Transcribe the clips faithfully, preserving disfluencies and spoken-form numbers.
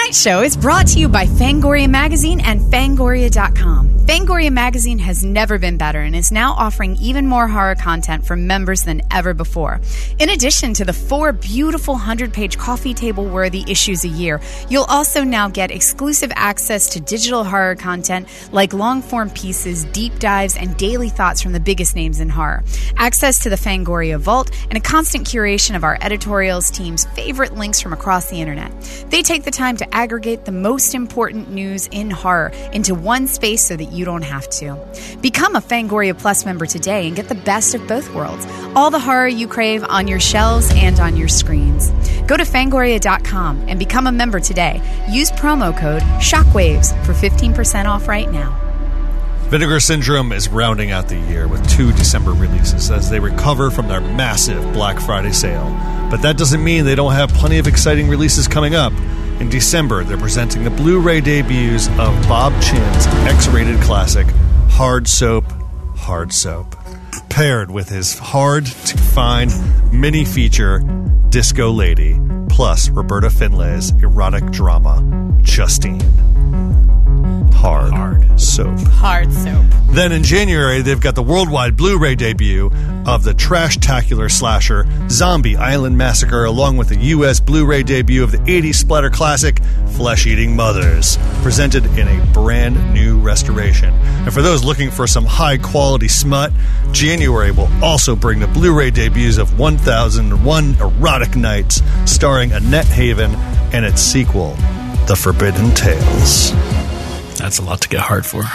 Tonight's show is brought to you by Fangoria Magazine and Fangoria dot com. Fangoria Magazine has never been better and is now offering even more horror content for members than ever before. In addition to the four beautiful hundred-page coffee table-worthy issues a year, you'll also now get exclusive access to digital horror content like long-form pieces, deep dives, and daily thoughts from the biggest names in horror. Access to the Fangoria Vault and a constant curation of our editorials team's favorite links from across the internet. They take the time to aggregate the most important news in horror into one space so that you don't have to. Become a Fangoria Plus member today and get the best of both worlds. All the horror you crave on your shelves and on your screens. Go to Fangoria dot com and become a member today. Use promo code SHOCKWAVES for fifteen percent off right now. Vinegar Syndrome is rounding out the year with two December releases as they recover from their massive Black Friday sale. But that doesn't mean they don't have plenty of exciting releases coming up. In December, they're presenting the Blu-ray debuts of Bob Chin's X-rated classic, Hard Soap, Hard Soap, paired with his hard-to-find mini-feature, Disco Lady, plus Roberta Finlay's erotic drama, Justine. Hard, Hard Soap. Hard Soap. Then in January, they've got the worldwide Blu-ray debut of the trash-tacular slasher Zombie Island Massacre, along with the U S Blu-ray debut of the eighties splatter classic Flesh-Eating Mothers, presented in a brand new restoration. And for those looking for some high-quality smut, January will also bring the Blu-ray debuts of one thousand one Erotic Nights, starring Annette Haven, and its sequel, The Forbidden Tales. That's a lot to get hard for.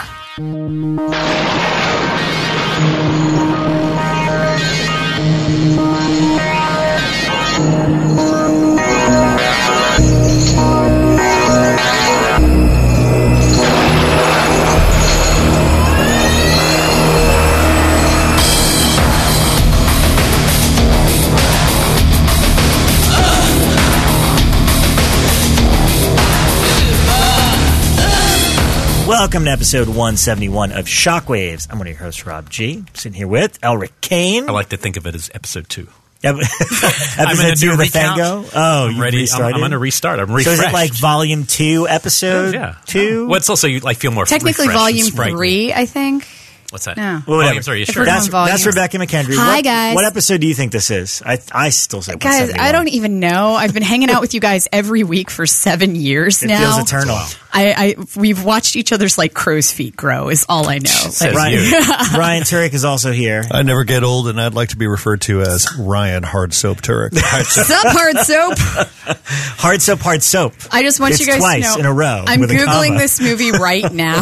Welcome to episode one seventy-one of Shockwaves. I'm one of your hosts, Rob G. I'm sitting here with Elric Kane. I like to think of it as episode two. episode two of the Fango? Oh, I'm ready. I'm, I'm going to restart. I'm refreshed. So is it like volume two, episode yeah. two? Well, it's also you like feel more technically volume three, I think. What's that? No. Well, volume three, sure. That's, that's Rebecca McKendry. Hi, what, guys. What episode do you think this is? I I still say guys, I don't even know. I've been hanging out with you guys every week for seven years it now. It feels eternal. I, I we've watched each other's like crow's feet grow is all I know. Like, Ryan, Ryan Turek is also here. I never get old, and I'd like to be referred to as Ryan Hard Soap Turek. What's up, Hard Soap? Hard Soap, Hard Soap. I just want it's you guys twice to know. in a row. I'm with a Googling comma. this movie right now.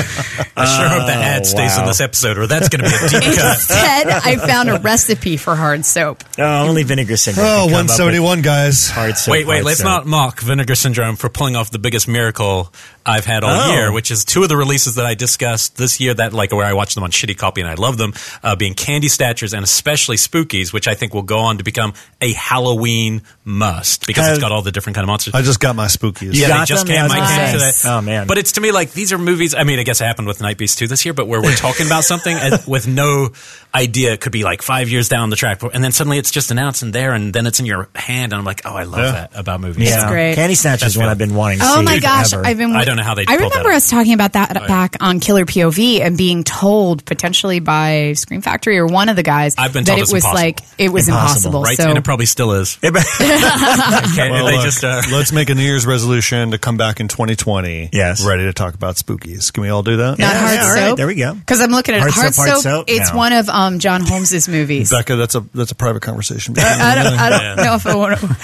I sure hope the ad stays wow. in this episode, or that's going to be a deep cut. Instead, I found a recipe for hard soap. Oh, only Vinegar Syndrome. Oh, one seventy-one, guys. Hard soap. Wait, wait, hard let's soap. not mock Vinegar Syndrome for pulling off the biggest miracle I've had all Oh. year, which is two of the releases that I discussed this year that like where I watched them on shitty copy and I love them, uh, being Candy Statures and especially Spookies, which I think will go on to become a Halloween must because Have- it's got all the different kind of monsters. I just got my spookies. Yeah, got they just them? came. Yeah, I I was came gonna to say. that. Oh, man. But it's to me like these are movies. I mean, I guess it happened with Night Beast two this year, but where we're talking about something and with no idea, it could be like five years down the track, and then suddenly it's just announced and there, and then it's in your hand, and I'm like, oh, I love Yeah. that about movies. Yeah. great. Candy Snatchers That's is one good. I've been wanting to see. Oh my gosh, forever. I've been. I don't know how they I pulled that remember off. us talking about that Oh, yeah. back on Killer P O V and being told potentially by Scream Factory or one of the guys I've been that told it it's was impossible. like it was Impossible, impossible. Right, So and it probably still is. Okay, Well, they look, just uh, let's make a New Year's resolution to come back in twenty twenty. Yes. Ready to talk about spookies. Can we all do that? not Yeah, hard yeah, all soap. right, there we go. Because I'm looking at Hard it. Hard soap, hard soap. soap? It's No. one of um, John Holmes's movies. Becca, that's a that's a private conversation. I don't, I don't know if I want to.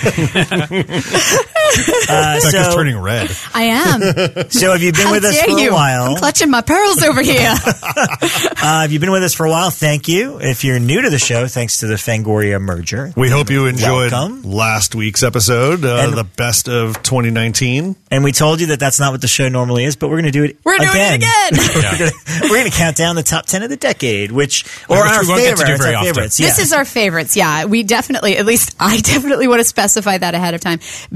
Uh, Becca's so, turning red. I am. so have you been How with us dare for you? a while? I'm clutching my pearls over here. Uh, have you been with us for a while? Thank you. If you're new to the show, thanks to the Fangoria merger. We hope you enjoyed Welcome. last week's episode, uh, And- the best of twenty nineteen. And we told you that that's not what the show normally is, but we're going to do it We're doing again. it again. We're going to count down the top ten of the decade, which, or Which our we won't get to do favorites, very our often. favorites. This yeah. is our favorites. Yeah, we definitely, at least I definitely want to specify that ahead of time because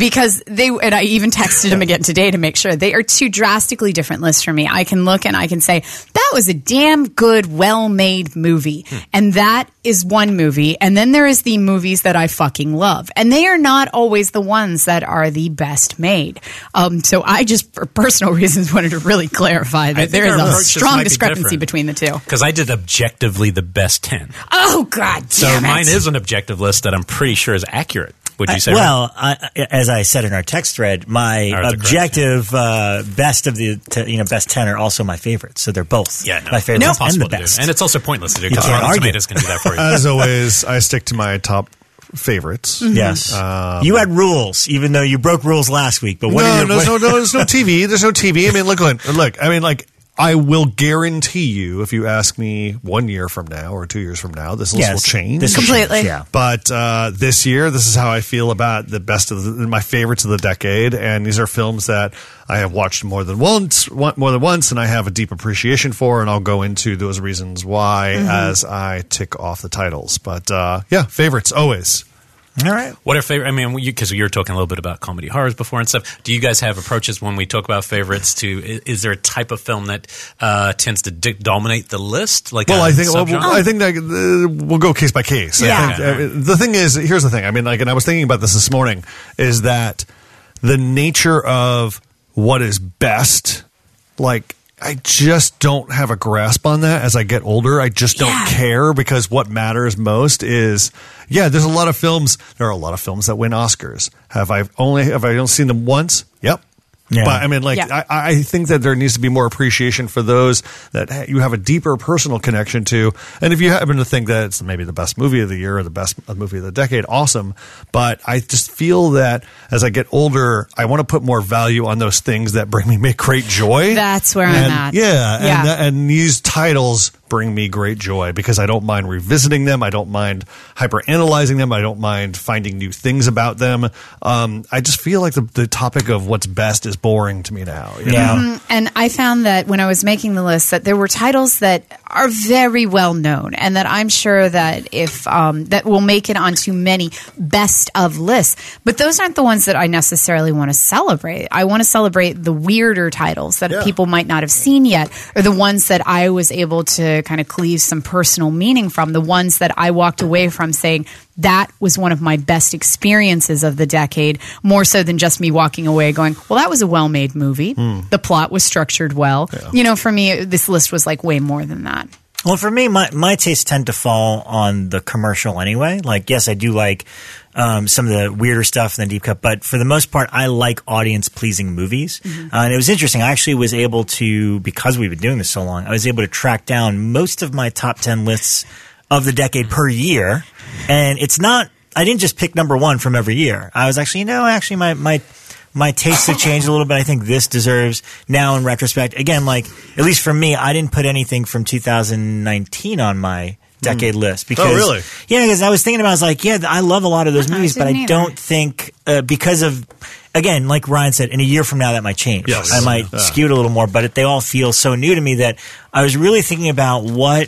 because they, and I even texted him again today to make sure, they are two drastically different lists for me. I can look and I can say, that was a damn good, well-made movie. Hmm. And that is one movie. And then there is the movies that I fucking love. And they are not always the ones that are the best made. Um, so I just, for personal reasons, wanted to really clarify that there is a strong discrepancy between the two. Because I did objectively the best ten. Oh, God damn So it. mine is an objective list that I'm pretty sure is accurate. Would you say? Uh, well, I, as I said in our text thread, my Or the objective uh, best of the t- you know best ten are also my favorites. So they're both yeah, no, my favorites it's and the impossible to do. best. And it's also pointless to do You because can't Rotten argue. Tomatoes can do that for you. As always, I stick to my top favorites. Mm-hmm. Yes, Um, you had rules, even though you broke rules last week. But what no, are your, no, what, no, no, there's no T V. There's no T V. I mean, look, look, look. I mean, like, I will guarantee you, if you ask me one year from now or two years from now, this list yes, will change. this will Completely. change, yeah. But uh, this year, this is how I feel about the best of the, my favorites of the decade, and these are films that I have watched more than once, one, more than once, and I have a deep appreciation for, and I'll go into those reasons why Mm-hmm. as I tick off the titles. But uh, yeah, favorites always. All right. What are favorite? I mean, because you, you were talking a little bit about comedy horrors before and stuff. Do you guys have approaches when we talk about favorites? To is, is there a type of film that uh, tends to di- dominate the list? Like, Well, a I think well, subgenre? I think that uh, we'll go case by case. I Yeah. think, uh, the thing is, here's the thing. I mean, like, and I was thinking about this this morning, is that the nature of what is best, like, I just don't have a grasp on that as I get older. I just don't Yeah. care, because what matters most is, yeah, there's a lot of films. There are a lot of films that win Oscars. Have I only have I only seen them once? Yep. Yeah. But I mean, like, Yeah. I, I think that there needs to be more appreciation for those that you have a deeper personal connection to. And if you happen to think that it's maybe the best movie of the year or the best movie of the decade, awesome. But I just feel that as I get older, I want to put more value on those things that bring me make great joy. That's where I'm And- at. Yeah, Yeah. And, that- and these titles bring me great joy because I don't mind revisiting them. I don't mind hyper analyzing them. I don't mind finding new things about them. Um, I just feel like the, the topic of what's best is boring to me now. you Yeah. know? And I found that when I was making the list, that there were titles that are very well known, and that I'm sure that if um, that will make it onto many best of lists. But those aren't the ones that I necessarily want to celebrate. I want to celebrate the weirder titles that Yeah. people might not have seen yet, or the ones that I was able to kind of cleave some personal meaning from. The ones that I walked away from saying, that was one of my best experiences of the decade, more so than just me walking away going, well, that was a well-made movie. The plot was structured well. You know, for me, this list was like way more than that. Well, for me, my, my tastes tend to fall on the commercial anyway. Like, yes, I do like um, some of the weirder stuff and the deep cut, but for the most part, I like audience-pleasing movies. Uh, and it was interesting. I actually was able to, because we've been doing this so long, I was able to track down most of my top ten lists of the decade per year. And it's not, I didn't just pick number one from every year. I was actually, you know, actually my, my, my tastes have changed a little bit. I think this deserves, now in retrospect, again, like, at least for me, I didn't put anything from two thousand nineteen on my decade list. Because, Oh, really? Yeah, because I was thinking about, I was like, yeah, I love a lot of those I movies, but I didn't either. don't think, uh, because of, again, like Ryan said, in a year from now that might change. Yes. I might Yeah. skew it a little more, but it, they all feel so new to me that I was really thinking about what,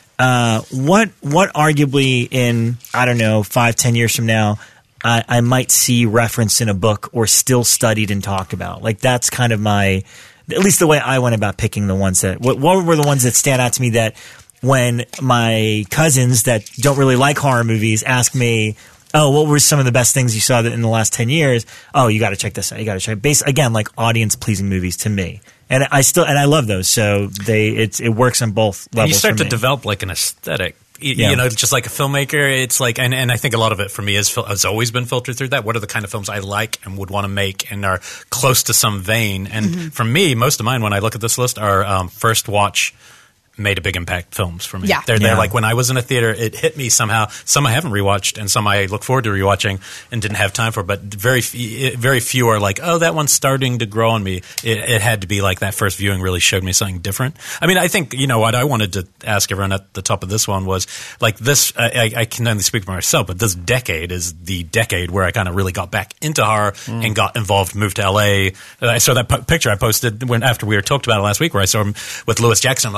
uh, what, what arguably in, I don't know, five, ten years from now, I, I might see referenced in a book or still studied and talked about. Like, that's kind of my, at least the way I went about picking the ones that, what, what were the ones that stand out to me that when my cousins that don't really like horror movies ask me, oh, what were some of the best things you saw that in the last ten years? Oh, you got to check this out. You got to check. Base again, like audience pleasing movies to me, and I still and I love those. So they it's it works on both levels. And you start for to me. develop like an aesthetic. Y- Yeah. You know, just like a filmmaker, it's like, and, and I think a lot of it for me is fil- has always been filtered through that. What are the kind of films I like and would want to make and are close to some vein? And Mm-hmm. for me, most of mine, when I look at this list, are um, first watch made a big impact films for me. Yeah. They're, they're Yeah. like when I was in a theater, it hit me somehow. Some I haven't rewatched and some I look forward to rewatching and didn't have time for, but very few, very few are like, oh, that one's starting to grow on me. It, it had to be like that first viewing really showed me something different. I mean, I think, you know, what I wanted to ask everyone at the top of this one was like this, I, I, I can only speak for myself, but this decade is the decade where I kind of really got back into horror Mm. and got involved, moved to L A. I saw that p- picture I posted when after we were talked about it last week where I saw him with Lewis Jackson. I'm like, oh, that's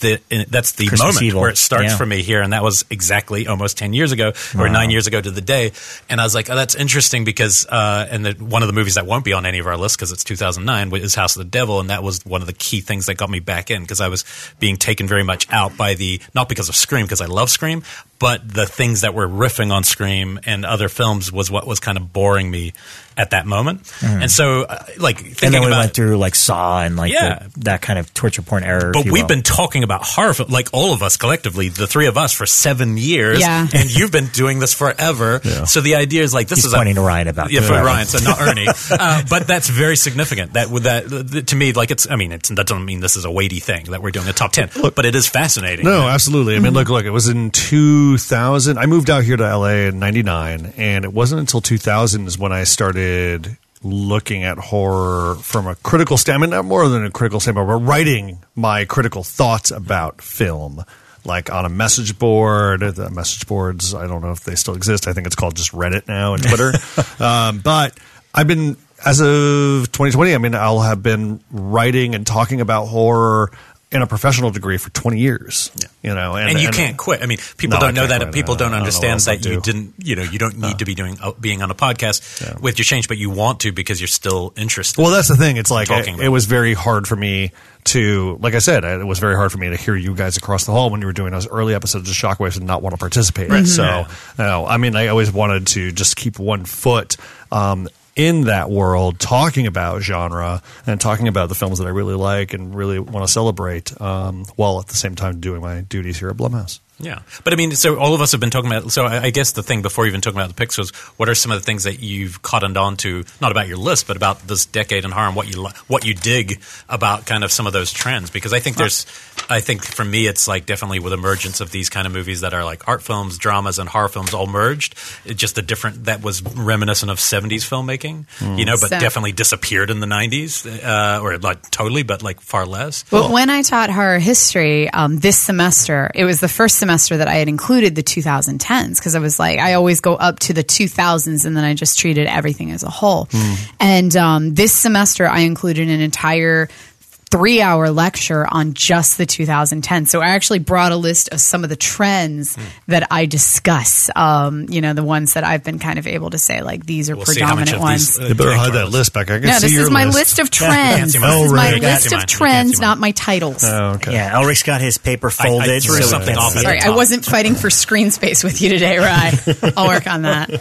the that's the Christmas moment Evil. where it starts Yeah. for me here, and that was exactly almost ten years ago, or Wow. nine years ago to the day. And I was like, oh, that's interesting because, uh, and the, one of the movies that won't be on any of our lists because it's two thousand nine is House of the Devil, and that was one of the key things that got me back in because I was being taken very much out by the, not because of Scream, because I love Scream, but the things that were riffing on Scream and other films was what was kind of boring me at that moment. Mm. And so, uh, like, thinking And then we about went through like Saw and like Yeah. the, that kind of torture porn era. if But you we've will. been talking about horror, fil- like all of us collectively, the three of us, for seven years. Yeah. And you've been doing this forever. Yeah. So the idea is like this He's is pointing a, to Ryan about yeah, that. for Ryan, so not Ernie. uh, but that's very significant. That with that th- to me, like it's. I mean, it's, that doesn't mean this is a weighty thing that we're doing a top ten, but it is fascinating. No, absolutely. I mean, look, look. It was in two thousand. I moved out here to L A in ninety-nine, and it wasn't until two thousand is when I started looking at horror from a critical standpoint, not more than a critical standpoint, but writing my critical thoughts about film, like on a message board. The message boards, I don't know if they still exist. I think it's called just Reddit now and Twitter. um, but I've been, as of twenty twenty, I mean, I'll have been writing and talking about horror in a professional degree for twenty years. Yeah. You know, And, you can't quit. I mean, people No, I don't know can't that. quit. People I don't don't know understand what else that I'll you do. didn't. You know, you don't need to be doing uh, being on a podcast Yeah. with your change, but you want to because you're still interested. Well, that's the thing. It's like Talking it, about it was very hard for me to, like I said, it was very hard for me to hear you guys across the hall when you were doing those early episodes of Shockwaves and not want to participate. So, no, I mean, I always wanted to just keep one foot um, in that world, talking about genre and talking about the films that I really like and really want to celebrate, um, while at the same time doing my duties here at Blumhouse. Yeah. But I mean, so all of us have been talking about, so I I guess the thing before even talking about the picks was, what are some of the things that you've cottoned on to, not about your list, but about this decade in horror and what you, li- what you dig about kind of some of those trends? Because I think there's, I think for me, it's like definitely with emergence of these kind of movies that are like art films, dramas, and horror films all merged. It just a different, that was reminiscent of seventies filmmaking, you know, but So- definitely disappeared in the nineties, uh, or not totally, but like far less. But when I taught horror history um, this semester, it was the first semester that I had included the two thousand tens because I was like, I always go up to the two thousands and then I just treated everything as a whole. And um, this semester, I included an entire three hour lecture on just the two thousand ten. So I actually brought a list of some of the trends that I discuss, um, you know, the ones that I've been kind of able to say, like, these are We'll see how much predominant of ones. these, uh, You better rank hide our that list. list back. I can No, see this your is my list. list of can't trends. see This mine. is my Oh, right. Can't list see of mine. trends, Can't see not my titles. Oh, okay. Yeah, Elric's got his paper folded. threw so something we off can't at see the Sorry, it. top. I wasn't fighting for screen space with you today, Rye. I'll work on that.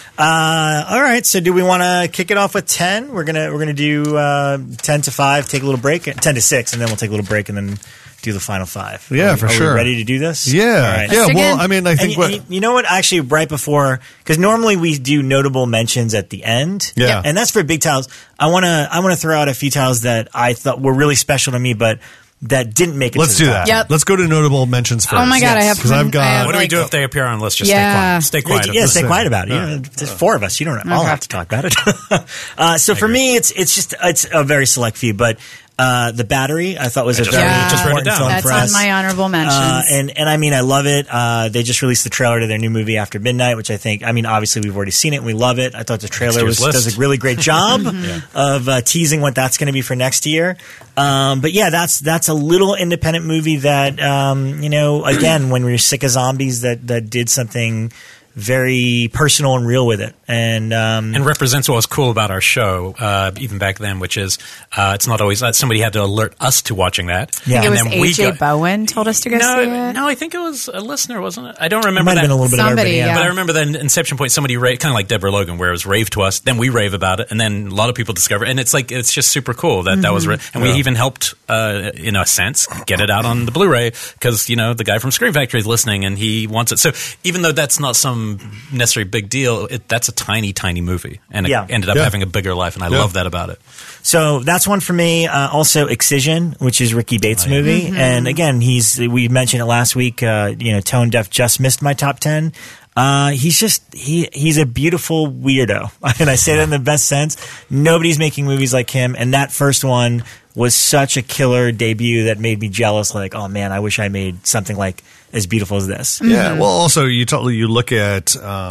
Uh, all right, so do we want to kick it off with ten? We're gonna we're gonna do uh, ten to five, take a little break, ten to six, and then we'll take a little break and then do the final five. Yeah, Are we- for are we sure. ready to do this? Yeah. All right. Yeah. Let's Well, again. I mean, I And, think y- what. and you know what? Actually, right before, because normally we do notable mentions at the end. Yeah. and that's for big titles. I want to I want to throw out a few titles that I thought were really special to me, but that didn't make it. Let's to do the that. top. Yep. Let's go to notable mentions first. Oh my God, I have because I've I got. have What do we like- do if they appear on the list? Just Yeah. stay quiet. Stay quiet. Yeah, stay Listen. quiet about it. You Yeah. know, there's four of us. You don't all Okay. have to talk about it. uh, so for me, it's it's just it's a very select few. But uh, The Battery, I thought was a just very wrote it- Yeah. just wrote it important down. film That's for on us. my honorable mentions. Uh, and and I mean, I love it. Uh, they just released the trailer to their new movie After Midnight, which I think, I mean, obviously we've already seen it and we love it. I thought the trailer was, year's list. does a really great job of uh, teasing what that's going to be for next year. Um, but yeah, that's that's a little independent movie that um, you know, again, when we were sick of zombies, that that did something very personal and real with it. And um, and represents what was cool about our show, uh, even back then, which is uh, it's not always uh, somebody had to alert us to watching that. Yeah. I think it and was then we A J go- Bowen told us to go see No, it. no, I think it was a listener, wasn't it? I don't it remember might have that. been a little bit Somebody, of everybody. yeah. But I remember that Inception Point, somebody raved, kind of like Deborah Logan, where it was rave to us, then we rave about it, and then a lot of people discover it. And it's like, it's just super cool that that was, ra- and we even helped, uh, in a sense, get it out on the Blu-ray, because, you know, the guy from Scream Factory is listening, and he wants it. So even though that's not some necessarily big deal, it, that's a tiny, tiny movie, and it Yeah. ended up Yeah. having a bigger life, and I Yeah. love that about it. So that's one for me. Uh, also, Excision, which is Ricky Bates' Oh, yeah. movie, Mm-hmm. and again, he's we mentioned it last week. Uh, you know, Tone Deaf just missed my top ten. Uh, he's just he he's a beautiful weirdo, and I say that in the best sense. Nobody's making movies like him, and that first one was such a killer debut that made me jealous. Like, oh man, I wish I made something like as beautiful as this. Yeah. Well, also you totally you look at um,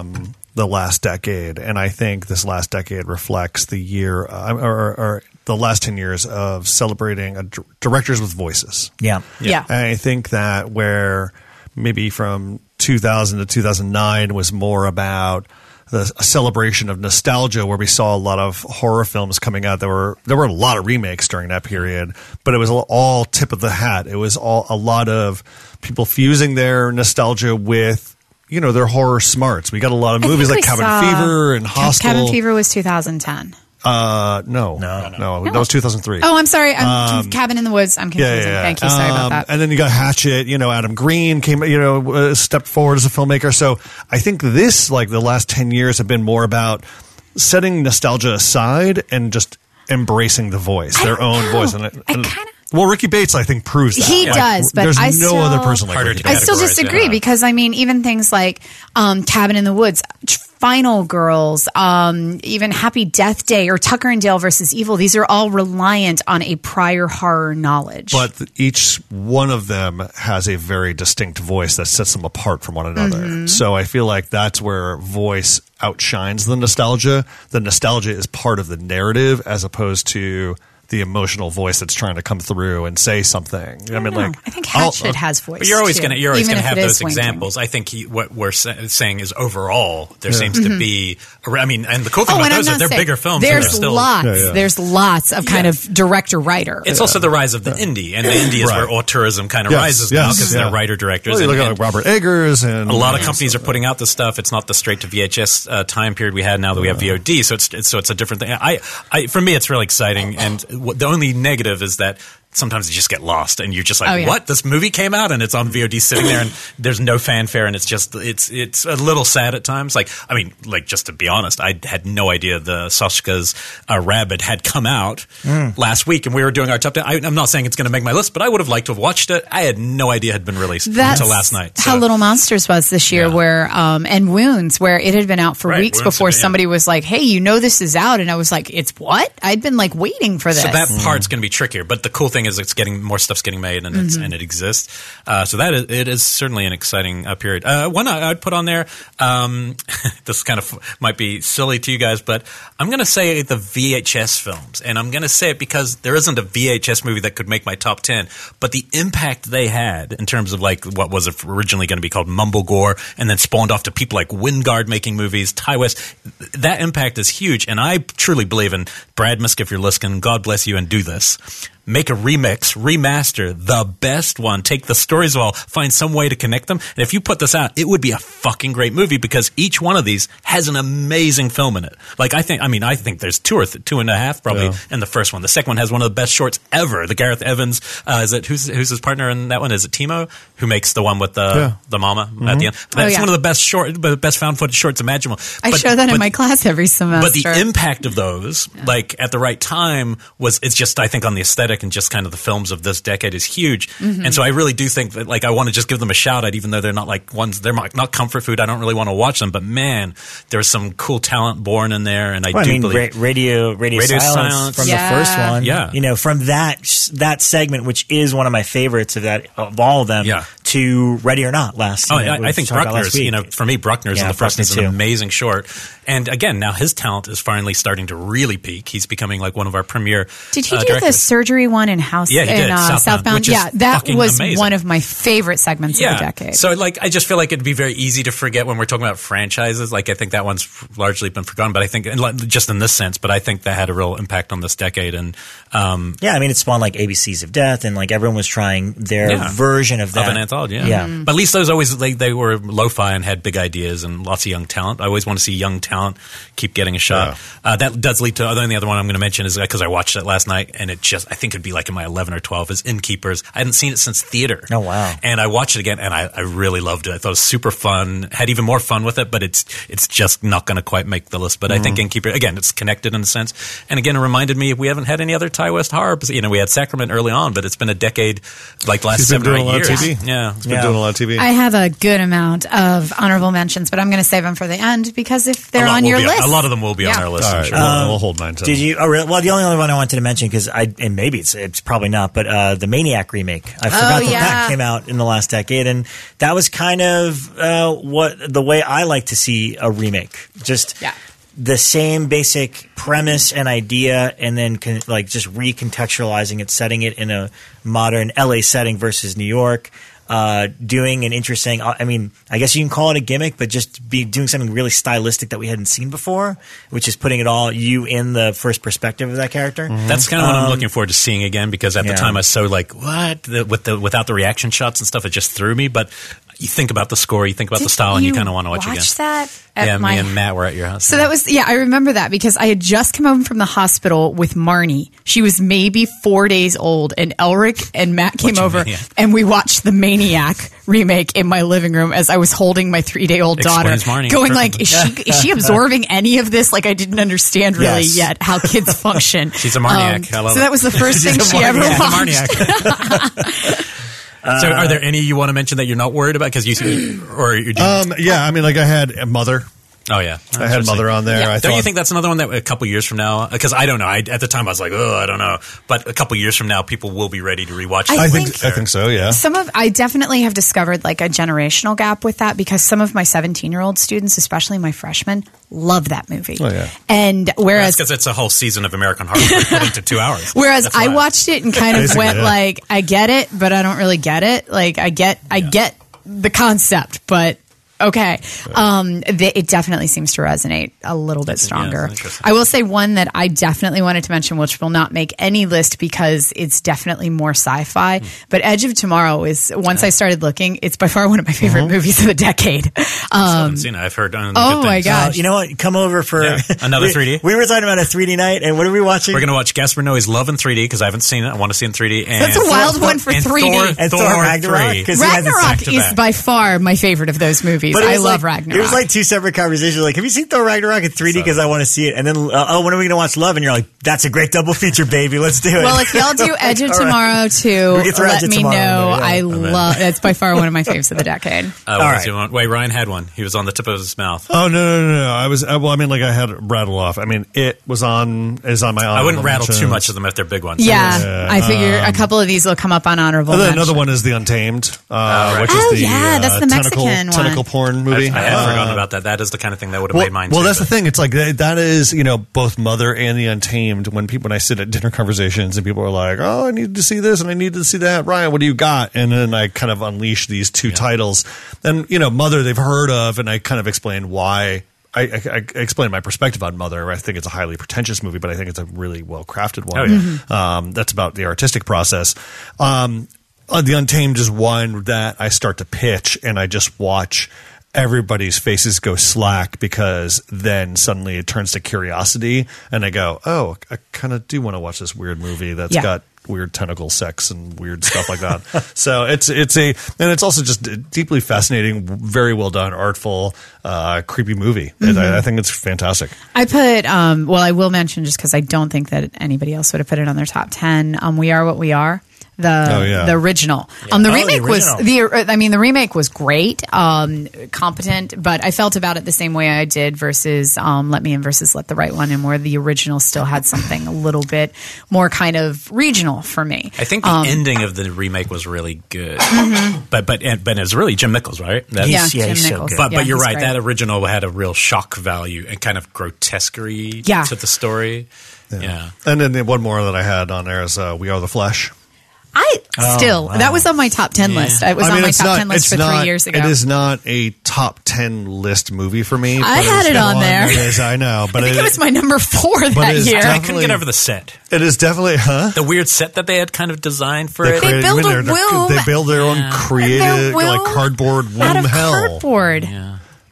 the last decade, and I think this last decade reflects the year uh, or, or the last ten years of celebrating a, directors with voices. Yeah. Yeah. And I think that where maybe from two thousand to two thousand nine was more about the a celebration of nostalgia, where we saw a lot of horror films coming out. There were there were a lot of remakes during that period, but it was all tip of the hat. It was all a lot of people fusing their nostalgia with, you know, their horror smarts. We got a lot of I movies think like we Cabin saw- Fever and Ca- Hostel. Cabin Fever was two thousand ten. Uh, no, no, no, that was two thousand three. Oh, I'm sorry. I'm Cabin in the Woods. I'm confusing. Yeah, yeah, yeah. Thank you. Sorry about Um, that. And then you got Hatchet. You know, Adam Green came. You know, uh, stepped forward as a filmmaker. So I think this, like the last ten years, have been more about setting nostalgia aside and just embracing the voice, I their don't own know. voice. And, I and kinda- well, Ricky Bates, I think, proves that. He Like, does, but there's I no still- other person like Harder Ricky to I Bates. still categorize, disagree yeah. because I mean, even things like um, Cabin in the Woods, Final Girls, um, even Happy Death Day, or Tucker and Dale versus Evil. These are all reliant on a prior horror knowledge. But th- each one of them has a very distinct voice that sets them apart from one another. Mm-hmm. So I feel like that's where voice outshines the nostalgia. The nostalgia is part of the narrative as opposed to the emotional voice that's trying to come through and say something. I, mean, No, like I think I'll- Hatchet has voice. But you're always too, going to you're always even going to if have it is those swing examples. I think he, what we're sa- saying is overall there seems to be. I mean, and the cool thing Oh, about and I'm those is not they're saying- bigger films. There's and they're still, lots. Yeah, yeah. There's lots of kind Yeah. of director writer. It's also the rise of the indie, and the indie is Right. where tourism kind of Yes, rises now yes, because yeah. they're writer directors. Well, you and, look at and like Robert Eggers and a lot of companies are putting out this stuff. It's not the straight to V H S uh, time period we had now that we have V O D. So it's, it's so it's a different thing. I, I for me, it's really exciting. And w- the only negative is that sometimes you just get lost and you're just like, Oh, yeah. what? This movie came out and it's on V O D sitting there and there's no fanfare and it's just it's it's a little sad at times. Like I mean, like just to be honest, I had no idea the Soshka's uh, Rabbit had come out Mm. last week and we were doing our top ten. I, I'm not saying it's going to make my list, but I would have liked to have watched it. I had no idea it had been released That's until last night. how So- Little Monsters was this year, Yeah. where um, and Wounds, where it had been out for Right, weeks Wounds before had been- somebody was like, "Hey, you know this is out," and I was like, "It's what?" I'd been like waiting for this. So that part's going to be trickier, but the cool thing is it's getting more stuff's getting made and it's, Mm-hmm. and it exists. Uh, so that is, it is certainly an exciting uh, period. Uh, one I, I'd put on there. Um, this kind of might be silly to you guys, but I'm going to say the V H S films, and I'm going to say it because there isn't a V H S movie that could make my top ten. But the impact they had in terms of like what was originally going to be called Mumblegore, and then spawned off to people like Wingard making movies, Ty West. That impact is huge, and I truly believe in Brad Misk. If you're listening, God bless you, and do this. Make a remix, remaster, the best one. Take the stories of all, find some way to connect them. And if you put this out, it would be a fucking great movie because each one of these has an amazing film in it. Like I think, I mean, I think there's two or th- two and a half probably Yeah. in the first one. The second one has one of the best shorts ever. The Gareth Evans, uh, is it who's who's his partner in that one? Is it Timo who makes the one with the Yeah. the mama at the end? That's yeah. one of the best short, the best found footage shorts imaginable. I But- show that in but- my class every semester. but the impact of those, like at the right time, was it's just I think on the aesthetic and just kind of the films of this decade is huge. Mm-hmm. And so I really do think that like I want to just give them a shout out, even though they're not like ones they're not not comfort food. I don't really want to watch them, but man, there's some cool talent born in there, and I Well, I do mean, believe. ra- radio, radio, Radio silence, Silence. from Yeah. the first one. Yeah. you know, from that that segment, which is one of my favorites of that of all of them. Yeah. To Ready or Not last. Oh, you know, I, we I think talked about last Bruckner's, you week. know, for me, Bruckner's in Yeah, the first is Bruckner an too. amazing short. And again, now his talent is finally starting to really peak. He's becoming like one of our premier Did he uh, do directors. the surgery one in House? Yeah, he in, did. Uh, Southbound, Southbound. which is Yeah, that fucking was amazing. one of my favorite segments of the decade. So, like, I just feel like it'd be very easy to forget when we're talking about franchises. Like, I think that one's largely been forgotten, but I think, and like, just in this sense, but I think that had a real impact on this decade. And, um, Yeah, I mean, it spawned like A B Cs of Death, and like everyone was trying their Yeah. version of that. of an anthology, yeah. Yeah. Mm-hmm. But at least those always, they, they were lo-fi and had big ideas and lots of young talent. I always want to see young talent keep getting a shot. Uh, that does lead to, the only other one I'm going to mention is because I watched it last night, and it just, I think it'd be like in my eleven or twelve, is Innkeepers. I hadn't seen it since theater. Oh, wow. And I watched it again, and I, I really loved it. I thought it was super fun, had even more fun with it, but it's it's just not going to quite make the list. But I think Innkeeper, again, it's connected in a sense. And again, it reminded me we haven't had any other Ty West horror. You know, we had Sacrament early on, but it's been a decade, like last He's been seven or doing a eight lot of years. T V. Yeah, Yeah. He's been Yeah. doing a lot of T V. I have a good amount of honorable mentions, but I'm going to save them for the end because if they're A lot on will your be list, a lot of them will be Yeah. on our list. All I'm right, sure. well, we'll hold mine. To Did you? Oh, really? Well, the only other one I wanted to mention because I and maybe it's it's probably not, but uh, the Maniac remake. I forgot that yeah. that came out in the last decade, and that was kind of uh, what the way I like to see a remake. Just Yeah. the same basic premise and idea, and then con- like just recontextualizing it, setting it in a modern L A setting versus New York. Uh, doing an interesting, I mean, I guess you can call it a gimmick, but just be doing something really stylistic that we hadn't seen before, which is putting it all you in the first perspective of that character. That's kind of what I'm Um, looking forward to seeing again because at yeah. the time I was so like, what? The, with the without the reaction shots and stuff, it just threw me. But you think about the score, you think about the Did style, and you you kind of want to watch, watch again. that at yeah, my me and Matt were at your house. So that was, yeah, I remember that because I had just come home from the hospital with Marnie. She was maybe four days old, and Elric and Matt came Watching over, Maniac. and we watched the Maniac remake in my living room as I was holding my three day old daughter, Explains Marnie. going like, is she, is she absorbing any of this? Like, I didn't understand really Yes. yet how kids function. She's a Marniac. I love so it. that was the first thing She's a she ever Marniac. watched. So, are there any you want to mention that you're not worried about? Because you, or you do? Um, yeah, I mean, like I had Mother. oh yeah, I had Mother on there. Yeah. I Don't thought, you think that's another one that a couple years from now? Because I don't know. I, at the time, I was like, oh, I don't know. But a couple years from now, people will be ready to rewatch. I that. I think think- I think so. Yeah. Some of I definitely have discovered like a generational gap with that because some of my seventeen year old students, especially my freshmen, love that movie. Oh, yeah. And whereas because it's a whole season of American Horror put into two hours. whereas That's I why. watched it and kind of Basically, went yeah. like, I get it, but I don't really get it. Like I get I get the concept, but okay. Um, th- it definitely seems to resonate a little bit stronger. it's interesting. I will say one that I definitely wanted to mention, which will not make any list because it's definitely more sci-fi. But Edge of Tomorrow is, once I started looking, it's by far one of my favorite movies of the decade. I Um, haven't seen it. I've heard. Um, oh good my things. God. Uh, you know what? Come over for Yeah, another we- three D. We were talking about a three D night, and what are we watching? We're going to watch Gaspar Noé's Love in three D because I haven't seen it. I want to see it in three D. And That's a wild one for and three D. Thor, And Thor, Thor Ragnarok, three. 'cause he has it Ragnarok back to is back. by far my favorite of those movies. But it I was love like, Ragnarok. It was like two separate conversations. Like, have you seen Thor Ragnarok in three D? Because I want to see it. And then, uh, oh, when are we going to watch Love? And you're like, that's a great double feature, baby. Let's do it. Well, if y'all do Edge of All right. Tomorrow too, We can throw let Edge of me Tomorrow know. in there, yeah. I in. love. That's by far one of my faves of the decade. Uh, what All was right. the one? Wait, Ryan had one. He was on the tip of his mouth. Oh no, no, no, no! I was uh, well. I mean, like I had rattle off. I mean, it was on is on my. I wouldn't honorable rattle too mentions. much of them if they're big ones. Yeah, Yeah, I figure a couple of these will come up on honorable. And then mention. another one is The Untamed, uh, right. which Oh, is the yeah, uh, that's the tentacle, Mexican one. tentacle porn I, movie. I had Uh, forgotten about that. That is the kind of thing that would have Well, made mine. well too, that's the but- thing. It's like that, that is, you know, both Mother and The Untamed. When people, when I sit at dinner conversations and people are like, "Oh, I need to see this and I need to see that." Ryan, what do you got? And then I kind of unleash these two titles. And you know, Mother they've heard of, and I kind of explain why. I, I, I explain my perspective on Mother. I think it's a highly pretentious movie, but I think it's a really well crafted one. Oh, yeah. um, that's about the artistic process. Um, uh, the Untamed is one that I start to pitch, and I just watch everybody's faces go slack because then suddenly it turns to curiosity, and I go, "Oh, I kind of do want to watch this weird movie that's Yeah. got weird tentacle sex and weird stuff like that." So it's it's a and it's also just a deeply fascinating, very well done, artful, uh, creepy movie. And I, I think it's fantastic. I put, um, well, I will mention just because I don't think that anybody else would have put it on their top ten. Um, We Are What We Are. The Oh, yeah. the original. Um, the Oh, the remake was original. the. I mean, the remake was great, um, competent, but I felt about it the same way I did versus um, Let Me In versus Let the Right One, and where the original still had something a little bit more kind of regional for me. I think the Um, ending of the remake was really good, but but and, but it was really Jim Nichols, right? That- yeah, He's- yeah, Jim he's so Nichols. good. But Yeah, but you're he's right. great. That original had a real shock value and kind of grotesquerie Yeah. to the story. Yeah. And then the one more that I had on there is uh, We Are the Flesh. I still wow. that was on my top ten list. It was I on mean, my it's top not- ten list it's for not- three years ago. It is not a top ten list movie for me. I but had is it on one there. that is- I know, but I think it, it was my number four that it's year. I definitely- couldn't get over the set, it is definitely, huh? the weird set that they had kind of designed for They, it. created- build I mean, a they're- womb. They build their own Yeah. creative, Their like womb cardboard out womb of hell. cardboard. Yeah.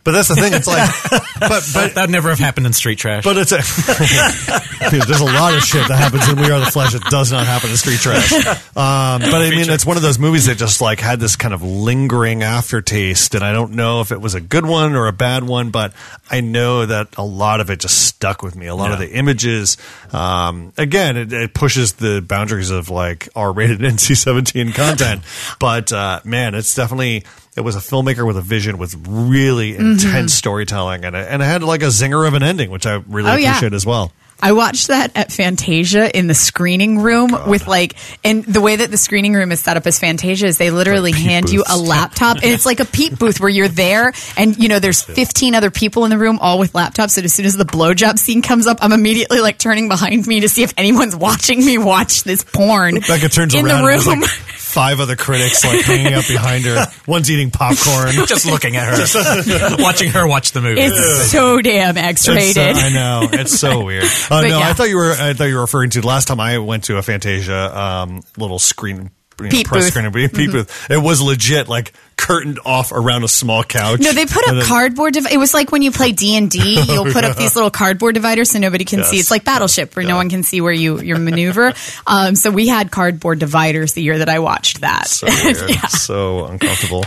But that's the thing. It's like, but but That'd never have happened in Street Trash. But it's a, Dude, there's a lot of shit that happens in We Are the Flesh that does not happen in Street Trash. Um, but I mean, it's one of those movies that just like had this kind of lingering aftertaste, and I don't know if it was a good one or a bad one, but I know that a lot of it just stuck with me. A lot Yeah. of the images, um, again, it, it pushes the boundaries of like R-rated N C seventeen content. But uh, man, it's definitely. It was a filmmaker with a vision with really intense mm-hmm. storytelling, and it, and it had like a zinger of an ending, which I really oh, appreciate yeah. as well. I watched that at Fantasia in the screening room God. with like, and the way that the screening room is set up as Fantasia is they literally like hand booths. you a laptop, and it's like a peep booth where you're there, and you know there's fifteen other people in the room, all with laptops. So as soon as the blowjob scene comes up, I'm immediately like turning behind me to see if anyone's watching me watch this porn. Becca turns in around the room. And there's like five other critics like hanging out behind her. One's eating popcorn, just looking at her, watching her watch the movie. It's yeah. so damn X-rated. Uh, I know, it's so weird. Oh uh, no, yeah. I thought you were. I thought you were referring to last time I went to a Fantasia um, little screen. You know, peep press booth. screen, peep mm-hmm. booth. It was legit, like curtained off around a small couch. No, they put up then, cardboard. Div- it was like when you play D and D, you'll put up these little cardboard dividers so nobody can yes. see. It's like Battleship, where yeah. no one can see where you you maneuver. Um, so we had cardboard dividers the year that I watched that. So weird. yeah. So uncomfortable.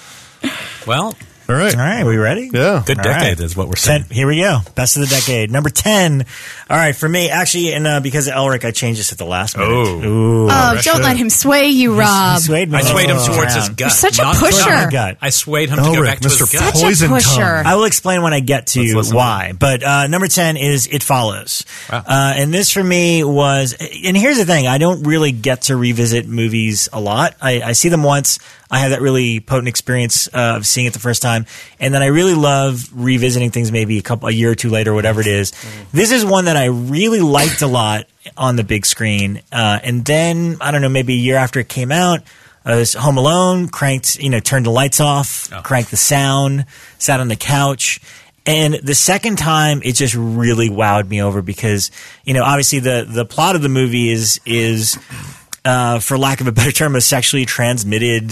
Well. All right. All right. Are we ready? Yeah. Good All decade right. is what we're saying. Ten, here we go. Best of the decade. Number ten. All right. For me, actually, and uh, because of Elric, I changed this at the last minute. Oh. Ooh. Oh, don't let him sway you, Rob. He swayed me. I swayed him oh, towards around. his gut. You're such a Not pusher. Gut. I swayed him Elric, to go back to Mister his gut. Such Poison a pusher. tongue. I will explain when I get to why. to But uh, number ten is It Follows. Wow. Uh, and this for me was, and here's the thing, I don't really get to revisit movies a lot. I, I see them once. I had that really potent experience uh, of seeing it the first time, and then I really love revisiting things maybe a couple, a year or two later, whatever it is. Mm. This is one that I really liked a lot on the big screen, uh, and then I don't know, maybe a year after it came out, I was home alone, cranked, you know, turned the lights off, oh. cranked the sound, sat on the couch. And the second time, it just really wowed me over because, you know, obviously the, the plot of the movie is is. Uh, for lack of a better term, a sexually transmitted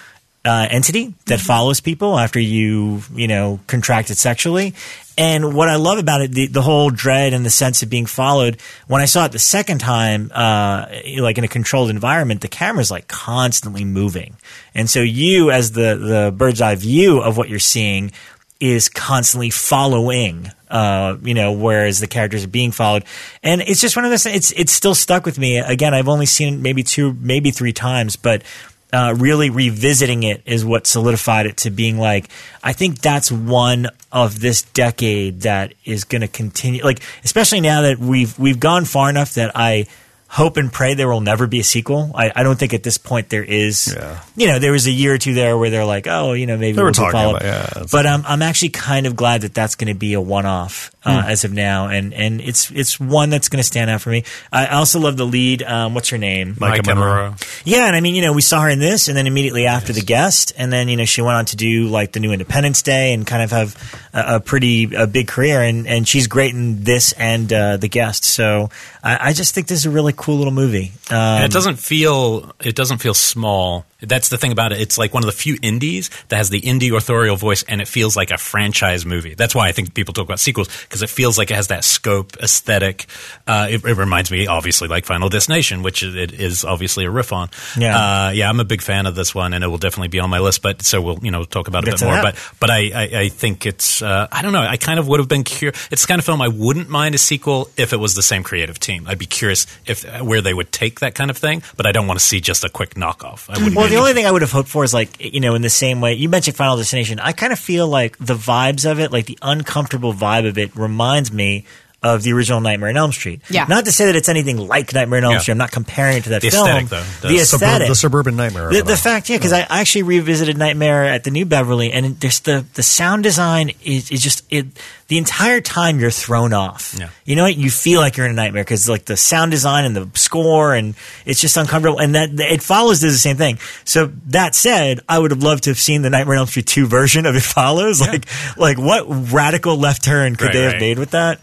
uh, entity that follows people after you, you know, contract it sexually. And what I love about it, the, the whole dread and the sense of being followed, when I saw it the second time, uh, like in a controlled environment, the camera's like constantly moving. And so you, as the, the bird's eye view of what you're seeing, is constantly following, uh, you know, whereas the characters are being followed. And it's just one of those, it's, it's still stuck with me. Again, I've only seen it maybe two, maybe three times, but, uh, really revisiting it is what solidified it to being like, I think that's one of this decade that is going to continue, like, especially now that we've, we've gone far enough that I hope and pray there will never be a sequel. I, I don't think at this point there is. Yeah. You know, there was a year or two there where they're like, oh, you know, maybe they were we'll talking follow. about, yeah. But um, I'm actually kind of glad that that's going to be a one-off uh, hmm. as of now, and and it's it's one that's going to stand out for me. I also love the lead. Um, what's her name? Maika Monroe. Yeah, and I mean, you know, we saw her in this, and then immediately after yes. The Guest, and then you know she went on to do like the new Independence Day, and kind of have a, a pretty a big career, and and she's great in this and uh, The Guest. So I, I just think this is a really cool little movie. Um, and it doesn't feel it doesn't feel small. That's the thing about it. It's like one of the few indies that has the indie authorial voice, and it feels like a franchise movie. That's why I think people talk about sequels, because it feels like it has that scope, aesthetic. Uh, it, it reminds me, obviously, like Final Destination, which it is obviously a riff on. Yeah, uh, yeah. I'm a big fan of this one, and it will definitely be on my list. But so we'll you know talk about it Get a bit more. That. But but I, I, I think it's uh, I don't know. I kind of would have been curious. It's the kind of film I wouldn't mind a sequel if it was the same creative team. I'd be curious if where they would take that kind of thing. But I don't want to see just a quick knockoff. I well, the only thing I would have hoped for is like, you know, in the same way you mentioned Final Destination, I kind of feel like the vibes of it, like the uncomfortable vibe of it, reminds me of the original Nightmare on Elm Street. Yeah. Not to say that it's anything like Nightmare on Elm Yeah. Street. I'm not comparing it to that the film. Aesthetic, though. The, The aesthetic. Suburb, the suburban nightmare. The, the fact, yeah, because I actually revisited Nightmare at the New Beverly, and there's the the sound design is, is just it. The entire time you're thrown off. Yeah. You know what? You feel like you're in a nightmare because like the sound design and the score, and it's just uncomfortable. And that It Follows does the same thing. So that said, I would have loved to have seen the Nightmare on Elm Street two version of It Follows. Yeah. Like, like what radical left turn could Right, they have right. made with that? Well, yeah, because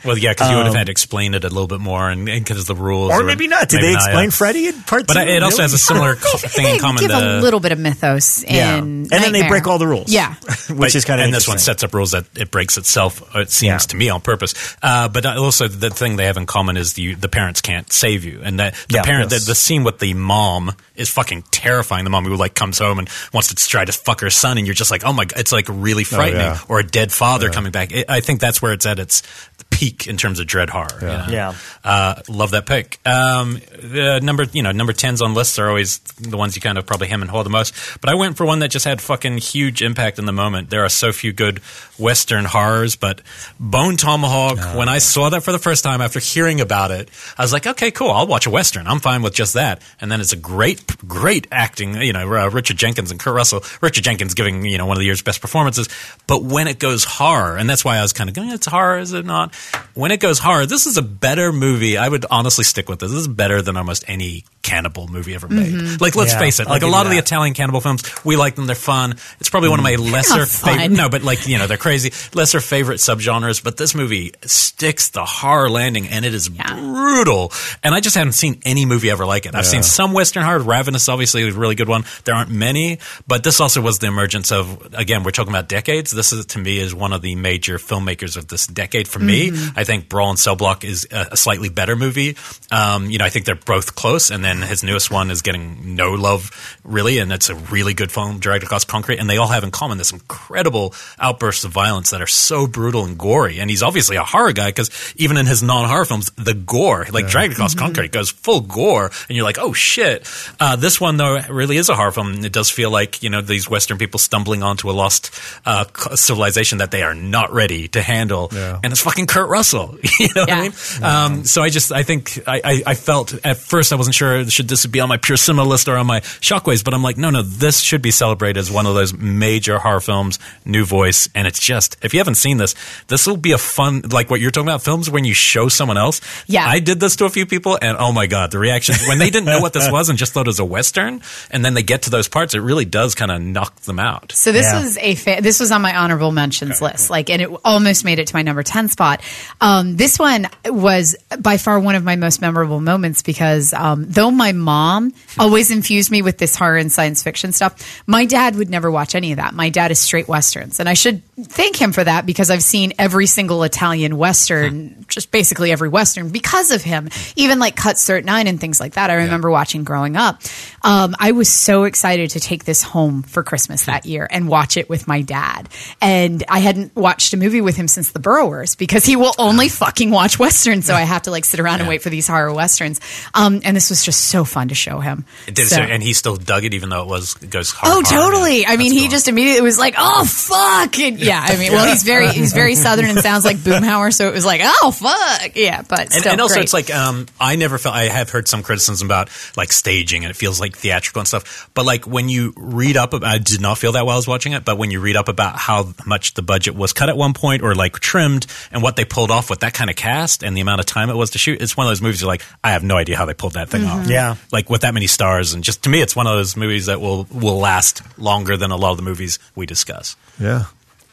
you would have had to explain it a little bit more, and because the rules, or maybe not. Did maybe they not, explain yeah. Freddy in part But two? it also Really? has a similar co- thing they in common. give to, a little bit of mythos in Yeah. And then they Nightmare. break all the rules. Yeah. which But- is kind of and this one sets up rules that it breaks itself. It seems Yeah. to me on purpose. Uh, but also the thing they have in common is the the parents can't save you, and that the Yeah, parent yes. the, the scene with the mom is fucking terrifying. The mom who like comes home and wants to try to fuck her son, and you're just like, oh my god, it's like really frightening. yeah. Or a dead father coming back. It, I think that's where it's at its peak in terms of dread horror. you Yeah. know? Yeah. Uh, love that pick. Um, the number, you know, number tens on lists are always the ones you kind of probably hem and haw the most. But I went for one that just had fucking huge impact in the moment. There are so few good Western horrors, but Bone Tomahawk, Oh. when I saw that for the first time after hearing about it, I was like, okay, cool, I'll watch a Western. I'm fine with just that. And then it's a great, great acting, you know, uh, Richard Jenkins and Kurt Russell. Richard Jenkins giving, you know, one of the year's best performances. But when it goes horror, and that's why I was kind of going, it's horror, is it not? When it goes horror, this is a better movie. I would honestly stick with this. This is better than almost any cannibal movie ever made. Mm-hmm. Like, let's Yeah, face it, I'll like a give lot you of the that. Italian cannibal films, we like them. They're fun. It's probably one of my lesser not fun. favorite. No, but like, you know, they're crazy. Lesser favorite subgenres. But this movie sticks the horror landing, and it is Yeah. brutal. And I just haven't seen any movie ever like it. I've seen some Western horror. Ravenous, obviously, is a really good one. There aren't many, but this also was the emergence of, again, we're talking about decades. This is, to me, is one of the major filmmakers of this decade. For me, I think Brawl and Cell Block is a, a slightly better movie. Um, you know, I think they're both close, and then his newest one is getting no love, really, and it's a really good film, Dragged Across Concrete, and they all have in common this incredible outbursts of violence that are so brutal and gory. And he's obviously a horror guy, because even in his non-horror films, the gore, like Dragged Across Concrete, goes full gore, and you're like, oh shit. Uh, this one, though, really is a horror film. It does feel like, you know, these Western people stumbling onto a lost uh, civilization that they are not ready to handle, Yeah. and it's fucking Kurt Russell. You know Yeah. what I mean? Um, so I just, I think, I, I, I felt at first I wasn't sure should this be on my Pure Cinema list or on my Shockwaves, but I'm like, no, no, this should be celebrated as one of those major horror films, new voice, and it's just, if you haven't seen this, this will be a fun, like what you're talking about, films when you show someone else. Yeah. I did this to a few people, and oh my god, the reactions when they didn't know what this was and just thought it was a Western, and then they get to those parts, it really does kind of knock them out. So this Yeah. was a fa- this was on my honorable mentions list, like, and it almost made it to my number ten spot. Um, this one was by far one of my most memorable moments because um, though my mom always infused me with this horror and science fiction stuff, my dad would never watch any of that. My dad is straight westerns, and I should thank him for that because I've seen every single Italian western, just basically every western because of him. Even like Cut Cert Nine and things like that. I remember watching growing up. Um, I was so excited to take this home for Christmas that year and watch it with my dad. And I hadn't watched a movie with him since The Burrowers because he will only fucking watch westerns. So I have to like sit around and wait for these horror westerns. Um, and this was just so fun to show him. It did, So- so, and he still dug it, even though it was it goes hard. Oh, hard. totally. I mean, That's he cool. just immediately was like, "Oh, fuck!" And, yeah, I mean, well, he's very he's very southern and sounds like Boomhauer, so it was like, "Oh, fuck!" Yeah, but And, still and also, great. it's like um, I never felt. I have heard some criticism about like staging, and it feels like theatrical and stuff. But like when you read up, about, I did not feel that while I was watching it. But when you read up about how much the budget was cut at one point, or like trimmed, and what they pulled off with that kind of cast, and the amount of time it was to shoot, it's one of those movies you're like, I have no idea how they pulled that thing off. Yeah. like with that many stars, and just to me, it's one of those movies that will will last longer than a lot of the movies we discuss. Yeah.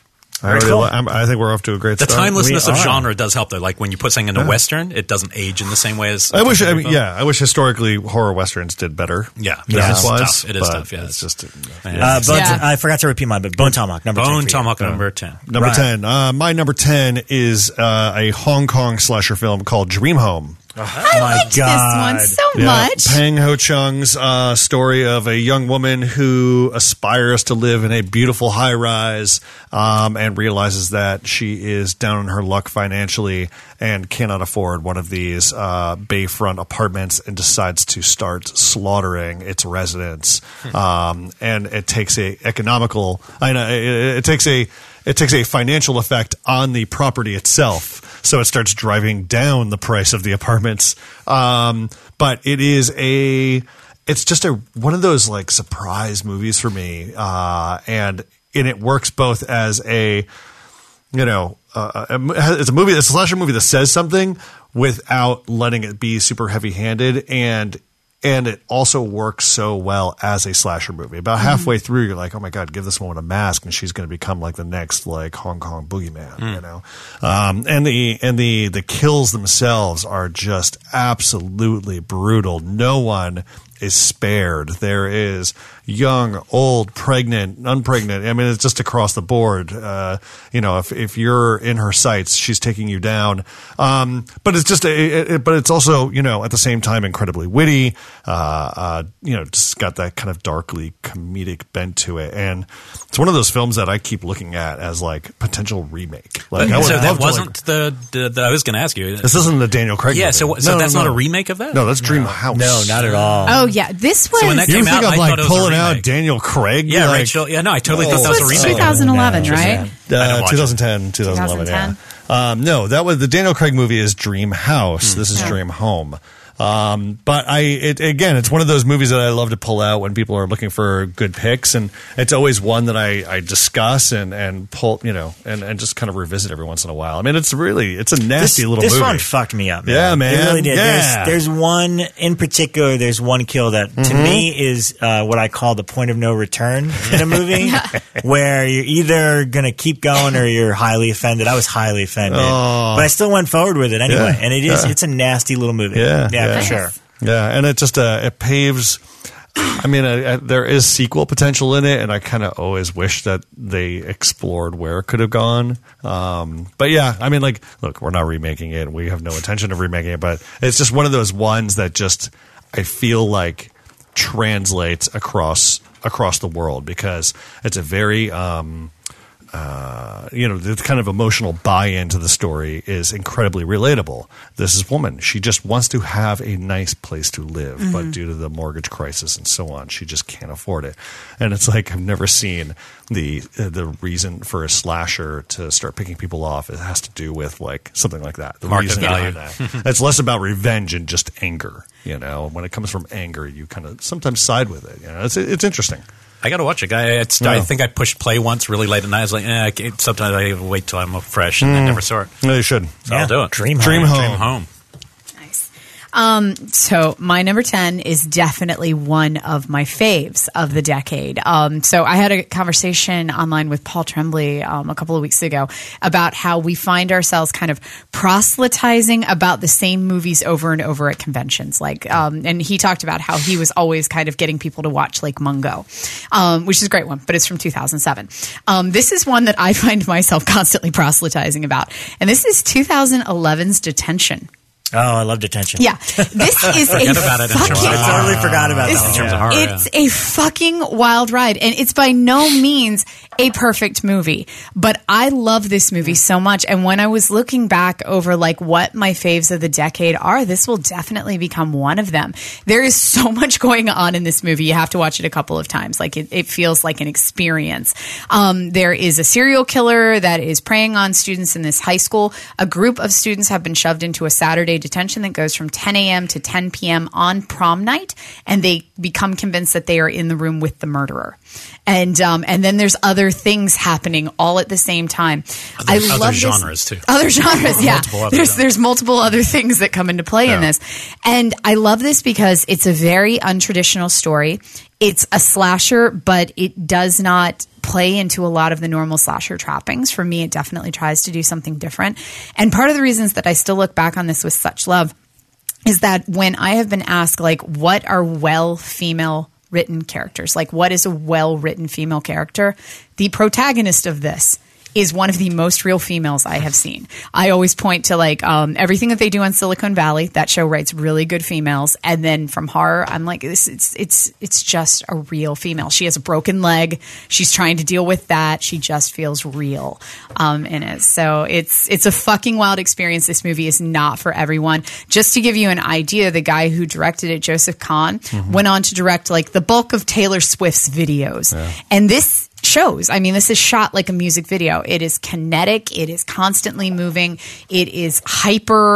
I, Very really cool. li- I'm, I think we're off to a great The start. timelessness We of are. genre does help, though. Like when you put something into Western, it doesn't age in the same way as. I wish, I contemporary mean, film. yeah, I wish historically horror westerns did better. Yeah, Yeah. business wise. It's tough. It is but tough. Yeah, it's just Uh, Bone, Yeah. I forgot to repeat mine, but Bone Tomahawk, number ten. Bone for you. Tomahawk number ten. number Right. ten. Uh, my number ten is uh, a Hong Kong slasher film called Dream Home. I my liked God. this one so Yeah, much. Peng Ho Chung's uh, story of a young woman who aspires to live in a beautiful high rise um, and realizes that she is down on her luck financially and cannot afford one of these uh, bayfront apartments and decides to start slaughtering its residents. Um, and it takes a economical, I know it, it takes a it takes a financial effect on the property itself. So it starts driving down the price of the apartments. Um, but it is a, it's just a, one of those like surprise movies for me. Uh, and, and it works both as a, you know, uh, a, it's a movie, it's a slasher movie that says something without letting it be super heavy handed. And And it also works so well as a slasher movie. About halfway through, you're like, oh my God, give this woman a mask and she's going to become like the next like Hong Kong boogeyman, mm. you know? Um, and the, and the, the kills themselves are just absolutely brutal. No one is spared. There is young, old, pregnant, unpregnant. I mean, it's just across the board. Uh, you know, if, if you're in her sights, she's taking you down. Um, but it's just, a, it, it, but it's also, you know, at the same time, incredibly witty. Uh, uh, you know, just got that kind of darkly comedic bent to it. And it's one of those films that I keep looking at as like potential remake. Like, I would so love that to, wasn't like, the, the, the, I was going to ask you. This isn't the Daniel Craig Yeah, movie. so, so no, that's no, not no. a remake of that? No, that's Dreamhouse. No, not at all. Oh yeah, this was. So when that You came think out, I'm I like thought it was a pulling out remake. Daniel Craig? Yeah, like, Rachel. Yeah, no, I totally Oh, thought that was a This was remake. twenty eleven, No, right? I didn't Uh, watch it. twenty ten, twenty eleven, twenty ten. yeah. Um, no, that was the Daniel Craig movie is Dream House. This is Yeah. Dream Home. Um, but I, it, again, it's one of those movies that I love to pull out when people are looking for good picks, and it's always one that I, I discuss and, and pull, you know, and, and just kind of revisit every once in a while. I mean, it's really, it's a nasty this, little this movie. one fucked me up, man. Yeah, man. It really did. Yeah. There's, there's one in particular, there's one kill that to Mm-hmm. me is uh, what I call the point of no return in a movie where you're either going to keep going or you're highly offended. I was highly offended, Oh. but I still went forward with it anyway. Yeah. And it is, Yeah. it's a nasty little movie. Yeah, yeah, yeah. for sure. Yeah, and it just uh, it paves. I mean, uh, uh, there is sequel potential in it, and I kind of always wish that they explored where it could have gone. Um, but yeah, I mean, like, look, we're not remaking it. We have no intention of remaking it, but it's just one of those ones that just I feel like translates across across the world because it's a very. Um, Uh, you know, the kind of emotional buy-in to the story is incredibly relatable. This is woman. She just wants to have a nice place to live, mm-hmm. but due to the mortgage crisis and so on, she just can't afford it. And it's like I've never seen the uh, the reason for a slasher to start picking people off. It has to do with like something like that. The Market reason value. behind that. It's less about revenge and just anger. You know, when it comes from anger, you kind of sometimes side with it. You know, it's it's interesting. I got to watch it. I, it's, Yeah. I think I pushed play once really late at night. I was like, eh, I can't- sometimes I wait till I'm fresh, and I never saw it. No, you should. So I'll do it. Dream Dream Home. Home. Dream home. Nice. Um, so my number ten is definitely one of my faves of the decade. Um, so I had a conversation online with Paul Tremblay um, a couple of weeks ago about how we find ourselves kind of proselytizing about the same movies over and over at conventions. Like, um, and he talked about how he was always kind of getting people to watch Lake Mungo, um, which is a great one, but it's from two thousand seven. Um, this is one that I find myself constantly proselytizing about, and this is two thousand eleven's Detention. Oh, I love Detention. Yeah, this is a Forget about it in terms fucking. of I totally forgot about It's- that. In terms of one. horror, It's a fucking wild ride, and it's by no means a perfect movie, but I love this movie so much. And when I was looking back over like what my faves of the decade are, this will definitely become one of them. There is so much going on in this movie. You have to watch it a couple of times. Like it, it feels like an experience. Um, there is a serial killer that is preying on students in this high school. A group of students have been shoved into a Saturday detention that goes from ten a.m. to ten p.m. on prom night, and they become convinced that they are in the room with the murderer. And um, and then there's other things happening all at the same time. Other- I other love this- genres, too. Other genres, yeah. Multiple other there's genres. there's multiple other things that come into play in Yeah. this, and I love this because it's a very untraditional story. It's a slasher, but it does not play into a lot of the normal slasher trappings. For me, it definitely tries to do something different. And part of the reasons that I still look back on this with such love is that when I have been asked, like, what are well female written characters? Like, what is a well written female character? The protagonist of this is one of the most real females I have seen. I always point to like um, everything that they do on Silicon Valley. That show writes really good females, and then from horror, I'm like, this it's it's it's just a real female. She has a broken leg. She's trying to deal with that. She just feels real um, in it. So it's it's a fucking wild experience. This movie is not for everyone. Just to give you an idea, the guy who directed it, Joseph Kahn, mm-hmm. went on to direct like the bulk of Taylor Swift's videos, yeah. and this. Shows. I mean, this is shot like a music video. It is kinetic. It is constantly moving. It is hyper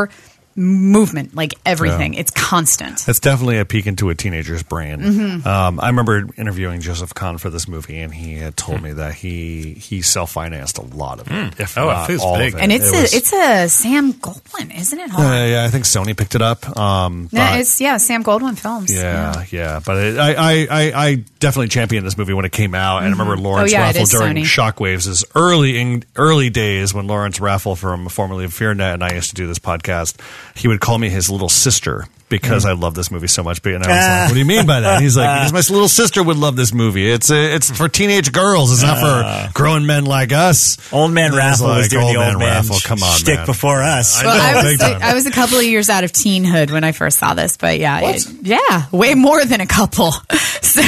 movement, like everything. Yeah. It's constant. It's definitely a peek into a teenager's brain. Mm-hmm. Um, I remember interviewing Joseph Kahn for this movie, and he had told mm. me that he he self-financed a lot of it, mm. if oh, not it all big. of it. And it's it a was, it's a Sam Goldwyn, isn't it? Uh, yeah, I think Sony picked it up. Um, no, it's yeah, Sam Goldwyn Films. Yeah, yeah. yeah. But it, I, I, I, I definitely championed this movie when it came out, and mm-hmm. I remember Lawrence oh, yeah, Raffel during Sony. Shockwaves' early in, early days when Lawrence Raffel from formerly of FearNet and I used to do this podcast. He would call me his little sister because mm. I love this movie so much. And I was like, what do you mean by that? He's like, because my little sister would love this movie. It's a, it's for teenage girls. It's not uh, for grown men like us. Old man Raffel was, like, was doing old the old man, man Raffel. Come on, shtick man. before us. Well, I, know, I, was, I, I was a couple of years out of teenhood when I first saw this, but yeah, it, yeah, way more than a couple. So,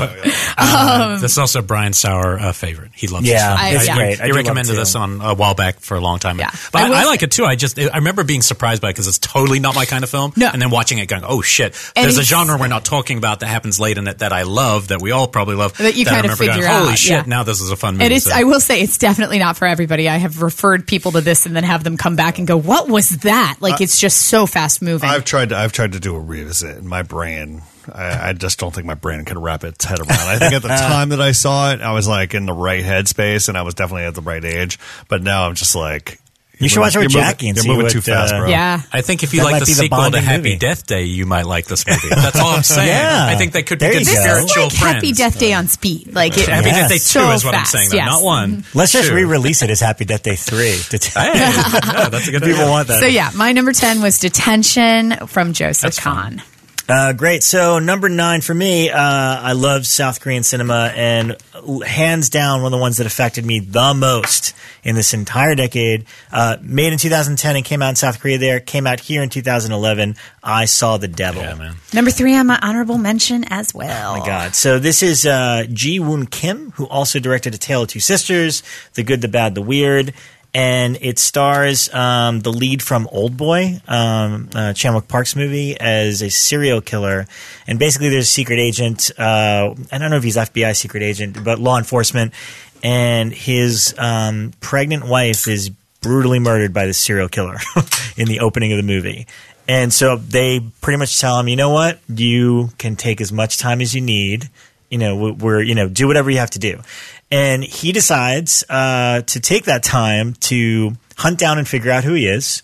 uh, um, this is also Brian Sauer uh, favorite. He loves yeah, this. I, It's yeah. great. He recommended this on a while back for a long time. Yeah. But I, I, I like it too. I just I remember being surprised by it because it's totally not my kind of film. No. And then watching it going, oh shit, and there's a genre we're not talking about that happens late in it that I love, that we all probably love. That you that kind I of remember figure going, holy out, shit, yeah. now this is a fun movie. And it's, so. I will say it's definitely not for everybody. I have referred people to this and then have them come back and go, what was that? Like, uh, it's just so fast moving. I've tried to, I've tried to do a revisit in my brain. I, I just don't think my brain can wrap its head around. I think at the time that I saw it, I was like in the right headspace and I was definitely at the right age. But now I'm just like, you should watch it with Jackie and You're see moving what, too fast, uh, bro. Yeah. I think if you That like might the be the sequel to bonding Happy movie. Death Day, you might like this movie. That's all I'm saying. Yeah. I think they could There be you good go. spiritual like friends. Happy Death Day on speed. Like it, Happy Yes. Death Day so two is what fast, I'm saying, though, yes. not one. Let's just Two. re-release it as Happy Death Day three. Hey, yeah, that's a good People idea. want that. So yeah, my number ten was Detention from Joseph That's Kahn. fun. Uh, great. So number nine for me, uh, I love South Korean cinema, and hands down one of the ones that affected me the most in this entire decade. Uh, made in two thousand ten and came out in South Korea. There came out here in two thousand eleven. I Saw the Devil. Yeah, man. Number three on my honorable mention as well. Oh my God. So this is uh, Ji Woon Kim, who also directed A Tale of Two Sisters, The Good, the Bad, the Weird. And it stars um, the lead from Old Boy, um, uh, Chan-wook Park's movie, as a serial killer. And basically there's a secret agent. Uh, I don't know if he's F B I secret agent, but law enforcement. And his um, pregnant wife is brutally murdered by this serial killer in the opening of the movie. And so they pretty much tell him, you know what? You can take as much time as you need. You know, we're, you know, do whatever you have to do. And he decides uh, to take that time to hunt down and figure out who he is.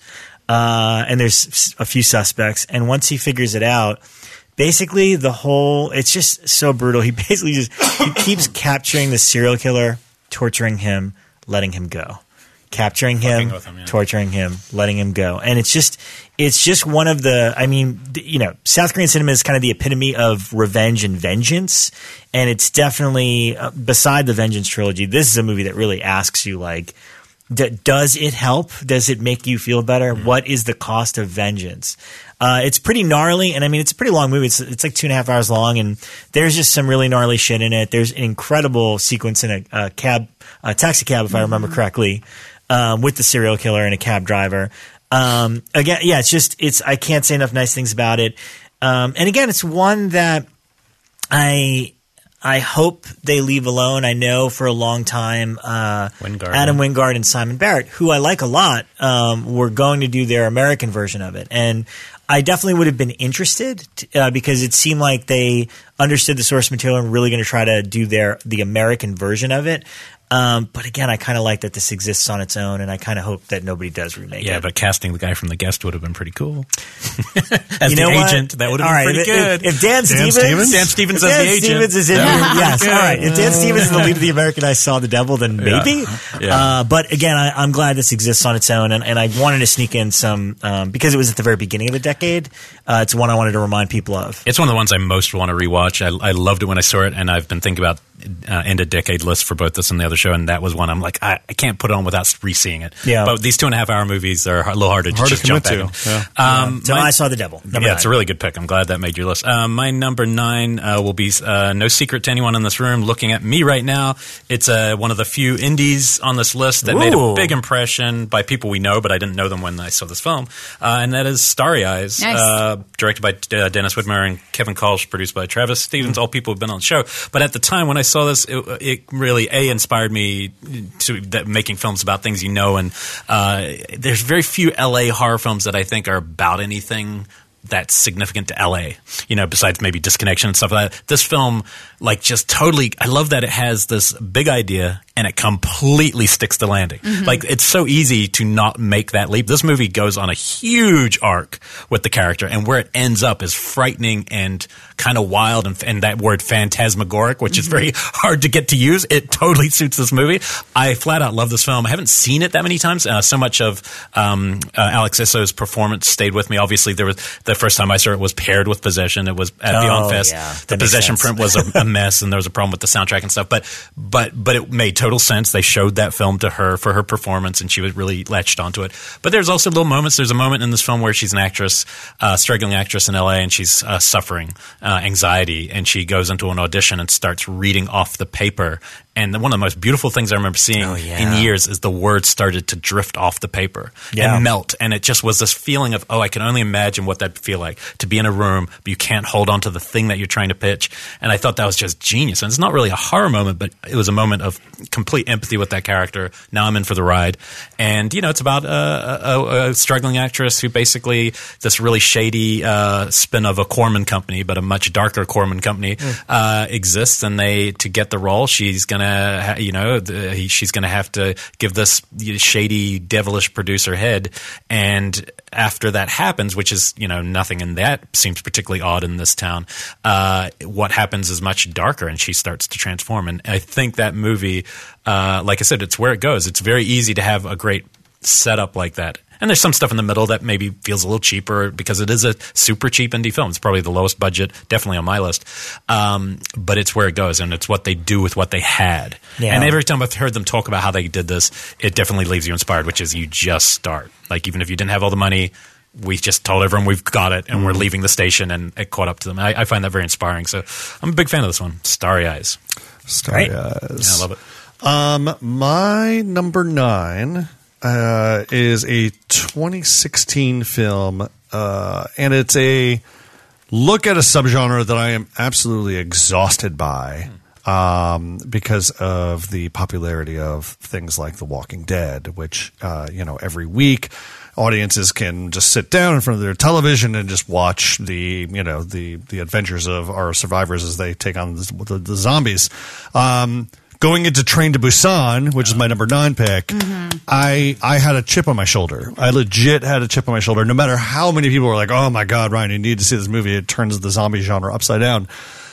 Uh, and there's a few suspects. And once he figures it out, basically the whole – it's just so brutal. He basically just he keeps capturing the serial killer, torturing him, letting him go. Capturing him, him yeah. torturing him, letting him go. And it's just it's just one of the – I mean, you know, South Korean cinema is kind of the epitome of revenge and vengeance. And it's definitely uh, – beside the Vengeance trilogy, this is a movie that really asks you, like, d- does it help? Does it make you feel better? Mm-hmm. What is the cost of vengeance? Uh, it's pretty gnarly, and I mean, it's a pretty long movie. It's, it's like two and a half hours long, and there's just some really gnarly shit in it. There's an incredible sequence in a, a cab – a taxi cab, if mm-hmm. I remember correctly. Um, with the serial killer and a cab driver. Um, again, yeah, it's just, it's, I can't say enough nice things about it. Um, and again, it's one that I, I hope they leave alone. I know for a long time, uh, Wingard. Adam Wingard and Simon Barrett, who I like a lot, um, were going to do their American version of it. And I definitely would have been interested to, uh, because it seemed like they understood the source material and really going to try to do their, the American version of it. Um, but again, I kind of like that this exists on its own, and I kind of hope that nobody does remake yeah, it. Yeah, but casting the guy from The Guest would have been pretty cool. As you know the what? agent, that would have all been right, pretty if, good. If, if Dan, Dan Stevens, Stevens? Dan Stevens if as Dan the agent. Stevens is in That here, would be yes, good. all right. If Dan Stevens is the lead of the American I Saw the Devil, then maybe. Yeah. Yeah. Uh, but again, I, I'm glad this exists on its own, and, and I wanted to sneak in some um, because it was at the very beginning of the decade. Uh, it's one I wanted to remind people of. It's one of the ones I most want to rewatch. I, I loved it when I saw it, and I've been thinking about uh, end of decade lists for both this and the other show, and that was one I'm like, I, I can't put it on without re-seeing it. Yeah. But these two and a half hour movies are a little hard to Hard just to jump commit back to. in. Yeah. Um, So my- I Saw the Devil. Number yeah, nine. it's a really good pick. I'm glad that made your list. Um, my number nine uh, will be uh, no secret to anyone in this room looking at me right now. It's uh, one of the few indies on this list that made a Ooh. big impression by people we know, but I didn't know them when I saw this film. Uh, and that is Starry Eyes, Nice. uh, directed by uh, Dennis Whitmer and Kevin Kolsch, produced by Travis Stevens, all people who've been on the show. But at the time when I saw this, it, it really a inspired me to that, making films about things you know, and uh, there's very few L A horror films that I think are about anything that's significant to L A, you know, besides maybe Disconnection and stuff like that. This film, like, just totally, I love that it has this big idea and it completely sticks the landing. Mm-hmm. Like, it's so easy to not make that leap. This movie goes on a huge arc with the character, and where it ends up is frightening and kind of wild, and, and that word phantasmagoric, which mm-hmm. is very hard to get to use. It totally suits this movie. I flat out love this film. I haven't seen it that many times. Uh, so much of um, uh, Alex Isso's performance stayed with me. Obviously, there was the first time I saw it was paired with Possession. It was at oh, Beyond Fest. Yeah. The Possession print was a, a mess, and there was a problem with the soundtrack and stuff. But but but it made total sense. They showed that film to her for her performance, and she was really latched onto it. But there's also little moments. There's a moment in this film where she's an actress, uh, struggling actress in L A, and she's uh, suffering uh, anxiety, and she goes into an audition and starts reading off the paper. And one of the most beautiful things I remember seeing oh, yeah. in years is the words started to drift off the paper yeah. and melt. And it just was this feeling of, oh, I can only imagine what that'd feel like to be in a room, but you can't hold on to the thing that you're trying to pitch. And I thought that was just genius. And it's not really a horror moment, but it was a moment of complete empathy with that character. Now I'm in for the ride. And, you know, it's about a, a, a struggling actress who basically, this really shady uh, spin of a Corman company, but a much darker Corman company, mm. uh, exists. And they, to get the role, she's going to, you know, the, he, she's going to have to give this shady, devilish producer head. And after that happens, which is, you know, nothing in that seems particularly odd in this town, uh, what happens is much darker, and she starts to transform. And I think that movie, uh, like I said, it's where it goes. It's very easy to have a great setup like that. And there's some stuff in the middle that maybe feels a little cheaper because it is a super cheap indie film. It's probably the lowest budget, definitely on my list. Um, but it's where it goes, and it's what they do with what they had. Yeah. And every time I've heard them talk about how they did this, it definitely leaves you inspired, which is you just start. Like, even if you didn't have all the money, we just told everyone we've got it, and mm. we're leaving the station, and it caught up to them. I, I find that very inspiring. So I'm a big fan of this one. Starry Eyes. Starry right? Eyes. Yeah, I love it. Um, my number nine... Uh, is a twenty sixteen film, uh, and it's a look at a subgenre that I am absolutely exhausted by um, because of the popularity of things like The Walking Dead, which, uh, you know, every week audiences can just sit down in front of their television and just watch the, you know, the, the adventures of our survivors as they take on the, the, the zombies. Um, Going into Train to Busan, which is my number nine pick, mm-hmm. I I had a chip on my shoulder. I legit had a chip on my shoulder. No matter how many people were like, oh my God, Ryan, you need to see this movie. It turns the zombie genre upside down.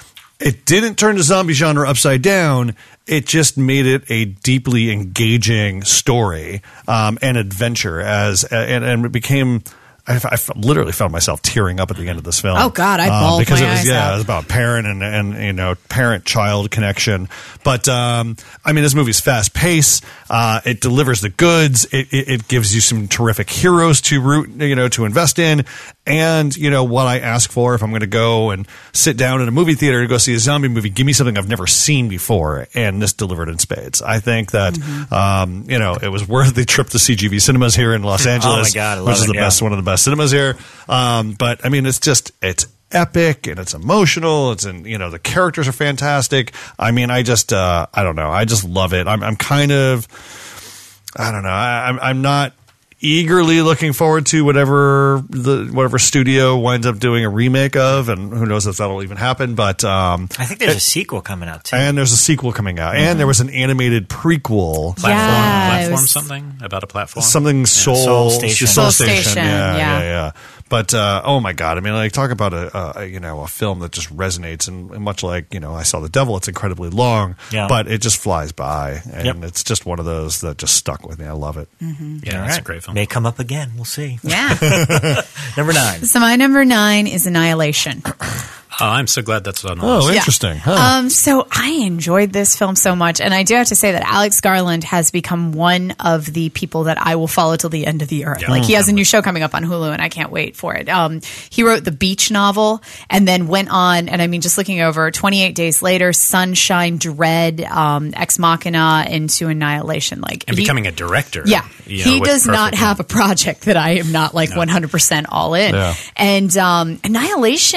It didn't turn the zombie genre upside down. It just made it a deeply engaging story um, and adventure as and, and it became... I, I literally found myself tearing up at the end of this film. Oh God, I bawled um, because my it was eyes yeah, out. it was about parent and and you know parent child connection. But um, I mean, this movie's fast paced. Uh, it delivers the goods. It, it, it gives you some terrific heroes to root you know to invest in. And you know what I ask for if I'm going to go and sit down in a movie theater to go see a zombie movie, give me something I've never seen before, and this delivered in spades. I think that mm-hmm. um, you know it was worth the trip to C G V Cinemas here in Los Angeles, oh my God, I love which is it, the yeah. best one of the best cinemas here. Um, but I mean, it's just it's epic and it's emotional. It's in you know the characters are fantastic. I mean, I just uh, I don't know. I just love it. I'm I'm kind of I don't know. I, I'm I'm not eagerly looking forward to whatever the whatever studio winds up doing a remake of, and who knows if that'll even happen. But um, I think there's it, a sequel coming out too, and there's a sequel coming out, mm-hmm. and there was an animated prequel, platform, yeah, platform was, something about a platform, something Soul, yeah, Soul Station, Soul, Soul Station. Station, Yeah, yeah, yeah, yeah. But uh, oh my God! I mean, like talk about a, a you know a film that just resonates, and, and much like you know I Saw the Devil, it's incredibly long, yeah. but it just flies by, and yep. it's just one of those that just stuck with me. I love it. Mm-hmm. Yeah, All that's right. a great film. May come up again. We'll see. Yeah. Number nine. So my number nine is Annihilation. Oh, I'm so glad that's on the Oh, list. interesting. Yeah. Huh. Um, so I enjoyed this film so much, and I do have to say that Alex Garland has become one of the people that I will follow till the end of the earth. Yeah. Like he has a new show coming up on Hulu, and I can't wait for it. Um, he wrote the Beach novel, and then went on, and I mean, just looking over twenty-eight Days Later, Sunshine, Dread, um, Ex Machina, into Annihilation. Like And he, becoming a director. Yeah, you know, he with does not perfect- have a project that I am not like one hundred percent all in. Yeah. And um, Annihilation,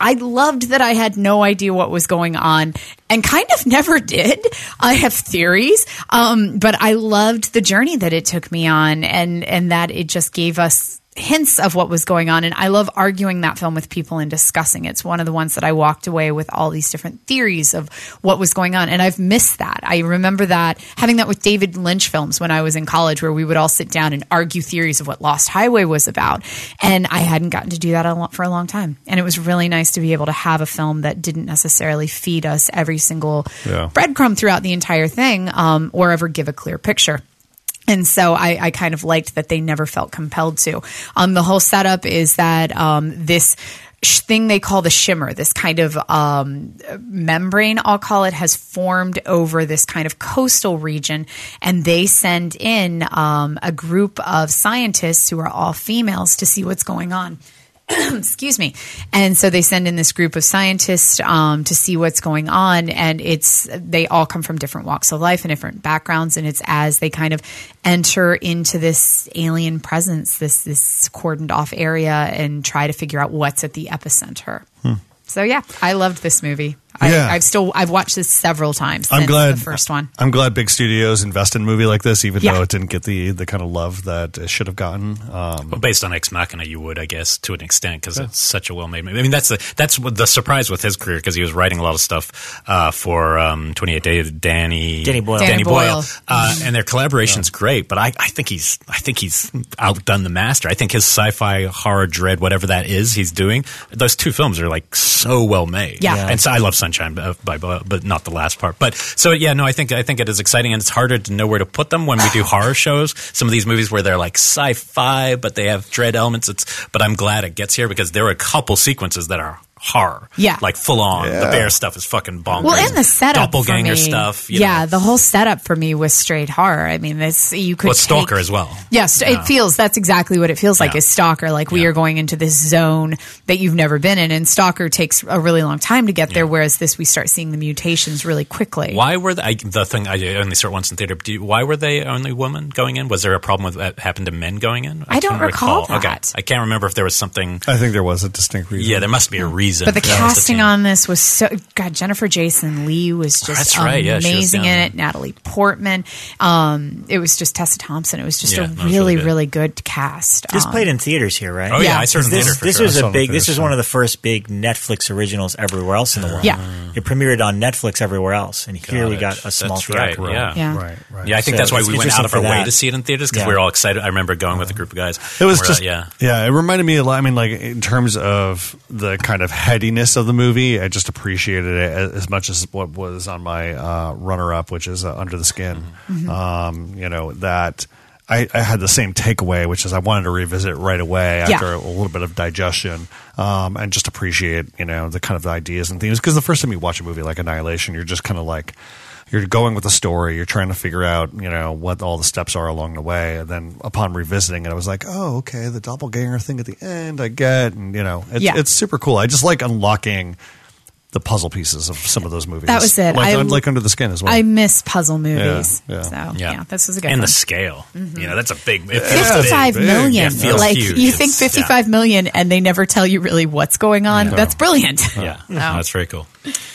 I loved that I had no idea what was going on and kind of never did. I have theories, um, but I loved the journey that it took me on, and, and that it just gave us hints of what was going on. And I love arguing that film with people and discussing it. It's one of the ones that I walked away with all these different theories of what was going on. And I've missed that. I remember that having that with David Lynch films when I was in college, where we would all sit down and argue theories of what Lost Highway was about. And I hadn't gotten to do that a lot for a long time. And it was really nice to be able to have a film that didn't necessarily feed us every single Yeah. breadcrumb throughout the entire thing, um, or ever give a clear picture. And so I, I kind of liked that they never felt compelled to. Um, the whole setup is that um, this sh- thing they call the shimmer, this kind of um, membrane, I'll call it, has formed over this kind of coastal region. And they send in um, a group of scientists who are all females to see what's going on. Excuse me. And so they send in this group of scientists um, to see what's going on, and it's they all come from different walks of life and different backgrounds, and it's as they kind of enter into this alien presence, this this cordoned off area, and try to figure out what's at the epicenter. Hmm. So yeah, I loved this movie. Yeah. I, I've still I've watched this several times since I'm glad the first one. I'm glad big studios invest in a movie like this, even Yeah. though it didn't get the the kind of love that it should have gotten. Um, Well, based on Ex Machina, you would, I guess, to an extent, because it's such a well-made movie. I mean, that's the that's what the surprise with his career, because he was writing a lot of stuff uh, for um, twenty-eight Days, Danny Danny Boyle. Danny, Danny Boyle, Boyle. Uh, and their collaboration's great. But I, I think he's I think he's outdone the master. I think his sci-fi horror dread, whatever that is, he's doing. Those two films are like so well made. Yeah. Yeah. And so I love Sunshine by, by but not the last part. But so yeah, no, I think I think it is exciting, and it's harder to know where to put them when we do horror shows. Some of these movies where they're like sci-fi, but they have dread elements. It's but I'm glad it gets here, because there are a couple sequences that are horror. Yeah. Like full on. Yeah. The bear stuff is fucking bonkers. Well, and the setup Doppelganger for me, stuff. You yeah, know. the whole setup for me was straight horror. I mean, this you could Well, it's Stalker take- as well. Yes, Yeah. it feels that's exactly what it feels like Yeah. is Stalker. Like we Yeah. are going into this zone that you've never been in, and Stalker takes a really long time to get there, whereas this we start seeing the mutations really quickly. Why were they, I, the thing I only saw it once in theater? Do you, why were they only women going in? Was there a problem with that happened to men going in? I don't can't recall that. Okay, I can't remember if there was something. I think there was a distinct reason. Yeah, there must be a reason. But the for that. It's a casting team. on this was so God. Jennifer Jason Leigh was just That's right, yeah, she was amazing in down. it. Natalie Portman. Um, it was just Tessa Thompson. It was just Yeah, a that was really, really good. really good cast. This Um, played in theaters here, right? Oh yeah, Yeah. I saw it in This, theater for this sure. was I saw a it big. in This theaters, was one yeah. of the first big Netflix originals everywhere else in the world. Yeah. It premiered on Netflix everywhere else, and here Got we it. got a small That's right, theatrical. yeah. Yeah. Right, right. Yeah, I think So that's why it's we went out interesting of our for way that. to see it in theaters, because Yeah. we were all excited. I remember going with a group of guys. It was We're, uh, just yeah. yeah. It reminded me a lot. I mean, like in terms of the kind of headiness of the movie, I just appreciated it as, as much as what was on my uh, runner-up, which is uh, Under the Skin. Mm-hmm. Um, you know that. I, I had the same takeaway, which is I wanted to revisit it right away after Yeah. a little bit of digestion, um, and just appreciate, you know, the kind of ideas and themes. Because the first time you watch a movie like Annihilation, you're just kind of like, you're going with the story. You're trying to figure out, you know, what all the steps are along the way. And then upon revisiting it, I was like, oh, okay, the doppelganger thing at the end, I get. And, you know, it's, Yeah. it's super cool. I just like unlocking the puzzle pieces of some of those movies. That was it. Like, I- like Under the Skin as well. I miss puzzle movies. Yeah, yeah. So yeah. this was a good And one. the scale. You know, that's a big. It feels Fifty-five big. million. Yeah, it feels like huge. you think It's- fifty-five million, and they never tell you really what's going on. That's brilliant. Yeah, that's very cool.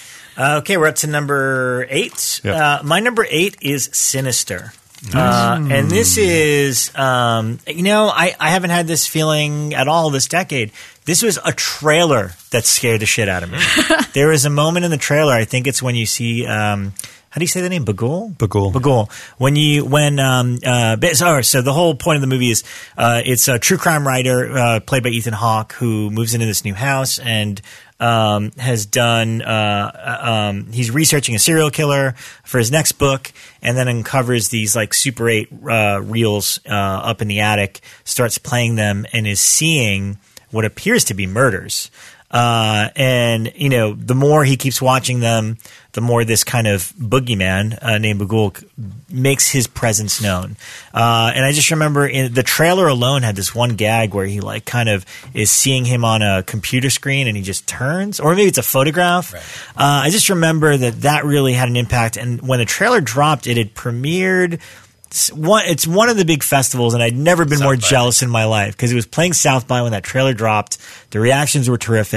Uh, okay, we're up to number eight. Yep. Uh, my number eight is Sinister. Uh, and this is, um, you know, I, I haven't had this feeling at all this decade. This was a trailer that scared the shit out of me. There is a moment in the trailer, I think it's when you see, um, how do you say the name? Bagul? Bagul. Bagul. When you, when, um, uh, so, so the whole point of the movie is, uh, it's a true crime writer, uh, played by Ethan Hawke, who moves into this new house and, um, has done, uh, um, he's researching a serial killer for his next book and then uncovers these like Super eight, uh, reels, uh, up in the attic, starts playing them and is seeing what appears to be murders. Uh, and, you know, the more he keeps watching them, the more this kind of boogeyman uh, named Bagul makes his presence known. Uh, and I just remember in the trailer alone had this one gag where he like kind of is seeing him on a computer screen and he just turns, or maybe it's a photograph. Right. Uh, I just remember that that really had an impact. And when the trailer dropped, it had premiered. It's one, it's one of the big festivals, and I'd never been South more by. jealous in my life because it was playing South by when that trailer dropped. The reactions were terrific,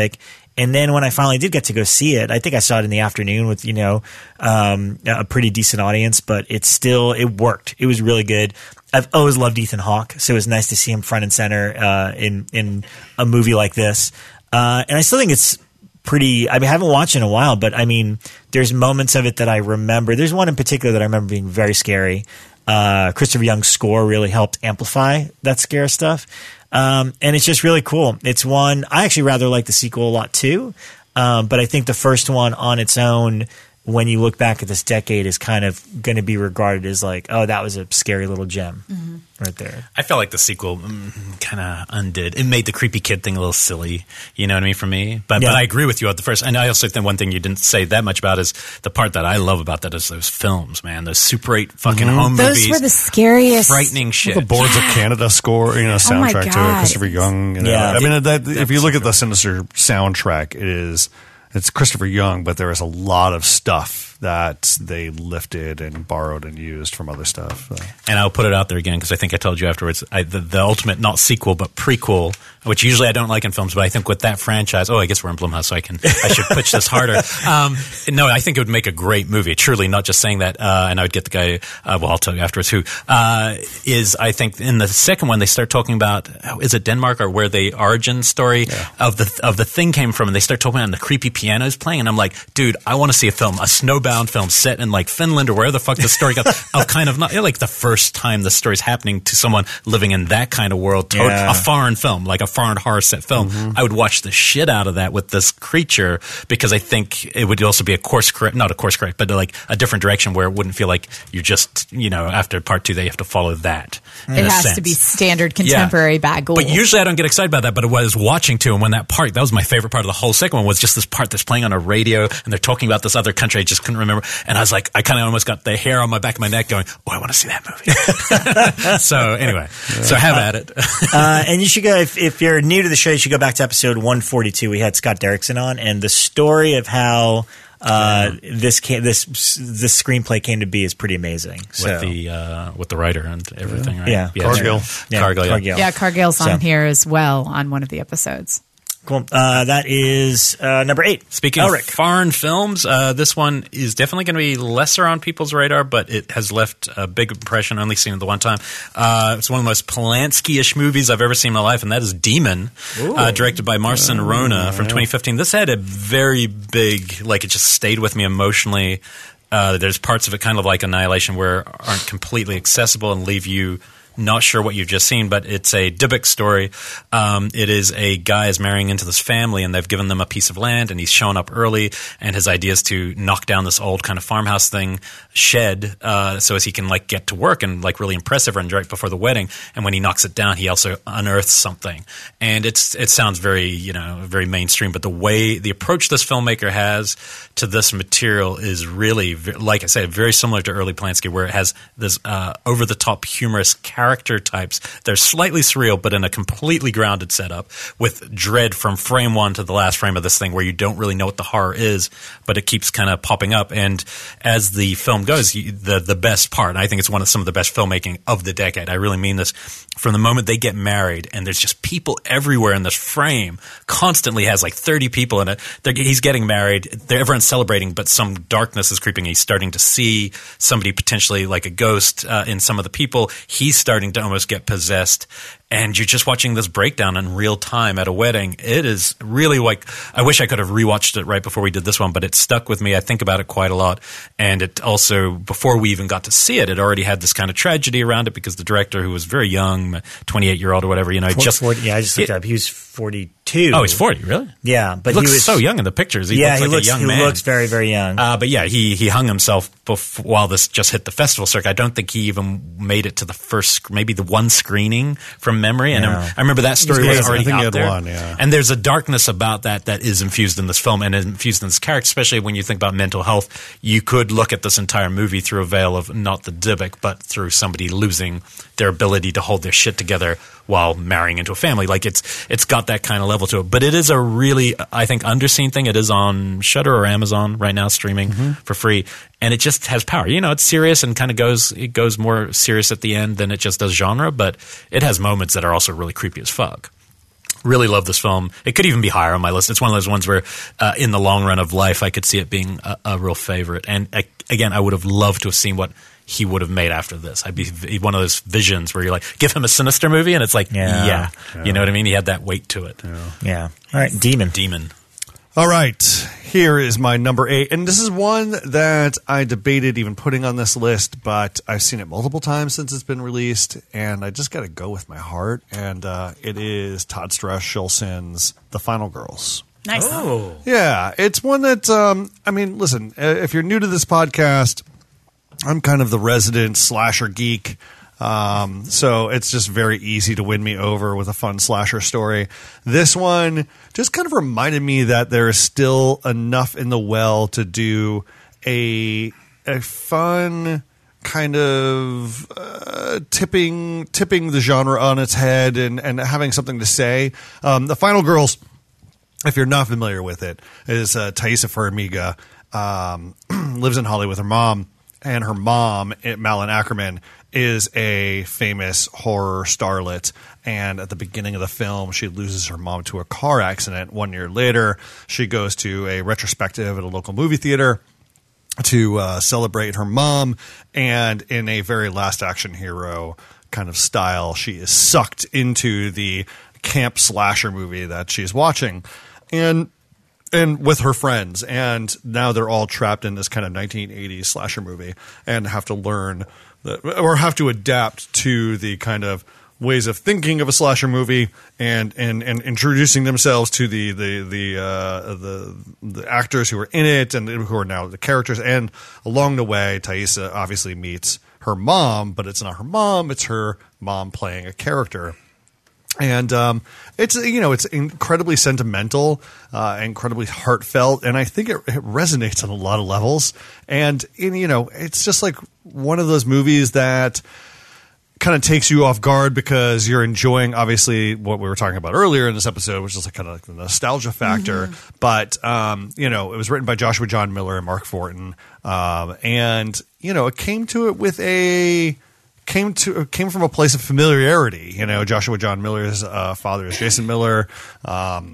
And then when I finally did get to go see it, I think I saw it in the afternoon with, you know, um, a pretty decent audience, but it still, it worked. It was really good. I've always loved Ethan Hawke, so it was nice to see him front and center uh, in, in a movie like this. Uh, and I still think it's pretty, I mean, I haven't watched it in a while, but I mean, there's moments of it that I remember. There's one in particular that I remember being very scary. Uh, Christopher Young's score really helped amplify that scare stuff. Um, and it's just really cool. It's one, I actually rather like the sequel a lot too. Um, but I think the first one on its own, when you look back at this decade, is kind of going to be regarded as like, oh, that was a scary little gem mm-hmm. right there. I felt like the sequel mm, kind of undid. It made the creepy kid thing a little silly. You know what I mean? For me, but Yeah. but I agree with you at the first. And I also think one thing you didn't say that much about is the part that I love about that is those films, man. Those Super eight fucking home Those movies. were the scariest. frightening shit. The Boards of Canada score, you know, Oh my soundtrack to it. God. Christopher Young. You know. Yeah. I mean, that, if you look at the Sinister soundtrack, it is it's Christopher Young, but there is a lot of stuff that they lifted and borrowed and used from other stuff. So. And I'll put it out there again because I think I told you afterwards. I, the, the ultimate not sequel but prequel, which usually I don't like in films, but I think with that franchise, oh, I guess we're in Blumhouse, so I can I should pitch this harder. Um, no, I think it would make a great movie. Truly, not just saying that. Uh, and I would get the guy. Uh, well, I'll tell you afterwards who uh, is. I think in the second one they start talking about oh, is it Denmark or where the origin story Yeah. of the of the thing came from, and they start talking about the creepy pianos playing, and I'm like, dude, I want to see a film, a snowbound film set in like Finland or where the fuck the story goes. Of kind of not like the first time the story's happening to someone living in that kind of world. To- Yeah. A foreign film, like a foreign horror set film. Mm-hmm. I would watch the shit out of that with this creature because I think it would also be a course correct, not a course correct, but like a different direction where it wouldn't feel like you're just, you know, after part two, they have to follow that. in It a has to sense. be standard contemporary bad ghoul. But usually I don't get excited about that, but I was watching too, and when that part, that was my favorite part of the whole second one, was just this part that's playing on a radio, and they're talking about this other country I just couldn't remember, and I was like, I kind of almost got the hair on my back of my neck going, oh, I want to see that movie. So anyway, so have at it. Uh, and you should go, if, if you're new to the show, you should go back to episode one forty-two. We had Scott Derrickson on, and the story of how uh, this came, this this screenplay came to be is pretty amazing. So, With the uh, with the writer and everything, right? Yeah. Cargill. that's right. yeah, Cargill, yeah. Cargill. yeah, Cargill's So- on here as well on one of the episodes. Cool. Uh, that is uh, number eight. Speaking Elric. of foreign films, uh, this one is definitely going to be lesser on people's radar, but it has left a big impression. Only seen it the one time. Uh, it's one of the most Polanski-ish movies I've ever seen in my life, and that is Demon, uh, directed by Marcin Rona from twenty fifteen. This had a very big, like it just stayed with me emotionally. Uh, there's parts of it kind of like Annihilation where aren't completely accessible and leave you not sure what you've just seen, but it's a Dybbuk story. Um, it is a guy is marrying into this family, and they've given them a piece of land, and he's shown up early, and his idea is to knock down this old kind of farmhouse thing, shed, uh, so as he can like get to work and like really impress everyone right before the wedding. And when he knocks it down, he also unearths something. And it's it sounds very, you know, very mainstream, but the way, the approach this filmmaker has to this material is really, like I said, very similar to early Polanski, where it has this uh, over-the-top humorous character character types. They're slightly surreal, but in a completely grounded setup with dread from frame one to the last frame of this thing where you don't really know what the horror is, but it keeps kind of popping up. And as the film goes, you, the, the best part, and I think it's one of some of the best filmmaking of the decade, I really mean this, from the moment they get married and there's just people everywhere in this frame, constantly has like thirty people in it. They're, he's getting married. They're, everyone's celebrating, but some darkness is creeping. He's starting to see somebody potentially like a ghost uh, in some of the people. He's starting to almost get possessed, and you're just watching this breakdown in real time at a wedding. It is really like, I wish I could have rewatched it right before we did this one, but it stuck with me. I think about it quite a lot, and it also, before we even got to see it, it already had this kind of tragedy around it because the director, who was very young, twenty-eight year old or whatever, you know, Four- just forty, yeah, I just looked it, up. He was forty-two. Oh, he's forty, really? Yeah, but He looks he was so young in the pictures. He yeah, looks like he looks a young he man. looks very very young. Uh, but yeah, he he hung himself before, while this just hit the festival circuit. I don't think he even made it to the first, maybe the one screening from memory. And Yeah. I remember that story He's was good. already I think he out had there. one, yeah. And there's a darkness about that that is infused in this film and infused in this character, especially when you think about mental health. You could look at this entire movie through a veil of not the Dybbuk, but through somebody losing their ability to hold their shit together while marrying into a family. Like it's it's got that kind of level to it. But it is a really, I think, underseen thing. It is on Shudder or Amazon right now, streaming Mm-hmm. for free, and it just has power. You know, it's serious and kind of goes it goes more serious at the end than it just does genre, but it has moments that are also really creepy as fuck. Really love this film. It could even be higher on my list. It's one of those ones where, uh, in the long run of life, I could see it being a, a real favorite. And I, again, I would have loved to have seen what he would have made after this. I'd be one of those visions where you're like, give him a Sinister movie, and it's like, yeah, yeah. yeah. You know what I mean? He had that weight to it. Yeah. yeah. All right, Demon. Demon. All right, here is my number eight, and this is one that I debated even putting on this list, but I've seen it multiple times since it's been released, and I just got to go with my heart, and uh, it is Todd Strauss-Schulson's The Final Girls. Nice. Oh. Yeah, it's one that, um, I mean, listen, if you're new to this podcast, I'm kind of the resident slasher geek. Um, so it's just very easy to win me over with a fun slasher story. This one just kind of reminded me that there is still enough in the well to do a a fun kind of uh, tipping tipping the genre on its head and, and having something to say. Um, the Final Girls, if you're not familiar with it, is uh, Taissa Farmiga, um, lives in Hollywood with her mom, and her mom, Malin Ackerman, is a famous horror starlet, and at the beginning of the film, she loses her mom to a car accident. One year later, she goes to a retrospective at a local movie theater to uh, celebrate her mom, and in a very Last Action Hero kind of style, she is sucked into the camp slasher movie that she's watching, and and with her friends, and now they're all trapped in this kind of nineteen eighties slasher movie and have to learn or have to adapt to the kind of ways of thinking of a slasher movie, and and, and introducing themselves to the the the, uh, the the actors who are in it and who are now the characters. And along the way, Taissa obviously meets her mom, but it's not her mom; it's her mom playing a character. And um, it's you know it's incredibly sentimental, uh, incredibly heartfelt, and I think it, it resonates on a lot of levels. And in, you know, it's just like one of those movies that kind of takes you off guard because you're enjoying, obviously, what we were talking about earlier in this episode, which is like kind of like the nostalgia factor. Mm-hmm. But um, you know, it was written by Joshua John Miller and Mark Fortin, um, and you know, it came to it with a. Came to came from a place of familiarity. You know, Joshua John Miller's uh, father is Jason Miller, um,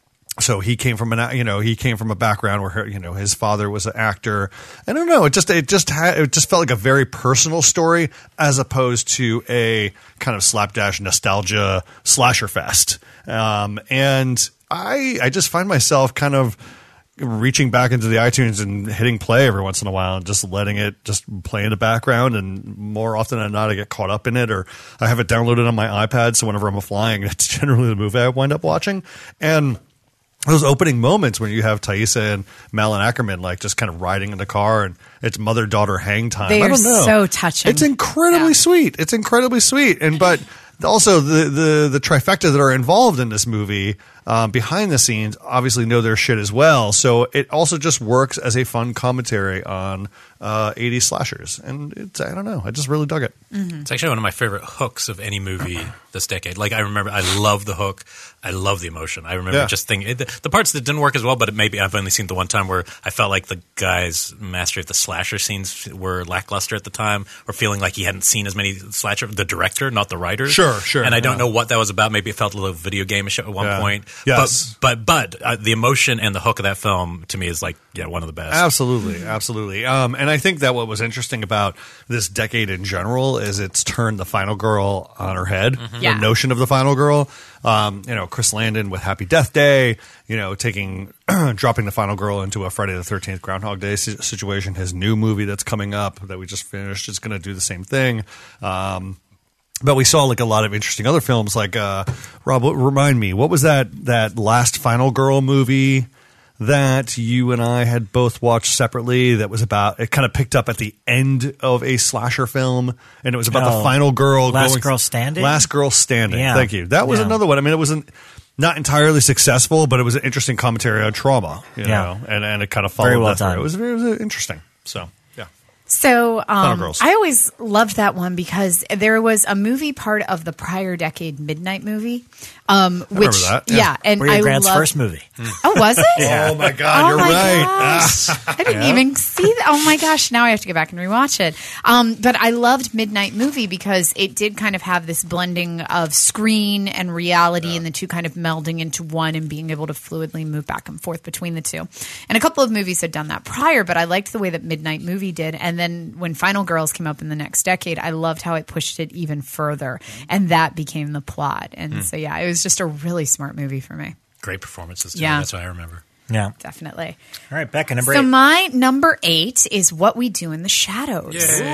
so he came from an you know he came from a background where her, you know his father was an actor. I don't know. It just it just had, it just felt like a very personal story as opposed to a kind of slapdash nostalgia slasher fest. Um, and I I just find myself kind of reaching back into the iTunes and hitting play every once in a while and just letting it just play in the background. And more often than not, I get caught up in it, or I have it downloaded on my iPad. So whenever I'm flying, it's generally the movie I wind up watching. And those opening moments when you have Taissa and Malin Ackerman like just kind of riding in the car and it's mother-daughter hang time. They I are don't know. so touching. It's incredibly yeah. sweet. It's incredibly sweet. And but also the, the, the trifecta that are involved in this movie um, behind the scenes obviously know their shit as well. So it also just works as a fun commentary on uh, eighties slashers. And it's, I don't know. I just really dug it. Mm-hmm. It's actually one of my favorite hooks of any movie this decade. Like I remember, I love the hook. I love the emotion. I remember yeah. just thinking it, the, the parts that didn't work as well, but it maybe I've only seen the one time where I felt like the guy's mastery of the slasher scenes were lackluster at the time, or feeling like he hadn't seen as many slasher. The director, not the writers. Sure, sure. And I don't yeah. know what that was about. Maybe it felt a little video game-ish at one yeah. point. Yes. But but, but uh, the emotion and the hook of that film to me is like yeah one of the best. Absolutely, absolutely. Um, and I think that what was interesting about this decade in general is it's turned the final girl on her head. Mm-hmm. Yeah. The notion of the final girl. Um, you know, Chris Landon with Happy Death Day, you know, taking, dropping the final girl into a Friday the thirteenth Groundhog Day situation. His new movie that's coming up that we just finished is going to do the same thing. Um, but we saw like a lot of interesting other films like, uh, Rob, remind me, what was that, that last Final Girl movie that you and I had both watched separately that was about, it kind of picked up at the end of a slasher film, and it was about oh, the final girl. Last going, Girl Standing? Last Girl Standing. Yeah. Thank you. That was yeah. another one. I mean, it wasn't not entirely successful, but it was an interesting commentary on trauma, you yeah. know, and, and it kind of followed very well that through. done. It was very, it was interesting. So, yeah. So um, Girls. I always loved that one because there was a movie part of the prior decade Midnight movie. Um, which, remember that, yeah. yeah, and Maria I Grant's loved, first movie. Oh, was it? Oh my God, Oh you're my right. gosh. I didn't even see that. Oh my gosh, now I have to go back and rewatch it. Um, but I loved Midnight Movie because it did kind of have this blending of screen and reality, yeah. and the two kind of melding into one and being able to fluidly move back and forth between the two. And a couple of movies had done that prior, but I liked the way that Midnight Movie did. And then when Final Girls came up in the next decade, I loved how it pushed it even further, and that became the plot. And mm. so, yeah, it was just a really smart movie for me. Great performances, too. Yeah. That's what I remember. Yeah. Definitely. All right, Becca, number so eight. So my number eight is What We Do in the Shadows.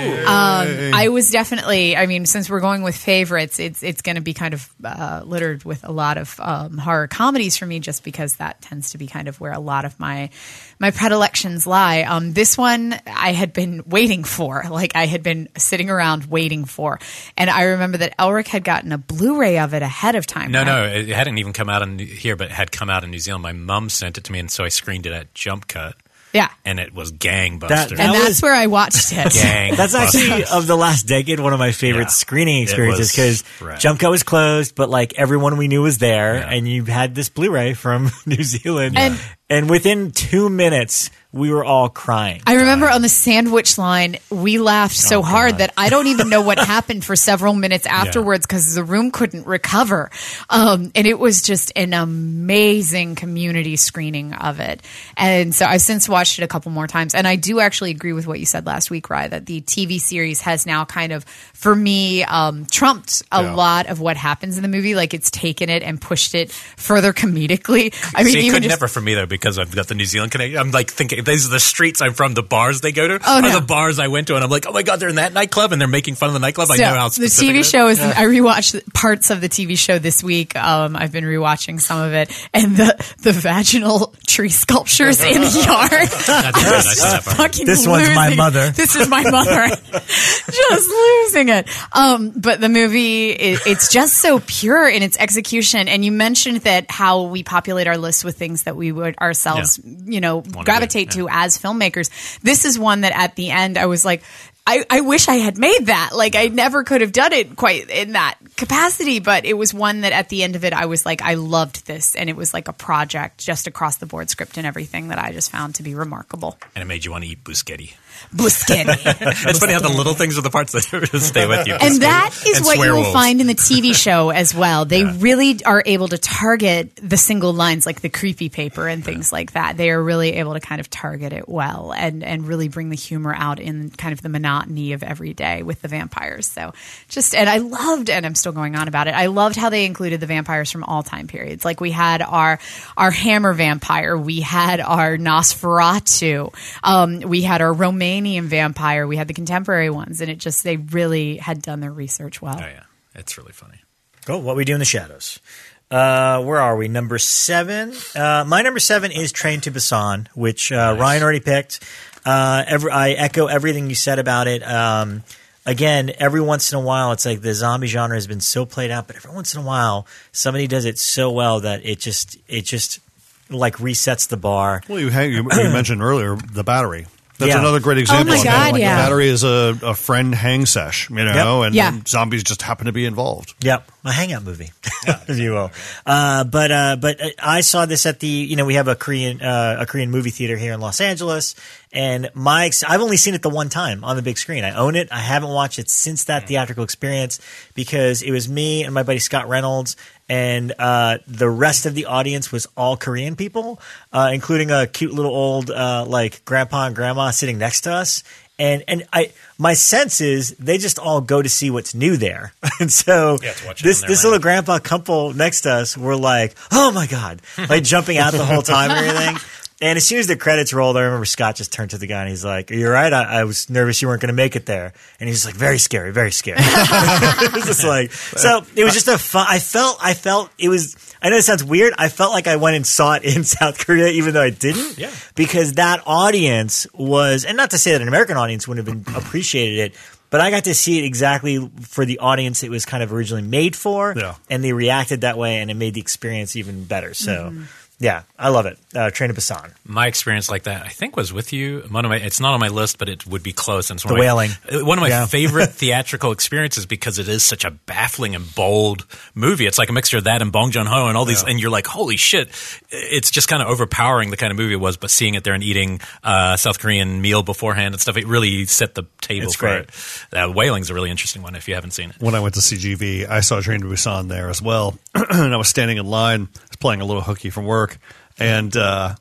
Um, I was definitely, I mean, since we're going with favorites, it's it's going to be kind of uh, littered with a lot of um, horror comedies for me, just because that tends to be kind of where a lot of my my predilections lie. Um, this one I had been waiting for, like I had been sitting around waiting for. And I remember that Elric had gotten a Blu-ray of it ahead of time. No, right? no, it hadn't even come out in here, but it had come out in New Zealand. My mom sent it to me, and so I screened it at Jump Cut. Yeah. And it was gangbusters. That- that And that's was- where I watched it. Gangbusters. That's actually of the last decade one of my favorite Yeah. screening It experiences because was rad. Jump Cut was closed, but like everyone we knew was there, Yeah. and you had this Blu-ray from New Zealand, And- and within two minutes we were all crying. I remember on the sandwich line, we laughed so Oh, hard God. that I don't even know what happened for several minutes afterwards because the room couldn't recover. Um, and it was just an amazing community screening of it. And so I've since watched it a couple more times. And I do actually agree with what you said last week, Rye, that the T V series has now kind of, for me, um, trumped a Yeah. lot of what happens in the movie. Like it's taken it and pushed it further comedically. I mean, See, it even could just, never for me, though, because I've got the New Zealand connection. I'm like thinking, these are the streets I'm from, the bars they go to, Oh, are no. the bars I went to, and I'm like, oh my God, they're in that nightclub, and they're making fun of the nightclub. I So, know how the specific T V it is. show is. I rewatched parts of the T V show this week. Um, I've been rewatching some of it, and the the vaginal tree sculptures in the yard. That's good. I saw that part. Fucking This one's my losing- mother. This is my mother. Just losing it. Um, but the movie, it, it's just so pure in its execution. And you mentioned that how we populate our lists with things that we would ourselves, you know, Wanna gravitate do, to as filmmakers. This is one that at the end I was like, I, I wish I had made that. Like I never could have done it quite in that capacity, but it was one that at the end of it, I was like, I loved this. And it was like a project just across the board, script and everything, that I just found to be remarkable. And it made you want to eat bruschetta. Busquetti. It's funny how the little things are the parts that stay with you. And that is And what you will swearwolves. find in the T V show as well. They really are able to target the single lines, like the creepy paper and things like that. They are really able to kind of target it well and, and really bring the humor out in kind of the monotony of every day with the vampires. So just, and I loved, and I'm still going on about it, I loved how they included the vampires from all time periods. Like we had our, our Hammer vampire, we had our Nosferatu, um, we had our Romanian vampire, we had the contemporary ones, and it just, they really had done their research well. Oh, yeah. It's really funny. Cool. What We Do in the Shadows. Uh, where are we? Number seven. Uh, my number seven is Train to Busan, which uh, Nice. Ryan already picked. Uh, every, I echo everything you said about it. Um, again, every once in a while, it's like the zombie genre has been so played out, but every once in a while, somebody does it so well that it just it just like resets the bar. Well, you, hang, you, you mentioned earlier The Battery. That's Yeah. another great example. my of God, that. Like, yeah. The Battery is a, a friend hang sesh, you know, Yep. and, Yeah. and zombies just happen to be involved. Yep, a hangout movie, if you will. Uh, but uh, but I saw this at the you know we have a Korean uh, a Korean movie theater here in Los Angeles, and my ex- I've only seen it the one time on the big screen. I own it. I haven't watched it since that theatrical experience because it was me and my buddy Scott Reynolds, and uh, the rest of the audience was all Korean people, uh, including a cute little old uh, like grandpa and grandma sitting next to us. And and I my sense is they just all go to see what's new there, and so Yeah, to watch it this on their this land. little grandpa couple next to us were like, "Oh my god!" like jumping out the whole time and everything. And as soon as the credits rolled, I remember Scott just turned to the guy and he's like, "You're right. I, I was nervous you weren't going to make it there." And he's like, "Very scary, very scary." It was just like so. It was just a fun. I felt. I felt it was. I know it sounds weird. I felt like I went and saw it in South Korea, even though I didn't. Yeah. Because that audience was, and not to say that an American audience wouldn't have been appreciated it, but I got to see it exactly for the audience it was kind of originally made for, Yeah. and they reacted that way, and it made the experience even better. So, Mm-hmm. Yeah, I love it. Uh, Train to Busan. My experience like that, I think, was with you. One of my, it's not on my list, but it would be close. And it's one The of my- Wailing. uh, One of my Yeah. favorite theatrical experiences because it is such a baffling and bold movie. It's like a mixture of that and Bong Joon-ho and all these, and you're like, holy shit. It's just kind of overpowering the kind of movie it was, but seeing it there and eating uh, South Korean meal beforehand and stuff, it really set the table It's for great. it. Uh, Wailing's a really interesting one if you haven't seen it. When I went to C G V, I saw Train to Busan there as well. And I was standing in line, I was playing a little hooky from work, and uh,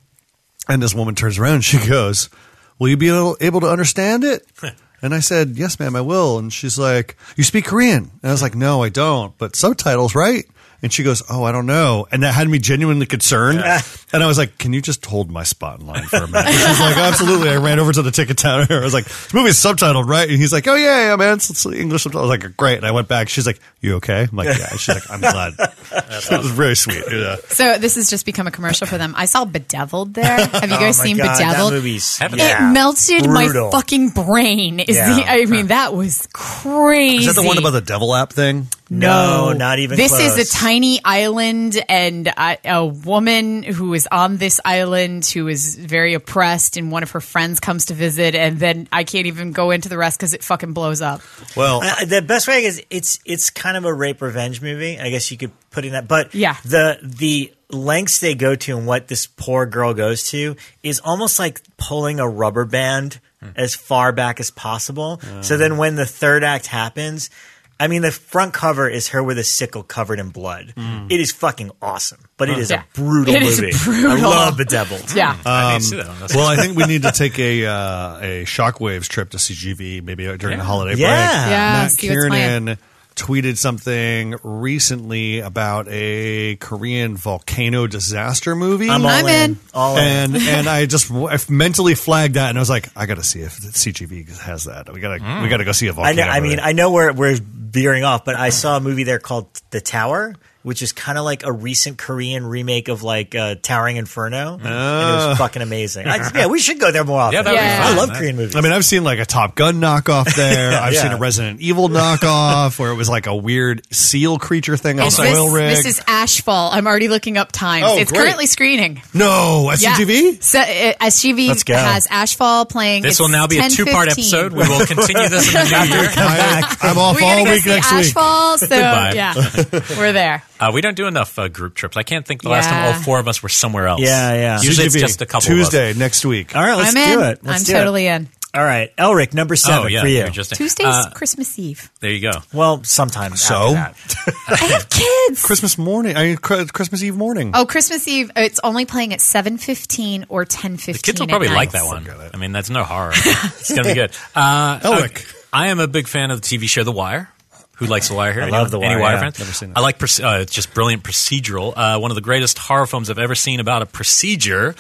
and this woman turns around and she goes, will you be able, able to understand it? And I said, yes, ma'am, I will. And she's like, you speak Korean? And I was like, no, I don't, but subtitles, right? And she goes, oh, I don't know. And that had me genuinely concerned. And I was like, can you just hold my spot in line for a minute? And she's like, absolutely. I ran over to the ticket counter. I was like, this movie's subtitled, right? And he's like, oh, yeah, yeah, man. It's, it's English subtitles. I was like, great. And I went back. She's like, you okay? I'm like, yeah. And she's like, I'm glad. It was very sweet. Yeah. So this has just become a commercial for them. I saw Bedeviled there. Have you guys Oh my seen God, Bedeviled? That movie's Haven't- yeah, It melted brutal. my fucking brain. Is Yeah. the? I mean, that was crazy. Is that the one about the devil app thing? No, not even This close. is a tiny island, and a, a woman who is on this island who is very oppressed, and one of her friends comes to visit, and then I can't even go into the rest because it fucking blows up. Well, Uh, the best way is it's it's kind of a rape revenge movie. I guess you could put in that, but Yeah. the the lengths they go to and what this poor girl goes to is almost like pulling a rubber band as far back as possible. So then when the third act happens, I mean, the front cover is her with a sickle covered in blood. It is fucking awesome, but it is Yeah. a brutal It is movie. brutal. I love Bedeviled. Yeah. I need to see that one. That's- well, I think we need to take a uh, a Shockwaves trip to C G V maybe during the holiday Yeah. break. Yeah, Matt see what's Kiernan tweeted something recently about a Korean volcano disaster movie. I'm all I'm in. in. All in. and and I just I mentally flagged that, and I was like, I got to see if C G V has that. We gotta we gotta go see a I volcano. know. I mean, movie. I know we're we're veering off, but I saw a movie there called The Tower, which is kind of like a recent Korean remake of like uh, Towering Inferno, and it was fucking amazing. I, yeah, we should go there more often. Yeah, that would be Yeah. fun. I love That- Korean movies. I mean, I've seen like a Top Gun knockoff there. I've Yeah. seen a Resident Evil knockoff where it was like a weird seal creature thing on Is an this, oil rig. this is Ashfall. I'm already looking up times. Oh, it's great. currently screening. no, at Yeah. C G V? So, uh, S G V Let's go. has Ashfall playing. This It's will now be a ten two-part fifteen. episode. We will continue this in the new year. I, I'm off We're all gonna go week see next week. Ashfall, so Goodbye. yeah, we're there. Uh, we don't do enough uh, group trips. I can't think the last time Yeah. all four of us were somewhere else. Yeah, yeah. Usually it's C G V, just a couple Tuesday of us. next week. All right, let's I'm do in. it. Let's I'm do totally it. in. All right, Elric, number seven Oh, yeah. for you. You're just, Tuesday's uh, Christmas Eve. there you go. well, sometimes. So? after that. I have kids. Christmas morning. I mean, Cr- Christmas Eve morning. Oh, Christmas Eve. It's only playing at seven fifteen or ten fifteen. The kids will probably at like night. that one. I mean, that's no horror. It's going to be good. Uh, Elric. I, I am a big fan of the T V show The Wire. Who likes The Wire here? I Anyone? love The Any Wire, Wire yeah. fans? Never seen that. I like proce- uh, it's just brilliant procedural. Uh, one of the greatest horror films I've ever seen about a procedure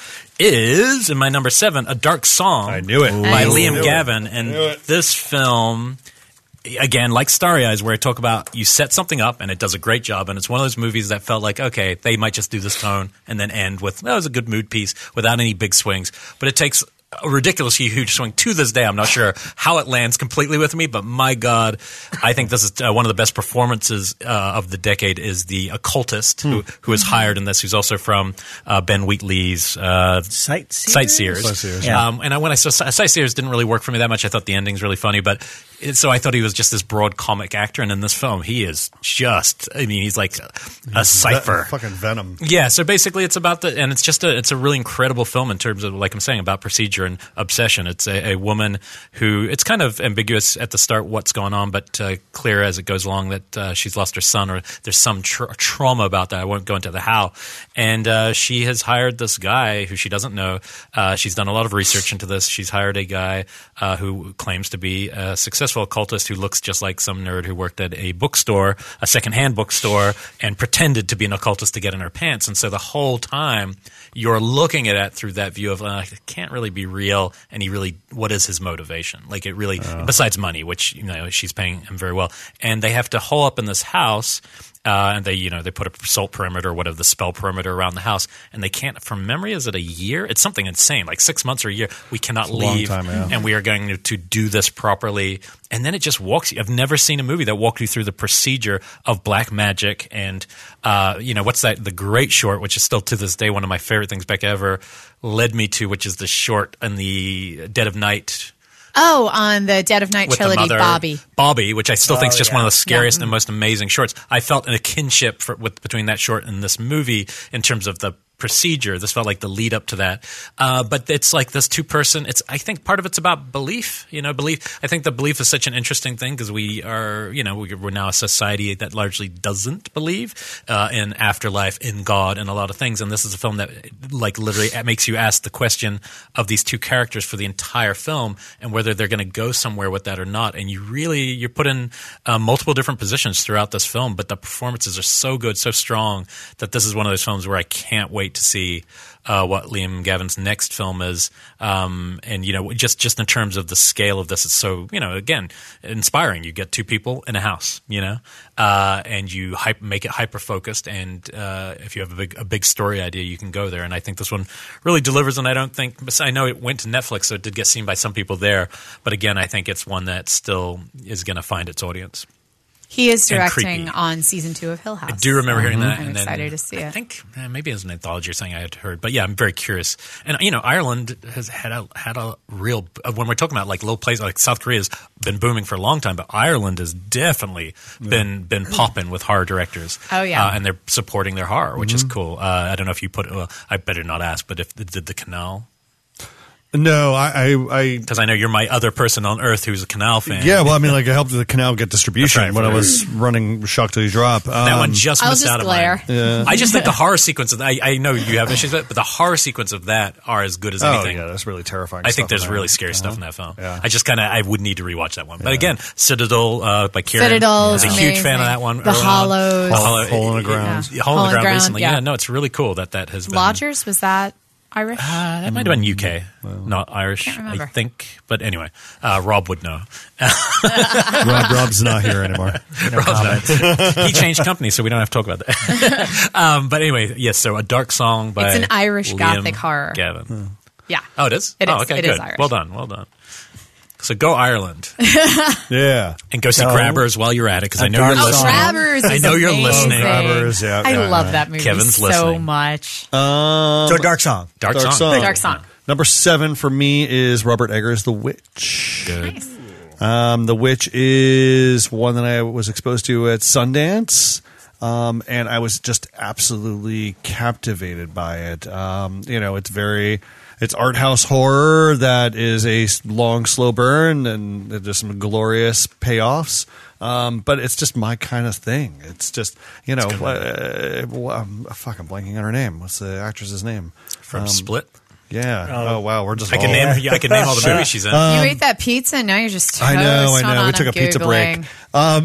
is, in my number seven, A Dark Song. I knew it. By Nice. Liam Knew it. Gavin. And Knew it. this film, again, like Starry Eyes, where I talk about you set something up and it does a great job. And it's one of those movies that felt like, okay, they might just do this tone and then end with, that was a good mood piece without any big swings. But it takes a ridiculously huge swing. To this day, I'm not sure how it lands completely with me, but my God, I think this is uh, one of the best performances uh, of the decade is the occultist who, who is hired in this, who's also from uh, Ben Wheatley's uh, Sightseers? Sightseers. Sightseers. Yeah. Um, and I, when I saw Sightseers, didn't really work for me that much. I thought the ending's really funny, but it, so I thought he was just this broad comic actor, and in this film, he is just. I mean, he's like a, a cipher. Fucking Venom. Yeah, so basically it's about the, and it's just a, it's a really incredible film in terms of, like I'm saying, about procedure and obsession. It's a, a woman who, it's kind of ambiguous at the start what's going on, but uh, clear as it goes along that uh, she's lost her son or there's some tra- trauma about that. I won't go into the how. And uh, she has hired this guy who she doesn't know. Uh, she's done a lot of research into this. She's hired a guy uh, who claims to be a successful occultist who looks just like some nerd who worked at a bookstore, a secondhand bookstore, and pretended to be an occultist to get in her pants. And so the whole time you're looking at it through that view of uh, it can't really be real, and he really, what is his motivation? Like it really, besides money, which you know she's paying him very well, and they have to hole up in this house, Uh, and they, you know, they put a salt perimeter, whatever the spell perimeter around the house, and they can't. From memory, is it a year? It's something insane, like six months or a year. We cannot It's a long leave, time, yeah. and we are going to, to do this properly. And then it just walks you. I've never seen a movie that walked you through the procedure of black magic, and uh, you know, what's that? The Great Short, which is still to this day one of my favorite things Beck ever led me to, which is the short in the Dead of Night. Oh, on the Dead of Night With the trilogy, mother, Bobby. Bobby, which I still think is just yeah. one of the scariest Yeah. and most amazing shorts. I felt a kinship for, with, between that short and this movie in terms of the procedure. This felt like the lead up to that. Uh, but it's like this two person. It's I think part of it's about belief. You know, belief. I think the belief is such an interesting thing because we are, you know, we're now a society that largely doesn't believe uh, in afterlife, in God, and a lot of things. And this is a film that, like, literally makes you ask the question of these two characters for the entire film and whether they're going to go somewhere with that or not. And you really you're put in uh, multiple different positions throughout this film, but the performances are so good, so strong that this is one of those films where I can't wait to see uh, what Liam Gavin's next film is. Um, and, you know, just, just in terms of the scale of this, it's so, you know, again, inspiring. You get two people in a house, you know, uh, and you hype, make it hyper-focused. And uh, if you have a big, a big story idea, you can go there. And I think this one really delivers. And I don't think – I know it went to Netflix, so it did get seen by some people there. But, again, I think it's one that still is going to find its audience. He is And directing creepy. on season two of Hill House. I do remember hearing that. I'm and then excited to see I it. think eh, maybe it was an anthology or something I had heard, but yeah, I'm very curious. And you know, Ireland has had a had a real uh, when we're talking about like little places like South Korea has been booming for a long time, but Ireland has definitely been been popping with horror directors. Oh, yeah. uh, and they're supporting their horror, which is cool. Uh, I don't know if you put. Uh, I better not ask, but if did the Canal. No, I, I, Because I know you're my other person on earth who's a Canal fan. yeah. Well, I mean, like I helped the Canal get distribution That's right, when I for- was running Shock Till You Drop. Um, That one just I'll missed just out of glare. mine. I just think the horror sequence of that, I, I know you have issues with it, but the horror sequence of that are as good as oh anything. yeah, that's really terrifying. I think stuff there's in there. really scary Uh-huh. stuff in that film. Yeah. I just kind of I would need to rewatch that one. But again, Citadel uh, by Kieran. Citadel I is was a huge fan of amazing. that one. The early on. Hollows. The Hole- Hollow, Hole in the Ground. Yeah, Hole in the Ground recently. yeah. Yeah, no, it's really cool that that has been. Lodgers, was that Irish? Uh, that might have been U K, not Irish, Can't remember. I think. But anyway, uh, Rob would know. Rob, Rob's not here anymore. Rob's not. He changed company, so we don't have to talk about that. um, but anyway, yes. So a dark song by It's an Irish Liam gothic horror. Gavin. Yeah. Oh, it is. It oh, is. okay, It good. is Irish. Well done. Well done. So go Ireland Yeah. and go see No. Grabbers while you're at it because I A know dark you're Oh, listening. Grabbers I is know you're amazing. listening. Grabbers, yeah, I yeah, love yeah. that movie Kevin's so listening. much. Um, So Dark Song. Dark, Dark song. Song. Dark Song. Number seven for me is Robert Eggers' The Witch. Good. Nice. Um, The Witch is one that I was exposed to at Sundance. Um, and I was just absolutely captivated by it. Um, you know, it's very, it's art house horror that is a long, slow burn and there's some glorious payoffs. Um, but it's just my kind of thing. It's just, you know, uh, well, um, fuck, I'm blanking on her name. What's the actress's name? From Um, Split. Yeah. Oh, wow. We're just I can all- name. I can name all the movies she's in. you ate that pizza and now you're just toast. I know, I Hold know. on, We took I'm a pizza Googling. break. Um,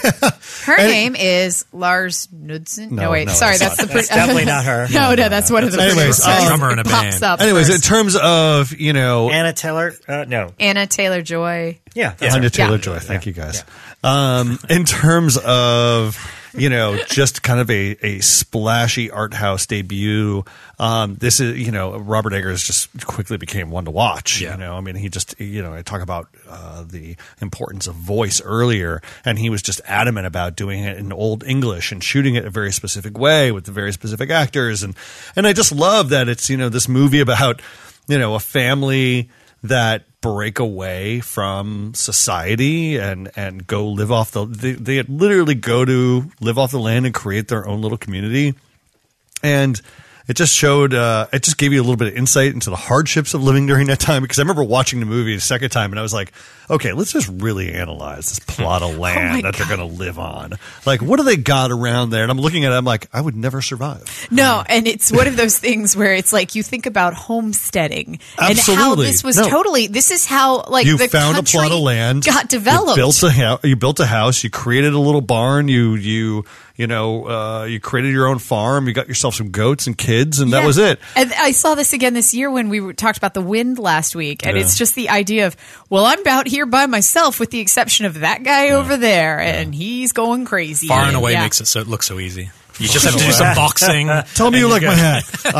Her And- name is Lars Knudsen. No, No, wait. no, sorry, it's that's the not. pro- It's definitely not her. No, no, that's one of the Anyways, producers. um, drummer in a It pops band. up anyways, in first. terms of, you know, Anna Taylor. Uh, no. Anna Taylor-Joy. Yeah. That's Anya her. Taylor-Joy. Thank you, guys. Um, in terms of, you know, just kind of a, a splashy art house debut, um, this is, you know, Robert Eggers just quickly became one to watch. Yeah. You know, I mean, he just, you know, I talk about uh, the importance of voice earlier, and he was just adamant about doing it in Old English and shooting it a very specific way with the very specific actors. And, and I just love that it's, you know, this movie about, you know, a family that break away from society and, and go live off the they, they literally go to live off the land and create their own little community. And it just showed uh, it just gave you a little bit of insight into the hardships of living during that time, because I remember watching the movie the second time and I was like, okay, let's just really analyze this plot of land my that they're going to live on. Like, what do they got around there? And I'm looking at it, I'm like, I would never survive. No, and it's one of those things where it's like you think about homesteading and how Absolutely. this was No. totally. This is how like You the found a country plot of land, got developed. You built a house. You built a house. You created a little barn. You you You know, uh, you created your own farm. You got yourself some goats and kids, and that Yeah. was it. And I saw this again this year when we were- talked about the wind last week, and Yeah. it's just the idea of, well, I'm out here by myself with the exception of that guy over there, and he's going crazy. Far and away Yeah. makes it so it looks so easy. You just have to do some boxing. Tell me you and like you're my good.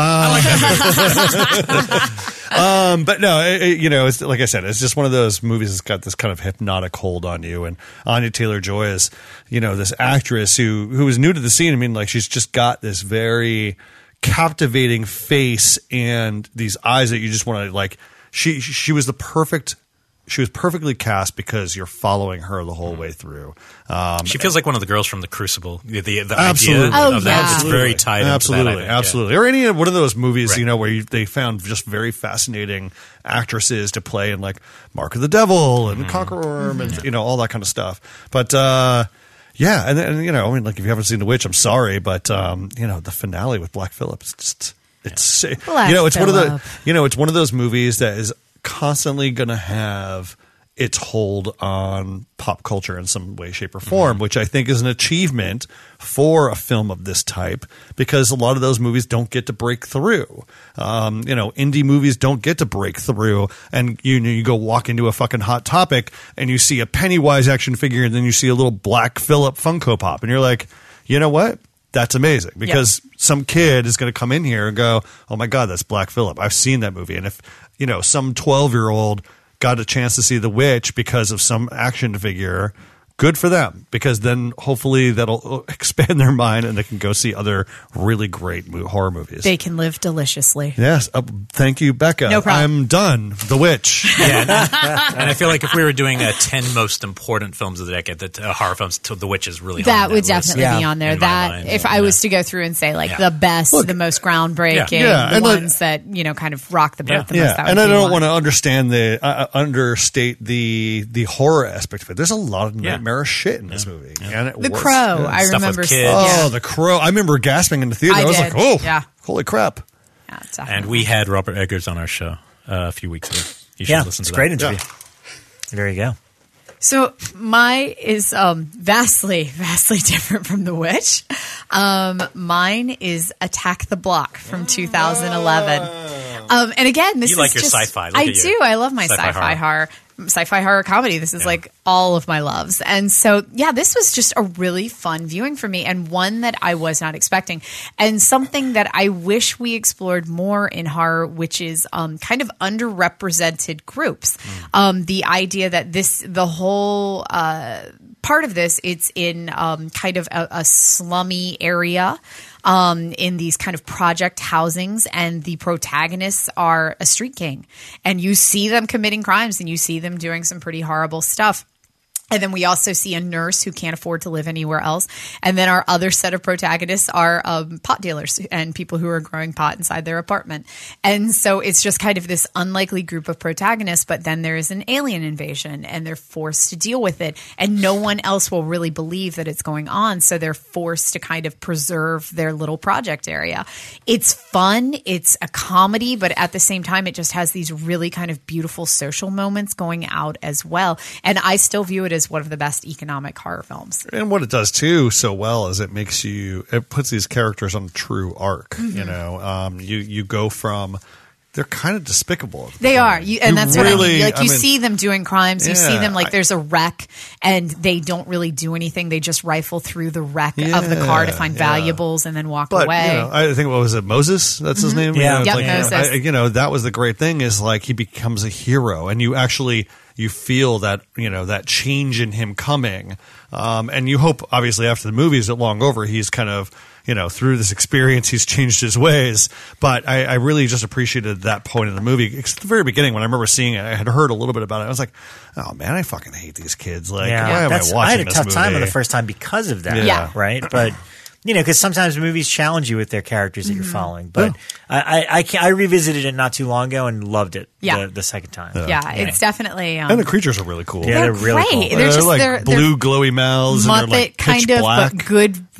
hat. um, but no, it, it- you know, it's like I said, it's just one of those movies that's got this kind of hypnotic hold on you. And Anya Taylor-Joy is, you know, this actress who who is new to the scene. I mean, like she's just got this very captivating face and these eyes that you just want to like. She she was the perfect. She was perfectly cast because you're following her the whole way through. Um, She feels like one of the girls from The Crucible. The, the, the Absolutely. idea Oh, of that yeah. is very tied absolutely, into that. I think, absolutely. Or any one of those movies, Right. you know, where you, they found just very fascinating actresses to play in, like Mark of the Devil and Mm-hmm. Conqueror and you know all that kind of stuff. But uh, yeah, and, and you know, I mean, like if you haven't seen The Witch, I'm sorry, but um, you know, the finale with Black Phillip is just it's Black you know, it's one of the Phillip. you know, it's one of those movies that is constantly going to have its hold on pop culture in some way, shape, or form, Mm-hmm. which I think is an achievement for a film of this type because a lot of those movies don't get to break through. Um, you know, indie movies don't get to break through, and you know, you go walk into a fucking Hot Topic and you see a Pennywise action figure, and then you see a little Black Phillip Funko Pop, and you're like, you know what? That's amazing because some kid is going to come in here and go, oh my God, that's Black Phillip. I've seen that movie. And if, you know, some twelve year old got a chance to see The Witch because of some action figure, good for them, because then hopefully that'll expand their mind and they can go see other really great mo- horror movies. They can live deliciously. Yes. Uh, thank you, Becca. No problem. I'm done. The Witch. Yeah, and, and I feel like if we were doing uh, ten most important films of the decade, that uh, horror films, to The Witch is really That on would that list. definitely Yeah. be on there. In my That mind, if yeah. I was to go through and say like Yeah. the best, Look, the most groundbreaking, Yeah. Yeah, the and let- ones that you know kind of rock the boat Yeah. the most. Yeah, that and would I be don't one. want to understand the uh, understate the the horror aspect of it. There's a lot of Yeah. nightmarish shit in this movie, and it The works. Crow. Yeah. I Stuff with remember. kids. Oh, yeah. The Crow! I remember gasping in the theater. I I, was did. like, "Oh, Yeah. holy crap!" Yeah, And definitely. we had Robert Eggers on our show uh, a few weeks ago. You should Yeah, listen it's to a great that. interview. There you go. So my is um, vastly, vastly different from The Witch. Um, mine is Attack the Block from two thousand eleven. Um, and again, this You is like your just, sci-fi. Look I at you. do. I love my Sci-fi sci-fi, horror. horror. Sci-fi horror comedy. This is Yeah. like all of my loves. And so, yeah, this was just a really fun viewing for me and one that I was not expecting and something that I wish we explored more in horror, which is um, kind of underrepresented groups. Mm. Um, the idea that this, the whole uh, part of this, it's in um, kind of a, a slummy area. Um, in these kind of project housings, and the protagonists are a street gang, and you see them committing crimes, and you see them doing some pretty horrible stuff. And then we also see a nurse who can't afford to live anywhere else. And then our other set of protagonists are um, pot dealers and people who are growing pot inside their apartment. And so it's just kind of this unlikely group of protagonists, but then there is an alien invasion and they're forced to deal with it. And no one else will really believe that it's going on. So they're forced to kind of preserve their little project area. It's fun. It's a comedy, but at the same time, it just has these really kind of beautiful social moments going out as well. And I still view it as one of the best economic horror films. And what it does too so well is it makes you it puts these characters on a true arc. Mm-hmm. You know, um, you you go from they're kind of despicable. at the They beginning. are, you, and You that's what I really- mean. Like you mean, see them doing crimes, you see Yeah, them like I- there's a wreck, and they don't really do anything. They just rifle through the wreck of the car to Yeah, find yeah. valuables and then walk But away. you know, I think what was it, Moses? That's his name. Yeah. You know, Yep, like, Moses. I, you know, that was the great thing is like he becomes a hero, and you actually you feel that you know that change in him coming, um, and you hope obviously after the movie is long over, he's kind of you know through this experience he's changed his ways. But I, I really just appreciated that point in the movie. It's the very beginning when I remember seeing it, I had heard a little bit about it. I was like, oh man, I fucking hate these kids. Like, why am That's- I watching had a this tough movie? time on the first time because of that. Yeah. Right. But you know, because sometimes movies challenge you with their characters that you're Mm-hmm. following. But I, I, I, can, I revisited it not too long ago and loved it. Yeah. The, the second time. yeah, it's definitely. Um, And the creatures are really cool. Yeah, they're, they're really great. cool. They're They're just like they're, blue they're glowy mouths and Muppet they're like pitch kind of, black. but good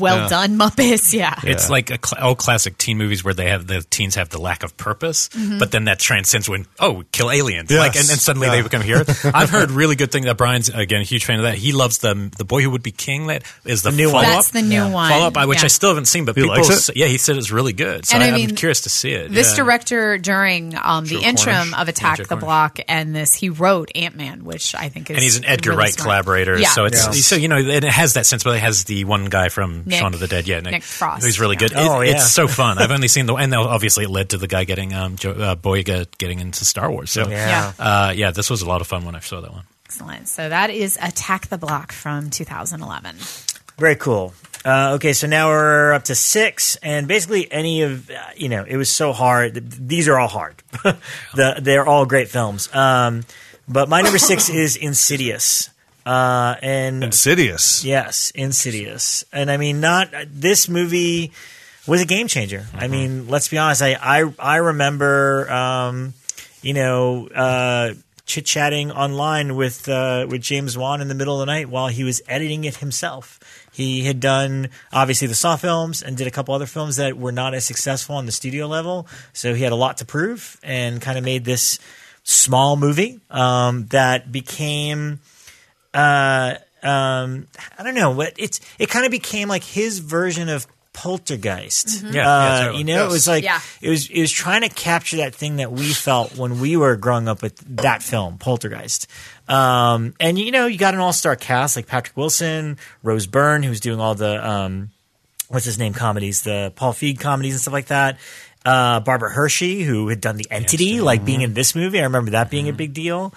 well Yeah. done Muppets. Yeah. It's like a cl- old classic teen movies where they have the teens have the lack of purpose, Mm-hmm. but then that transcends when oh, kill aliens, Yes. like, and then suddenly Yeah. they become heroes. I've heard really good things. That Brian's again a huge fan of that. He loves the the Boy Who Would Be King. That is the, The new one. follow up. That's the new one. Follow up, which Yeah. I still haven't seen, but He people, likes it? say- yeah, he said it's really good. So And I I, mean, I'm curious to see it. This yeah. director, during um, the Joe interim Cornish. of Attack Yeah, Joe the Cornish. Block and this, he wrote Ant-Man, which I think is and he's an Edgar really Wright smart. collaborator, Yeah. so it's Yeah. so you know it has that sense, but it has the one guy from Nick- Shaun of the Dead, yeah, Nick, Nick Frost, who's really yeah. good. Oh, It- yeah. It's so fun. I've only seen the and obviously it led to the guy getting um, Joe, uh, Boyega getting into Star Wars. So Yeah. uh, yeah, this was a lot of fun when I saw that one. Excellent. So that is Attack the Block from two thousand eleven. Very cool. Uh, okay, so now we're up to six, and basically any of uh, you know, it was so hard. Th- These are all hard. the, they're all great films. Um, but my number six is Insidious, uh, and Insidious. yes, Insidious, and I mean, not this movie was a game changer. I mean, let's be honest. I I, I remember, um, you know. Uh, chit chatting online with uh, with James Wan in the middle of the night while he was editing it himself. He had done obviously the Saw films and did a couple other films that were not as successful on the studio level, so he had a lot to prove and kind of made this small movie um, that became. Uh, um, I don't know what it's. It kind of became like his version of Poltergeist. Yeah, yeah, uh, totally. you know, it was like Yeah. it was it was trying to capture that thing that we felt when we were growing up with that film, Poltergeist. Um, and you know, you got an all star cast like Patrick Wilson, Rose Byrne, who's doing all the um, what's his name comedies, the Paul Feig comedies and stuff like that. Uh, Barbara Hershey, who had done The Entity, like being in this movie. I remember that being a big deal.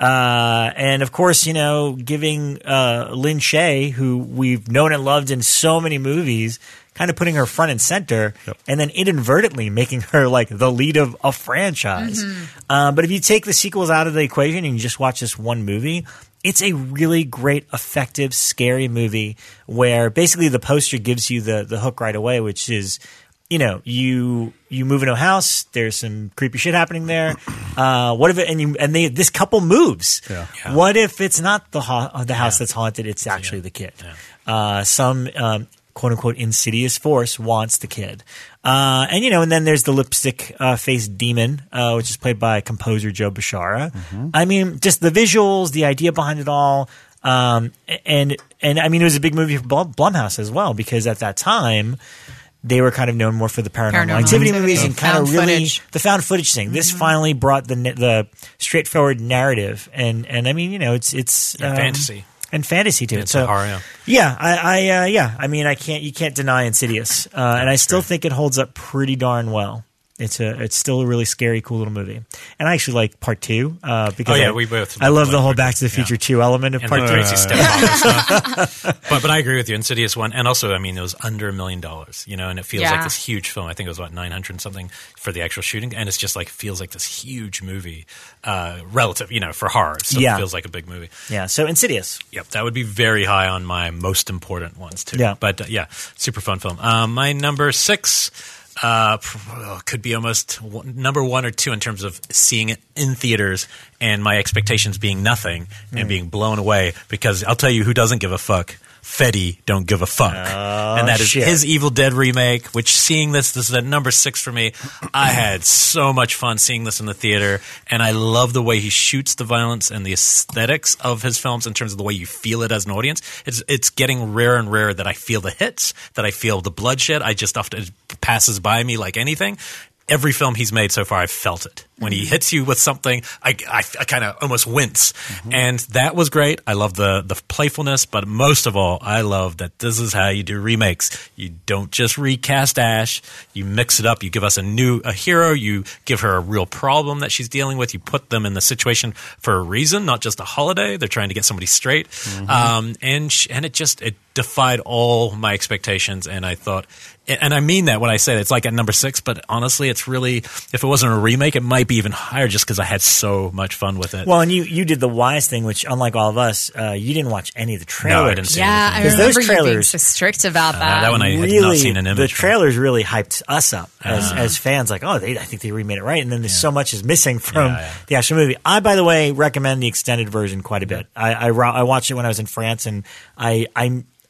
Uh, and of course, you know, giving uh, Lynn Shay, who we've known and loved in so many movies, kind of putting her front and center, and then inadvertently making her like the lead of a franchise. Uh, but if you take the sequels out of the equation and you just watch this one movie, it's a really great, effective, scary movie where basically the poster gives you the the hook right away, which is, you know, you you move into a house. There's some creepy shit happening there. Uh, what if it and you and they this couple moves? Yeah. Yeah. What if it's not the ha- the house that's haunted? It's actually the kid. Uh, some um, quote unquote insidious force wants the kid. Uh, and you know, and then there's the lipstick uh, faced demon, uh, which is played by composer Joe Bishara. I mean, just the visuals, the idea behind it all. Um, and and I mean, it was a big movie for Blum- Blumhouse as well, because at that time they were kind of known more for the paranormal, Paranormal activity, Activity. movies and kind Found of really footage. the found footage thing. This finally brought the the straightforward narrative, and and I mean, you know, it's it's And fantasy. and fantasy to it. It's So a horror, yeah. yeah, I, I uh, yeah, I mean, I can't you can't deny Insidious, uh, and I still think it holds up pretty darn well. It's a it's still a really scary, cool little movie, and I actually like part two uh, because Oh, yeah, I, we both I love like the whole part Back two, to the Future yeah. two element of And part the two. crazy stepfather stuff. But but I agree with you. Insidious one, and also I mean it was under a million dollars, you know, and it feels Yeah. like this huge film. I think it was what nine hundred something for the actual shooting, and it's just like feels like this huge movie, uh, relative, you know, for horror. So Yeah. it feels like a big movie. Yeah, so Insidious. Yep, that would be very high on my most important ones too. Yeah. but uh, yeah, super fun film. Um, my number six. Uh, pr- oh, could be almost one, number one or two in terms of seeing it in theaters and my expectations being nothing and being blown away, because I'll tell you who doesn't give a fuck. Fetty don't give a fuck. and that is shit. his Evil Dead remake, which seeing this, this is at number six for me. I had so much fun seeing this in the theater, and I love the way he shoots the violence and the aesthetics of his films in terms of the way you feel it as an audience. It's it's getting rarer and rarer that I feel the hits, that I feel the bloodshed. I just often, it passes by me like anything. Every film he's made so far, I've felt it. When he hits you with something, I, I, I kind of almost wince. And that was great. I love the, the playfulness, but most of all, I love that this is how you do remakes. You don't just recast Ash. You mix it up. You give us a new a hero. You give her a real problem that she's dealing with. You put them in the situation for a reason, not just a holiday. They're trying to get somebody straight. Um, and, sh- and it just it defied all my expectations, and I thought – and I mean that when I say it, it's like at number six, but honestly, it's really, if it wasn't a remake, it might be even higher just because I had so much fun with it. Well, and you, you did the wise thing, which unlike all of us, uh, you didn't watch any of the trailers. No, I didn't see Yeah, I anything. Because those remember you being trailers- so strict about that. Uh, that one I had really, not seen an image the from. trailers really hyped us up as, as fans. Like, oh, they, I think they remade it right, and then there's so much is missing from Yeah, yeah. the actual movie. I, by the way, recommend the extended version quite a bit. I, I, ro- I watched it when I was in France, and I, I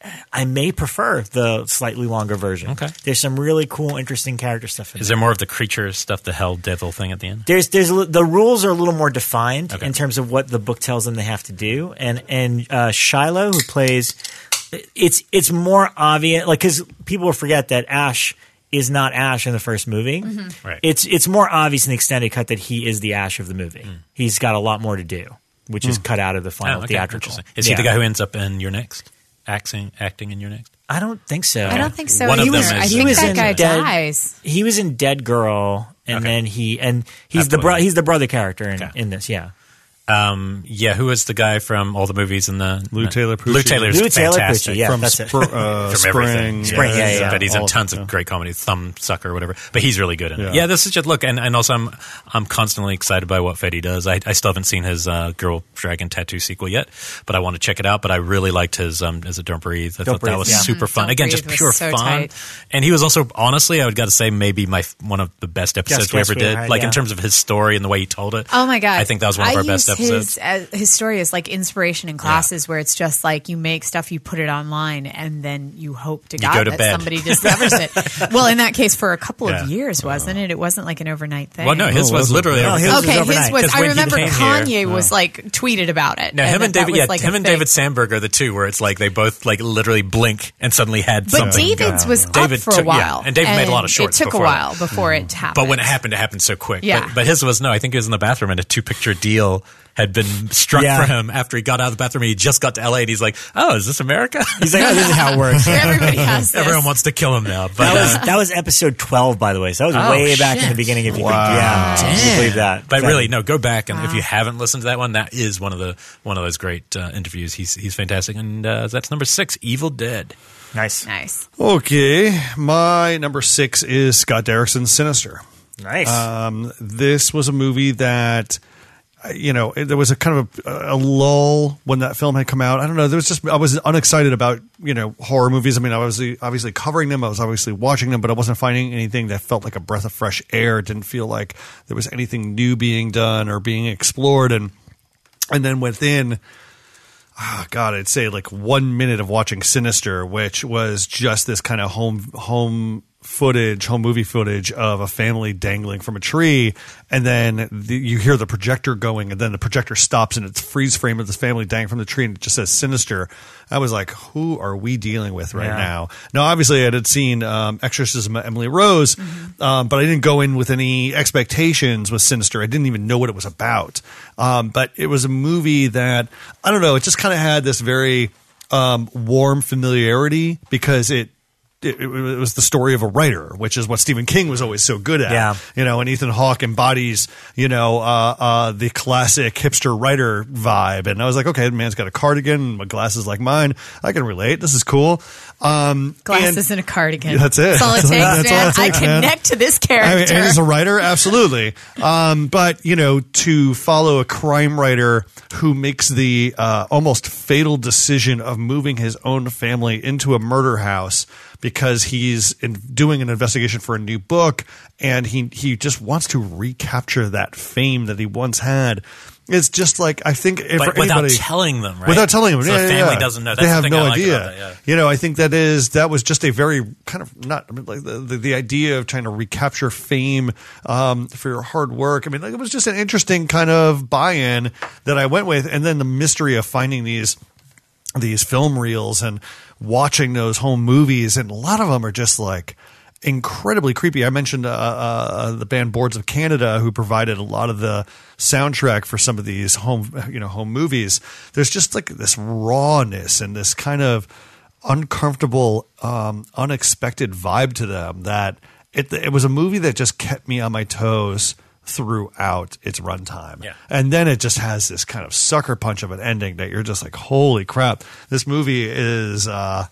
I may prefer the slightly longer version. Okay. There's some really cool, interesting character stuff in Is there. there more of the creature stuff, the hell devil thing at the end? There's there's a li- the rules are a little more defined Okay. in terms of what the book tells them they have to do, and and uh, Shiloh, who plays, it's it's more obvious, like, because people will forget that Ash is not Ash in the first movie. Mm-hmm. Right. It's it's more obvious in the extended cut that he is the Ash of the movie. Mm. He's got a lot more to do, which is cut out of the final Oh, okay. theatrical. Interesting. Is Yeah. he the guy who ends up in Your Next? Acting, acting in Your Next? I don't think so. I don't think so One of either. them I is- think He was that in guy Dead- dies. He was in Dead Girl, and Okay. then he and he's the Absolutely. bro- he's the brother character in, Okay. in this. Yeah. Um, yeah, who is the guy from all the movies in the Lou Taylor Pucci. Lou Taylor's Lou Taylor fantastic. Pucci, yeah. From that's it. Spr- uh, From everything. Spring. Spring, yeah, yeah, yeah. But he's in All tons of of it, great comedy, Thumb Sucker or whatever. But he's really good in it. Yeah. Yeah, this is just look, and, and also I'm I'm constantly excited by what Fetty does. I, I still haven't seen his uh, Girl Dragon Tattoo sequel yet, but I want to check it out. But I really liked his um, as a Don't Breathe. I Don't thought Breathe, that was yeah. super fun. Don't Again, Breathe just was pure so fun. tight. And he was also honestly, I would got to say maybe my one of the best episodes Guest- we guest ever we did. had, like yeah. in terms of his story and the way he told it. Oh my god! I think that was one of I our best use episodes. His, uh, his story is like inspiration in classes, where it's just like you make stuff, you put it online, and then you hope to You God go to that bed. somebody discovers it. Well, in that case, for a couple Yeah. of years, wasn't it? It wasn't like an overnight thing. Well, no, his Oh, was was it? literally No, over- his was Okay, his overnight. was. 'Cause I when he remember came Kanye here- was like tweeted about it. Now, and him that and that David, was, yeah, like, a him and thing. David Sandberg are the two where it's like they both like literally blink and suddenly had But something. David's go. was David up for a took- yeah, while, and David made a lot of shorts. It took before a that. while before it happened. But when it happened, it happened so quick. Yeah. But, but his was no. I think he was in the bathroom and a two picture deal had been struck Yeah. for him after he got out of the bathroom. He just got to L A and he's like, "Oh, is this America?" He's like, oh, this is how it works. everybody has this. Everyone wants to kill him now. But That was uh, that was episode twelve, by the way. So that was Oh, way back in shit. the beginning. If you Wow. could, yeah, can you believe that. But That- really, no. Go back and if you haven't listened to that one, that is one of the one of those great uh, interviews. He's he's fantastic, and uh, that's number six, Evil Dead. nice, Nice. Okay, my number six is Scott Derrickson's Sinister. nice. Um, this was a movie that, uh, you know, there was a kind of a, a lull when that film had come out. I don't know. There was just I was unexcited about, you know, horror movies. I mean, I was obviously covering them. I was obviously watching them, but I wasn't finding anything that felt like a breath of fresh air. It didn't feel like there was anything new being done or being explored. And and then within, oh God, I'd say like one minute of watching Sinister, which was just this kind of home home footage, home movie footage of a family dangling from a tree, and then the, you hear the projector going, and then the projector stops, and it's freeze frame of this family dangling from the tree, and it just says Sinister. I was like, who are we dealing with right Yeah. now? Now, obviously, I had seen um, Exorcism of Emily Rose, um, but I didn't go in with any expectations with Sinister. I didn't even know what it was about. Um, but it was a movie that, I don't know, it just kind of had this very um, warm familiarity because it It, it was the story of a writer, which is what Stephen King was always so good at. Yeah. You know, and Ethan Hawke embodies, you know, uh, uh, the classic hipster writer vibe. And I was like, okay, the man's got a cardigan, and glasses like mine. I can relate. This is cool. Um, Glasses and and a cardigan. That's it. That's all it That's takes, all- that's all man. it takes, I man. connect to this I mean, character. and as a writer, absolutely. Um, but you know, to follow a crime writer who makes the uh, almost fatal decision of moving his own family into a murder house because he's in doing an investigation for a new book, and he he just wants to recapture that fame that he once had. It's just like, I think if But for without anybody, telling them, right? without telling them, so yeah, the yeah, family yeah. doesn't know. That's They the have thing no I like idea. about it, yeah. You know, I think that is that was just a very kind of not I mean, like the, the the idea of trying to recapture fame um, for your hard work. I mean, like, it was just an interesting kind of buy-in that I went with, and then the mystery of finding these these film reels and watching those home movies, and a lot of them are just like incredibly creepy. I mentioned uh, uh, the band Boards of Canada, who provided a lot of the soundtrack for some of these home, you know, home movies. There's just like this rawness and this kind of uncomfortable, um, unexpected vibe to them that it, it was a movie that just kept me on my toes throughout its runtime. Yeah. And then it just has this kind of sucker punch of an ending that you're just like, holy crap, this movie is, uh,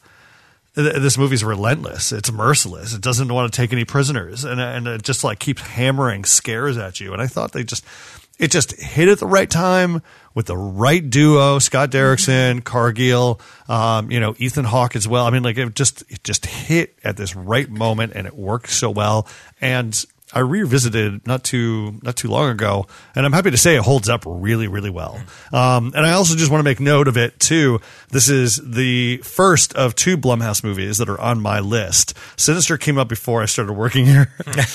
this movie's relentless. It's merciless. It doesn't want to take any prisoners, and and it just like keeps hammering scares at you. And I thought they just, it just hit at the right time with the right duo: Scott Derrickson, Cargill, um, you know, Ethan Hawke as well. I mean, like it just it just hit at this right moment, and it worked so well. And I revisited not too not too long ago, and I'm happy to say it holds up really, really well. Um, and I also just want to make note of it too. This is the first of two Blumhouse movies that are on my list. Sinister came up before I started working here,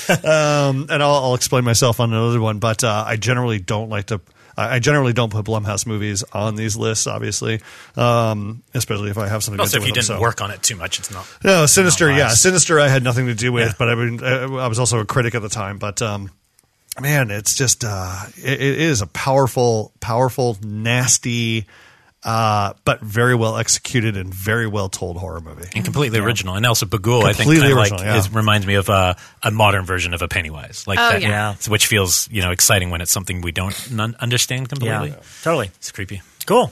um, and I'll, I'll explain myself on another one. But uh, I generally don't like to. I generally don't put Blumhouse movies on these lists, obviously, um, especially if I have something Also, to do if you with them, didn't so. work on it too much, it's not. No, Sinister, not yeah. biased. Sinister I had nothing to do with, Yeah. but I, mean, I was also a critic at the time. But, um, man, it's just, uh, it, it is a powerful, powerful, nasty, uh, but very well executed and very well told horror movie. And completely original. And also Bagul, I think, Completely kind of like original, yeah. it reminds me of uh, a modern version of a Pennywise, like Oh, that, yeah. Yeah. which feels you know exciting when it's something we don't n- understand completely. Yeah, totally. It's creepy. Cool.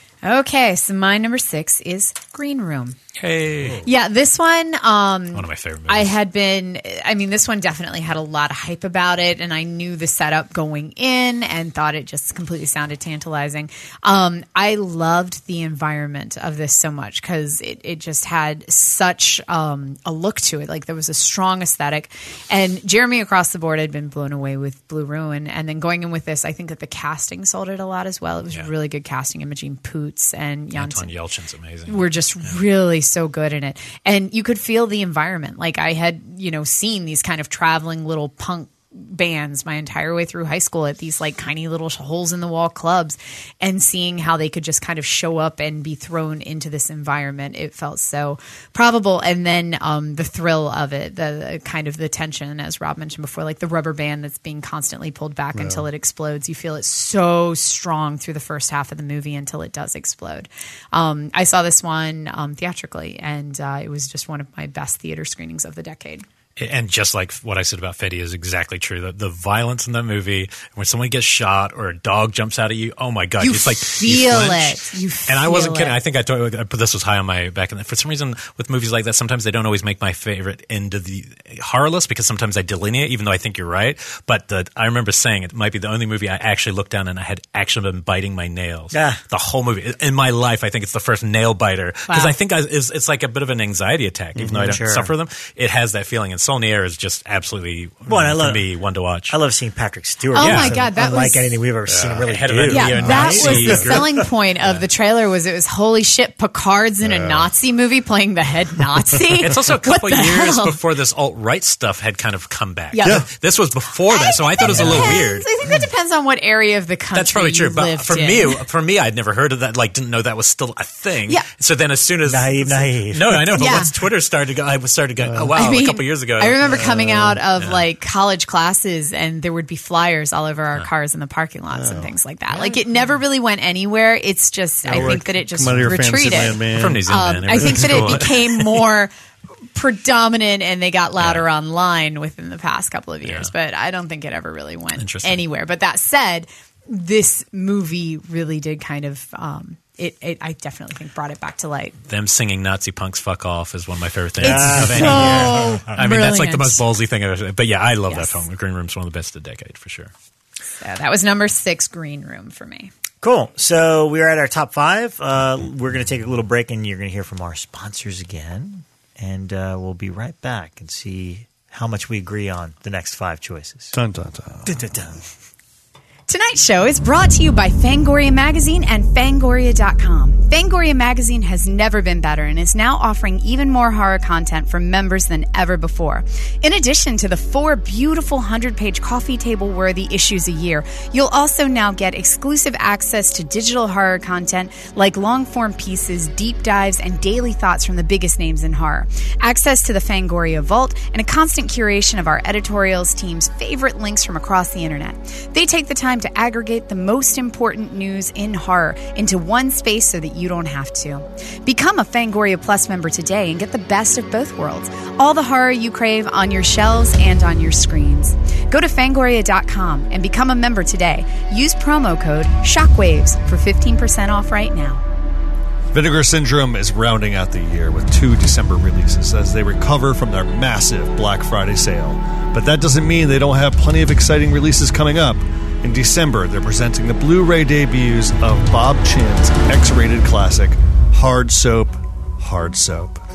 Okay, so my number six is Green Room. Hey, Yeah, this one, um, one of my favorite movies. I had been, I mean, this one definitely had a lot of hype about it, and I knew the setup going in and thought it just completely sounded tantalizing. Um, I loved the environment of this so much because it, it just had such um, a look to it. Like there was a strong aesthetic. And Jeremy across the board had been blown away with Blue Ruin. And then going in with this, I think that the casting sold it a lot as well. It was Yeah. really good casting. Imogene Poots and Anton Janssen Yelchin's amazing. were just really so good in it. And you could feel the environment. Like I had, you know, seen these kind of traveling little punk bands my entire way through high school at these like tiny little holes in the wall clubs, and seeing how they could just kind of show up and be thrown into this environment. It felt so probable. And then um, the thrill of it, the, the kind of the tension, as Rob mentioned before, like the rubber band that's being constantly pulled back Yeah. until it explodes. You feel it so strong through the first half of the movie until it does explode. Um, I saw this one um, theatrically, and uh, it was just one of my best theater screenings of the decade. And just like what I said about Fetty is exactly true. The, the violence in that movie, when someone gets shot or a dog jumps out at you, oh my god, You it's like feel you flinch. it. You and I wasn't feel kidding. it. I think I told I put this was high on my back. And for some reason, with movies like that, sometimes they don't always make my favorite end of the horror list because sometimes I delineate, even though I think you're right. But the, I remember saying it might be the only movie I actually looked down and I had actually been biting my nails. Yeah. The whole movie in my life, I think it's the first nail biter because Wow. I think I, it's, it's like a bit of an anxiety attack, even though I don't sure. suffer them. It has that feeling, and Saulnier is just absolutely Well, and I for love- me one to watch. I love seeing Patrick Stewart. Oh do my something God, that unlike was- anything we've ever seen him really Head of do. a- Yeah, Yeah, that Nazi. was the selling point of the trailer. Was it was holy shit, Picard's in a Nazi movie playing the head Nazi. It's also a What couple the years hell? before this alt-right stuff had kind of come back. Yeah. Yeah. This was before that, so I thought it was a little Depends. weird. I think that depends on what area of the country. That's probably true, you but lived for in. me, for me, I'd never heard of that. Like, didn't know that was still a thing. Yeah. So then, as soon as Naive, naive. no, I know, but Yeah. once Twitter started to go, I started to go. Oh wow, I mean, a couple years ago, I remember coming out of like college classes, and there would be flyers all over our cars in the parking lots and things like that. Like it never really went anywhere. It's just I we're- think that it just come out of your fantasy retreated. land, man. from New Zealand. Um, man. I think that Everything's it cool. became more predominant and they got louder online within the past couple of years, Yeah. but I don't think it ever really went Interesting. anywhere. But that said, this movie really did kind of um, it, it I definitely think brought it back to light. Them singing "Nazi punks fuck off" is one of my favorite things It's of so any year. I mean, that's like the brilliant. most ballsy thing I've ever. But yeah, I love Yes. that film. Green Room's one of the best of the decade for sure. So that was number six, Green Room for me. Cool. So we're at our top five. Uh, we're going to take a little break, and you're going to hear from our sponsors again. And uh, we'll be right back and see how much we agree on the next five choices. Dun, dun, dun. Dun, dun, dun. Tonight's show is brought to you by Fangoria Magazine and Fangoria dot com. Fangoria Magazine has never been better and is now offering even more horror content for members than ever before. In addition to the four beautiful hundred-page coffee table-worthy issues a year, you'll also now get exclusive access to digital horror content like long-form pieces, deep dives, and daily thoughts from the biggest names in horror. Access to the Fangoria Vault and a constant curation of our editorials team's favorite links from across the internet. They take the time to aggregate the most important news in horror into one space so that you don't have to. Become a Fangoria Plus member today and get the best of both worlds. All the horror you crave on your shelves and on your screens. Go to Fangoria dot com and become a member today. Use promo code SHOCKWAVES for fifteen percent off right now. Vinegar Syndrome is rounding out the year with two December releases as they recover from their massive Black Friday sale. But that doesn't mean they don't have plenty of exciting releases coming up. In December, they're presenting the Blu-ray debuts of Bob Chin's X-rated classic, Hard Soap, Hard Soap.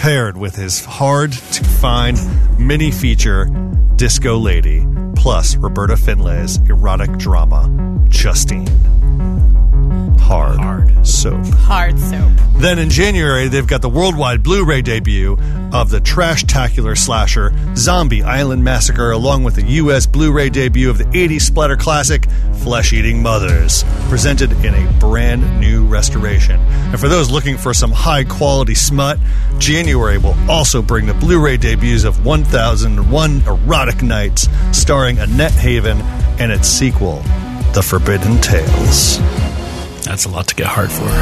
paired with his hard-to-find mini-feature Disco Lady, plus Roberta Finlay's erotic drama, Justine. Hard. Hard. Soap. Hard soap. Then in January, they've got the worldwide Blu-ray debut of the trash-tacular slasher Zombie Island Massacre, along with the U S Blu-ray debut of the eighties splatter classic Flesh-Eating Mothers, presented in a brand new restoration. And for those looking for some high-quality smut, January will also bring the Blu-ray debuts of one thousand one Erotic Nights, starring Annette Haven, and its sequel, The Forbidden Tales. That's a lot to get hard for.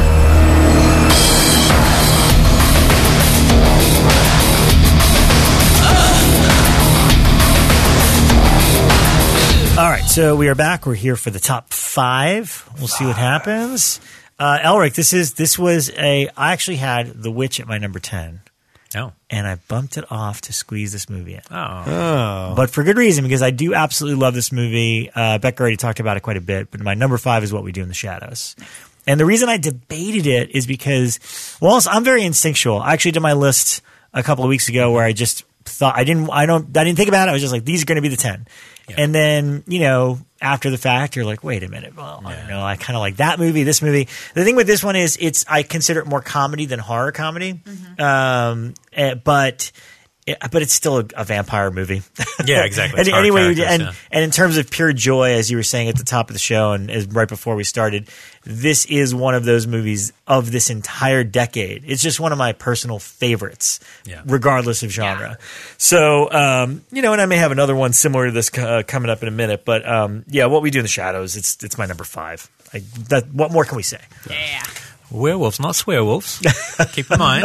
All right, so we are back. We're here for the top five. We'll see what happens. Uh, Elric, this is this was a. I actually had The Witch at my number ten. Oh. And I bumped it off to squeeze this movie in. Oh. Oh. But for good reason, because I do absolutely love this movie. Uh, Becca already talked about it quite a bit, but my number five is What We Do in the Shadows. And the reason I debated it is because, well, I'm very instinctual. I actually did my list a couple of weeks ago where I just thought I didn't, I don't, I didn't think about it. I was just like, these are going to be the ten. Yeah. And then, you know, after the fact, you're like, wait a minute. Well, yeah. I don't know. I kind of like that movie, this movie. The thing with this one is it's, I consider it more comedy than horror comedy. Mm-hmm. Um, but, but it's still a, a vampire movie. Yeah, exactly. and, anyway, and, yeah. and in terms of pure joy, as you were saying at the top of the show and as, right before we started, this is one of those movies of this entire decade. It's just one of my personal favorites, yeah. regardless of genre. Yeah. So, um, you know, and I may have another one similar to this uh, coming up in a minute, but um, yeah, What We Do in the Shadows, it's it's my number five. I, that, what more can we say? Yeah. Werewolves, not swearwolves. Keep in mind.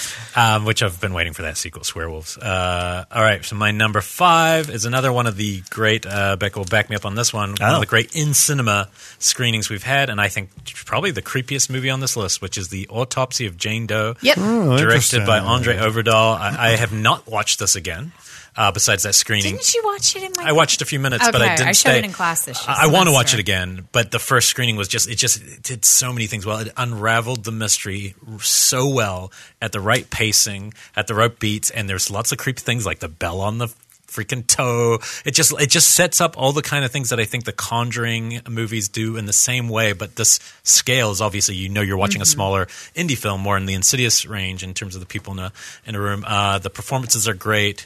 Um, which I've been waiting for that sequel, Swearwolves. Uh, all right, so my number five is another one of the great, uh, Becca will back me up on this one, oh. one of the great in-cinema screenings we've had, and I think probably the creepiest movie on this list, which is The Autopsy of Jane Doe, yep. oh, directed by Andre Overdahl. I, I have not watched this again. Uh, besides that screening, didn't you watch it in my? I watched a few minutes, okay, but I didn't I showed stay. it in class this year. I, I want to watch it again, but the first screening was just it just it did so many things well. It unraveled the mystery so well at the right pacing, at the right beats, and there's lots of creepy things like the bell on the freaking toe. It just it just sets up all the kind of things that I think the Conjuring movies do in the same way, but this scale is obviously, you know, you're watching mm-hmm. a smaller indie film, more in the Insidious range in terms of the people in a in a room. Uh, the performances are great.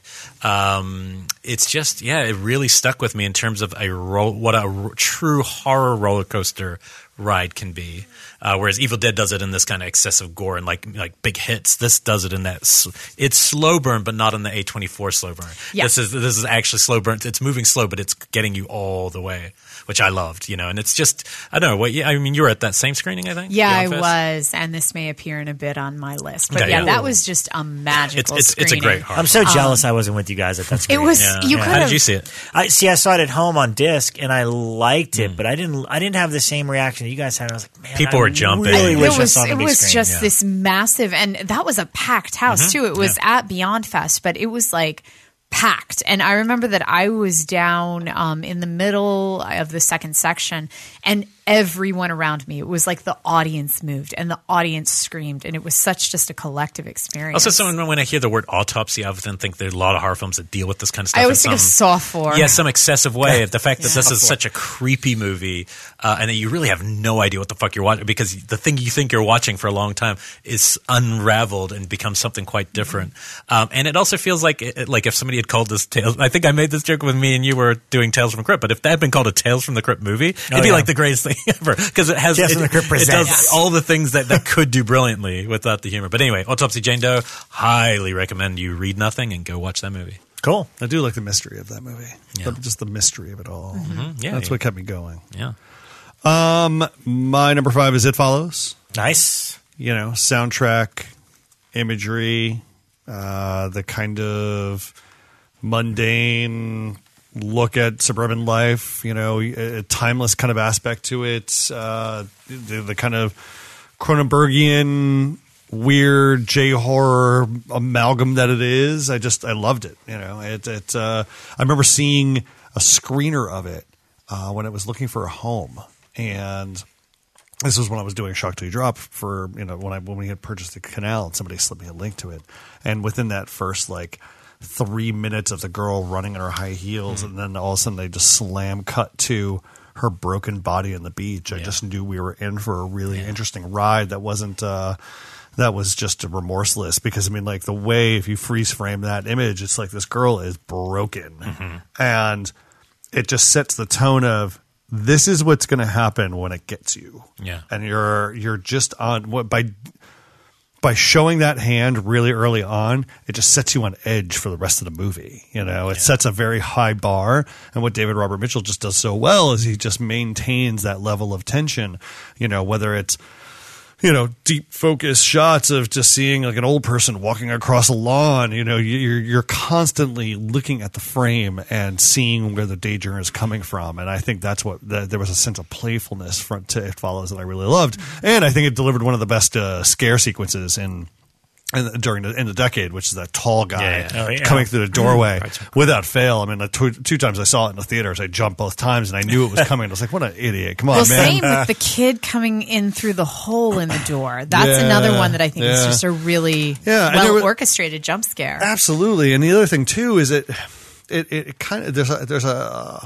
Um, it's just yeah, it really stuck with me in terms of a ro- what a r- true horror roller coaster ride can be. Uh, whereas Evil Dead does it in this kind of excessive gore and like like big hits. This does it in that sl- it's slow burn, but not in the A twenty-four slow burn. Yeah. This is this is actually slow burn. It's moving slow, but it's getting you all the way, which I loved. You know, and it's just I don't know. What I mean, you were at that same screening, I think. Yeah, I Fest? was, and this may appear in a bit on my list, but Okay, yeah, yeah. that was just a magical It's it's, it's a screening. great horror. I'm so jealous I wasn't with you guys at that It screening. was Yeah. you Yeah. could How have. did you see it? I see. I saw it at home on disc, and I liked it, but I didn't. I didn't have the same reaction that you guys had. I was like, man, People I were jumping. Really It wish It was I saw it on it the big was screen. just yeah. this massive, and that was a packed house too. It was at Beyond Fest, but it was like packed. And I remember that I was down um, in the middle of the second section, and everyone around me, it was like the audience moved and the audience screamed, and it was such just a collective experience. Also, someone when I hear the word autopsy, I often think there's a lot of horror films that deal with this kind of stuff. I always in think of some, Saw four. Yeah, some excessive way. The fact that Yeah. this is such a creepy movie, uh, and that you really have no idea what the fuck you're watching, because the thing you think you're watching for a long time is unraveled and becomes something quite different. Mm-hmm. Um, and it also feels like it, like if somebody had called this Tales. I think I made this joke with me and you were doing Tales from the Crypt, but if that had been called a Tales from the Crypt movie, it'd Oh, be yeah. like the greatest thing ever, because it has Tales it, from the Crypt it presents. does all the things that, that could do brilliantly without the humor. But anyway, Autopsy Jane Doe, highly recommend you read nothing and go watch that movie. Cool. I do like the mystery of that movie. Yeah. The- just the mystery of it all. Mm-hmm. Yeah, That's yeah. what kept me going. Yeah. Um, my number five is It Follows. Nice. You know, soundtrack, imagery, uh, the kind of mundane look at suburban life, you know, a timeless kind of aspect to it, uh, the, the kind of Cronenbergian weird J-horror amalgam that it is. I just, I loved it. You know, it, it, uh, I remember seeing a screener of it, uh, when it was looking for a home, and this was when I was doing Shock Till You Drop for, you know, when I when we had purchased the Canal, and somebody slipped me a link to it. And within that first, like, three minutes of the girl running in her high heels, mm-hmm. and then all of a sudden they just slam cut to her broken body on the beach. I yeah. just knew we were in for a really yeah. interesting ride that wasn't uh, that was just remorseless, because I mean, like, the way, if you freeze frame that image, it's like this girl is broken, mm-hmm. and it just sets the tone of, this is what's going to happen when it gets you. Yeah, and you're you're just on what by. By showing that hand really early on, it just sets you on edge for the rest of the movie. You know, it yeah. sets a very high bar. And what David Robert Mitchell just does so well is he just maintains that level of tension. You know, whether it's, you know, deep focus shots of just seeing like an old person walking across a lawn. You know, you're you're constantly looking at the frame and seeing where the danger is coming from. And I think that's what the, there was a sense of playfulness front to It Follows that I really loved. And I think it delivered one of the best uh, scare sequences in. In the, during the in the decade, which is that tall guy yeah, yeah. Oh, yeah. coming through the doorway mm-hmm. without fail. I mean, the two, two times I saw it in the theaters, I jumped both times, and I knew it was coming. I was like, "What an idiot! Come on, well, man!" Same with the kid coming in through the hole in the door. That's yeah, another one that I think yeah. is just a really yeah, well was, orchestrated jump scare. Absolutely, and the other thing too is it it, it kind of there's a, there's a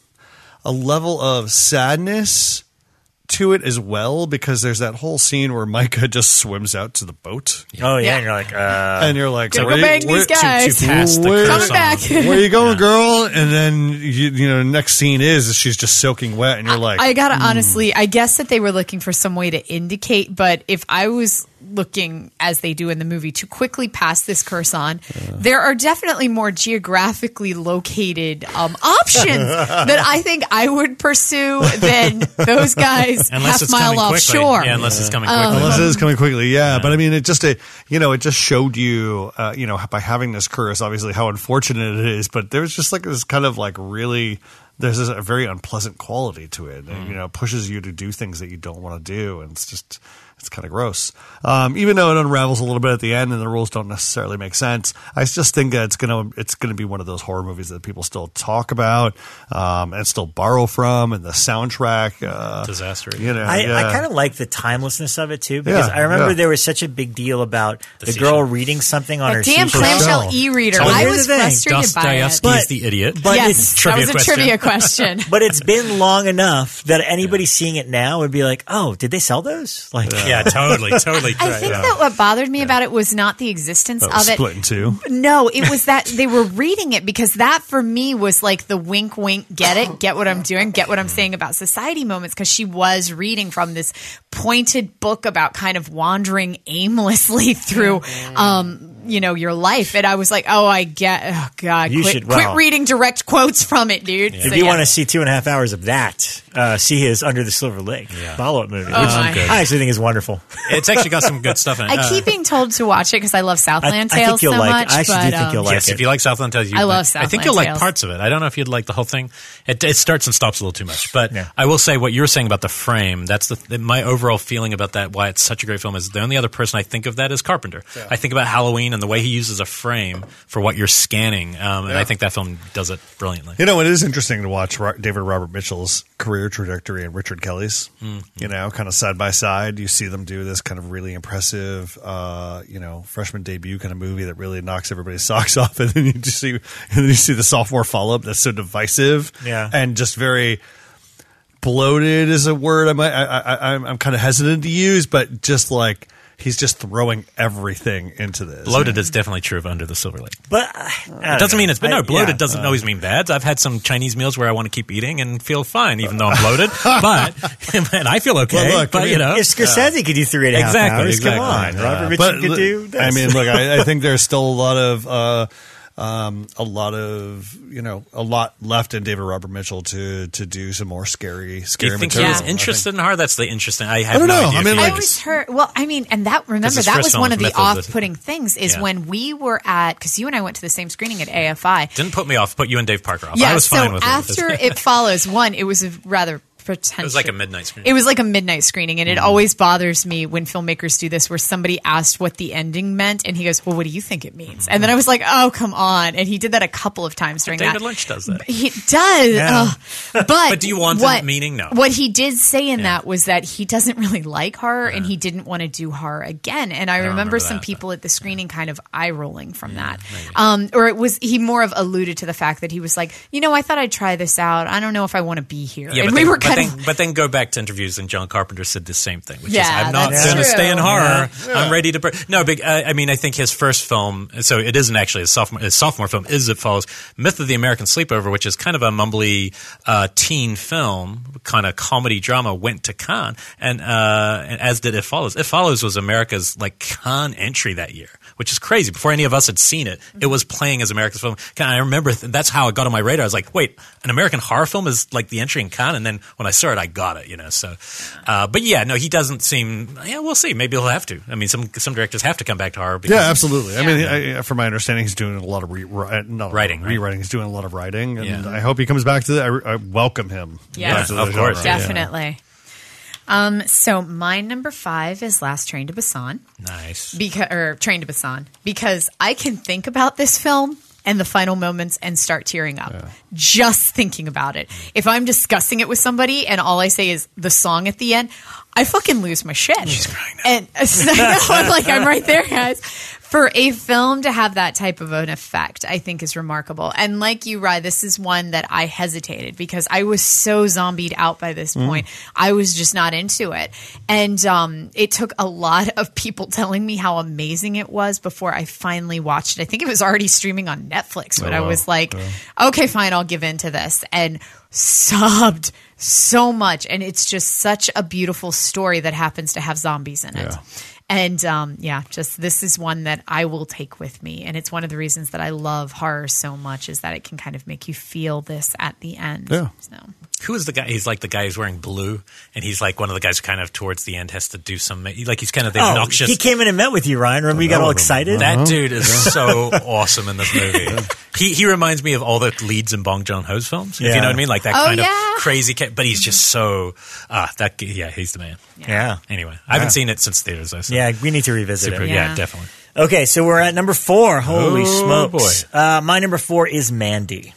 a level of sadness to it as well, because there's that whole scene where Micah just swims out to the boat. Oh yeah, yeah. and you're like, uh, and you're like, go bang these guys. Too, too past the where, coming back. Where you going, yeah. girl? And then you, you know, next scene is she's just soaking wet, and you're like, I, I gotta mm. honestly, I guess that they were looking for some way to indicate, but if I was looking, as they do in the movie, to quickly pass this curse on, yeah. there are definitely more geographically located um, options that I think I would pursue than those guys unless half mile offshore. Yeah, unless it's coming quickly. Um, unless it is coming quickly, yeah. yeah. But I mean, it just, a, you know, it just showed you, uh, you know, by having this curse, obviously how unfortunate it is. But there's just like this kind of like really. There's a very unpleasant quality to it. Mm. It, you know, pushes you to do things that you don't want to do, and it's just it's kind of gross. Um, even though it unravels a little bit at the end, and the rules don't necessarily make sense, I just think that it's gonna it's gonna be one of those horror movies that people still talk about um, and still borrow from, and the soundtrack uh, disaster. You know, I, yeah. I kind of like the timelessness of it too, because yeah, I remember yeah. there was such a big deal about the, the girl reading something on that her damn seashell. clamshell e-reader. Well, I was the thing. frustrated by it. Dostoevsky's The Idiot. But yes, it's that was a question. trivia question. But it's been long enough that anybody yeah. seeing it now would be like, "Oh, did they sell those?" Like, yeah, yeah totally, totally. I think yeah. that what bothered me yeah. about it was not the existence oh, of it. Split in two. No, it was that they were reading it, because that for me was like the wink, wink, get it, get what I'm doing, get what I'm saying about society moments. Because she was reading from this pointed book about kind of wandering aimlessly through, um, you know, your life. And I was like, oh, I get, oh God, you quit, should, well, quit reading direct quotes from it, dude. Yeah. So, if you yeah. want to see two and a half hours of that, uh, see his Under the Silver Lake yeah. follow-up movie, Oh, which my. I actually think is wonderful. It's actually got some good stuff in it. I keep being told to watch it because I love Southland I, I Tales think you'll so like much. it. I actually but, do think um, you'll like yes, it. if you like Southland Tales, you I love like, Southland I think you'll like Tales. parts of it. I don't know if you'd like the whole thing. It, it starts and stops a little too much. But Yeah. I will say what you were saying about the frame. That's the my overall feeling about that. Why it's such a great film is the only other person I think of that is Carpenter. Yeah. I think about Halloween and the way he uses a frame for what you're scanning, um, and Yeah. I think that film does it brilliantly. You know, it is interesting to watch Ro- David Robert Mitchell's career trajectory and Richard Kelly's. Mm-hmm. You know, kind of side by side. You see them do this kind of really impressive, uh, you know, freshman debut kind of movie that really knocks everybody's socks off, and then you just see, and then you see the sophomore follow up that's so divisive, Yeah. and just very bloated is a word I might I, I, I'm I'm kind of hesitant to use, but just like. He's just throwing everything into this. Bloated is definitely true of Under the Silver Lake. But uh, It doesn't mean it's bad. No, bloated yeah. doesn't always mean bad. I've had some Chinese meals where I want to keep eating and feel fine, even though I'm bloated. but and I feel okay. Well, look, but I mean, you know, If Scorsese could do three and a half Exactly, hours, exactly. come on. Yeah. Robert Mitchum But, could do this. I mean, look, I, I think there's still a lot of, uh, um, a lot of, you know, a lot left in David Robert Mitchell to to do some more scary, do scary you think material. he's I interested think. in horror? That's the interesting. I have I don't no know. idea I if mean, he like- I is. always heard. Well, I mean, and that remember his that first was film one was of the Myth of the- off-putting things is Yeah. when we were at because you and I went to the same screening at A F I. Didn't put me off. Put you and Dave Parker off. Yeah, I was so fine with after it. It Follows, one, it was a rather potential. It was like a midnight screening. It was like a midnight screening, and it always bothers me when filmmakers do this, where somebody asked what the ending meant, and he goes, "Well, what do you think it means?" And then I was like, "Oh, come on!" And he did that a couple of times during David that. Lynch does that. He does, Yeah. Ugh. but But do you want what, the meaning? No. What he did say in Yeah. that was that he doesn't really like horror, and he didn't want to do horror again. And I, don't remember remember some that, people at the screening kind of eye rolling from that, um, or it was he more of alluded to the fact that he was like, you know, I thought I'd try this out. I don't know if I want to be here. Yeah, and but, we then, were but, kind then, of. but then go back to interviews, and John Carpenter said the same thing, which Yeah, is, I'm not that's going to true. stay in horror. Yeah. I'm ready to. Bur-. No, big. Uh, I mean, I think his first film. So it isn't actually a sophomore. His sophomore film is It Follows, Myth of the American Sleepover, which is kind of a mumbly uh, teen film, kind of comedy drama. Went to Cannes, and, uh, and as did It Follows. It Follows was America's like Cannes entry that year, which is crazy. Before any of us had seen it, it was playing as America's film. I remember th- that's how it got on my radar. I was like, wait, an American horror film is like the entry in Cannes, and then when I saw it, I got it. You know, so. Uh, but yeah, no, he doesn't seem. Yeah, we'll see. Maybe he'll have to. I mean, some some directors have to come back to horror. Because, Yeah, absolutely. I mean, I, from my understanding, he's doing a lot of re- ri- no, Writing, right? rewriting. He's doing a lot of writing, and Yeah. I hope he comes back to that. I, I welcome him. Yes. back to the Of course, genre. Definitely. Um, so my number five is Last Train to Busan, nice. because or Train to Busan, because I can think about this film and the final moments and start tearing up just thinking about it. If I'm discussing it with somebody and all I say is the song at the end, I fucking lose my shit. She's crying now. And so, I'm like, I'm right there, guys. For a film to have that type of an effect, I think is remarkable. And like you, Rye, this is one that I hesitated because I was so zombied out by this point. I was just not into it. And um, it took a lot of people telling me how amazing it was before I finally watched it. I think it was already streaming on Netflix, but Oh, I wow. was like, okay, fine, I'll give in to this. And sobbed so much. And it's just such a beautiful story that happens to have zombies in it. Yeah. And um, yeah, just this is one that I will take with me. And it's one of the reasons that I love horror so much is that it can kind of make you feel this at the end. Yeah. So. Who is the guy? He's like the guy who's wearing blue, and he's like one of the guys who kind of towards the end has to do some. Like he's kind of the Oh, obnoxious. he came in and met with you, Ryan. Remember you got all excited? That dude is so awesome in this movie. He he reminds me of all the leads in Bong Joon-ho's films. If Yeah. you know what I mean, like that Oh, kind yeah. of crazy. Ca- but he's just so ah that yeah he's the man. Yeah. Anyway, I haven't seen it since theaters. though, so Yeah, we need to revisit super, it. yeah. Yeah. definitely. Okay, so we're at number four. Holy Oh, smokes. Uh, my number four is Mandy.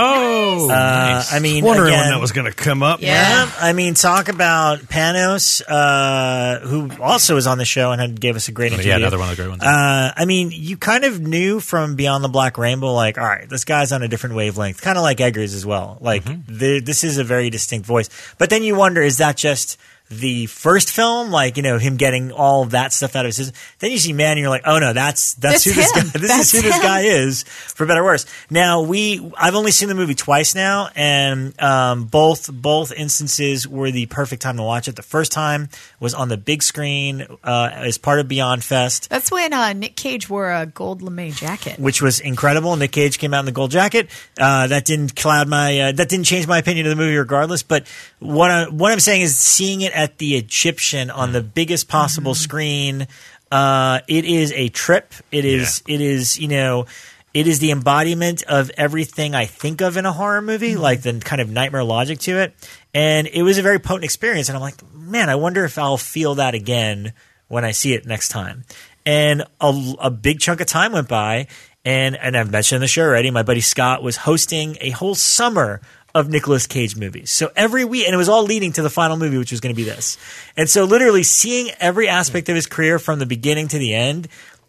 Oh, Uh, nice. I mean, Wondering again, when that was going to come up. Yeah. Yeah, I mean, talk about Panos, uh, who also was on the show and had, gave us a great interview. yeah, another one of the great ones. Uh, I mean, you kind of knew from Beyond the Black Rainbow, like, all right, this guy's on a different wavelength, kind of like Eggers as well. Like, the, this is a very distinct voice. But then you wonder, is that just the first film, like, you know, him getting all of that stuff out of his system? Then you see Man, and you're like, oh no, that's that's That's who this him. guy. This That's is who this him. guy is, for better or worse. Now we, I've only seen the movie twice now, and um, both both instances were the perfect time to watch it. The first time was on the big screen uh, as part of Beyond Fest, That's when uh, Nick Cage wore a gold lame jacket. which was incredible. Nick Cage came out in the gold jacket. Uh, that didn't cloud my, uh, that didn't change my opinion of the movie, regardless. But what I, what I'm saying is, seeing it at the Egyptian on the biggest possible screen, uh, it is a trip. It is, it is, you know. It is the embodiment of everything I think of in a horror movie, like the kind of nightmare logic to it. And it was a very potent experience. And I'm like, man, I wonder if I'll feel that again when I see it next time. And a, a big chunk of time went by. And, and I've mentioned in the show already, my buddy Scott was hosting a whole summer of Nicolas Cage movies. So every week, and it was all leading to the final movie, which was going to be this. And so literally seeing every aspect of his career from the beginning to the end,